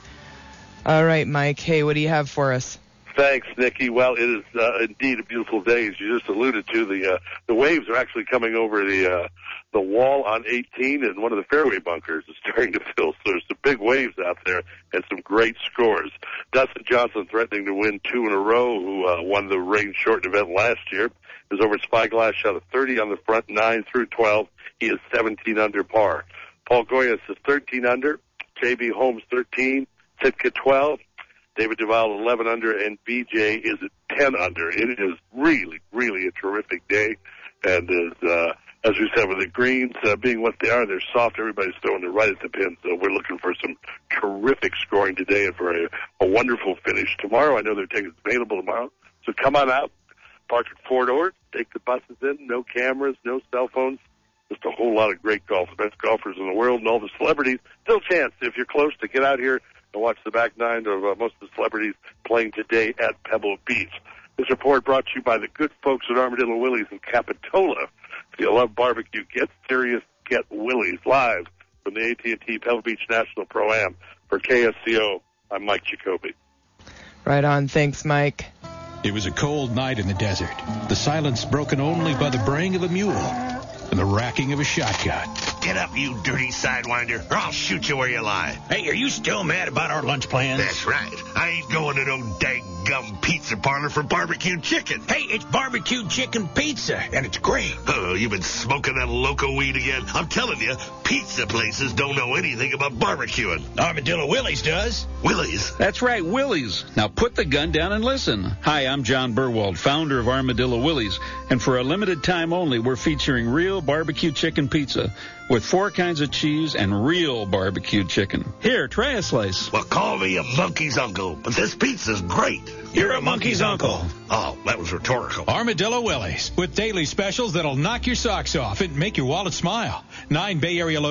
All right, Mike. Hey, what do you have for us? Thanks, Nikki. Well, it is uh, indeed a beautiful day, as you just alluded to. The uh, the waves are actually coming over the uh, the wall on eighteen, and one of the fairway bunkers is starting to fill. So there's some big waves out there and some great scores. Dustin Johnson threatening to win two in a row, who uh, won the rain-shortened event last year, is over Spyglass, shot a thirty on the front nine through twelve. He is seventeen under par. Paul Goyas is thirteen under. J B Holmes thirteen. Sitka twelve. David Duval eleven under, and B J is at ten under. It is really, really a terrific day. And as, uh, as we said, with the greens uh, being what they are, they're soft. Everybody's throwing it right at the pin. So we're looking for some terrific scoring today and for a, a wonderful finish tomorrow. I know there are tickets available tomorrow. So come on out, park at four doors, take the buses in, no cameras, no cell phones. Just a whole lot of great golf. The best golfers in the world and all the celebrities. Still a chance, if you're close, to get out here and watch the back nine of uh, most of the celebrities playing today at Pebble Beach. This report brought to you by the good folks at Armadillo Willie's in Capitola. If you love barbecue, get serious, get Willie's. Live from the A T and T Pebble Beach National Pro-Am. For K S C O, I'm Mike Jacoby. Right on. Thanks, Mike. It was a cold night in the desert. The silence broken only by the braying of a mule and the racking of a shotgun. Get up, you dirty sidewinder, or I'll shoot you where you lie. Hey, are you still mad about our lunch plans? That's right. I ain't going to no dang-gum pizza parlor for barbecue chicken. Hey, it's barbecue chicken pizza, and it's great. Oh, you've been smoking that loco weed again? I'm telling you, pizza places don't know anything about barbecuing. Armadillo Willie's does. Willie's? That's right, Willie's. Now put the gun down and listen. Hi, I'm John Burwald, founder of Armadillo Willie's, and for a limited time only, we're featuring real barbecue chicken pizza with four kinds of cheese and real barbecue chicken. Here, try a slice. Well, call me a monkey's uncle, but this pizza's great. You're a monkey's uncle. Oh, that was rhetorical. Armadillo Willie's, with daily specials that'll knock your socks off and make your wallet smile. Nine Bay Area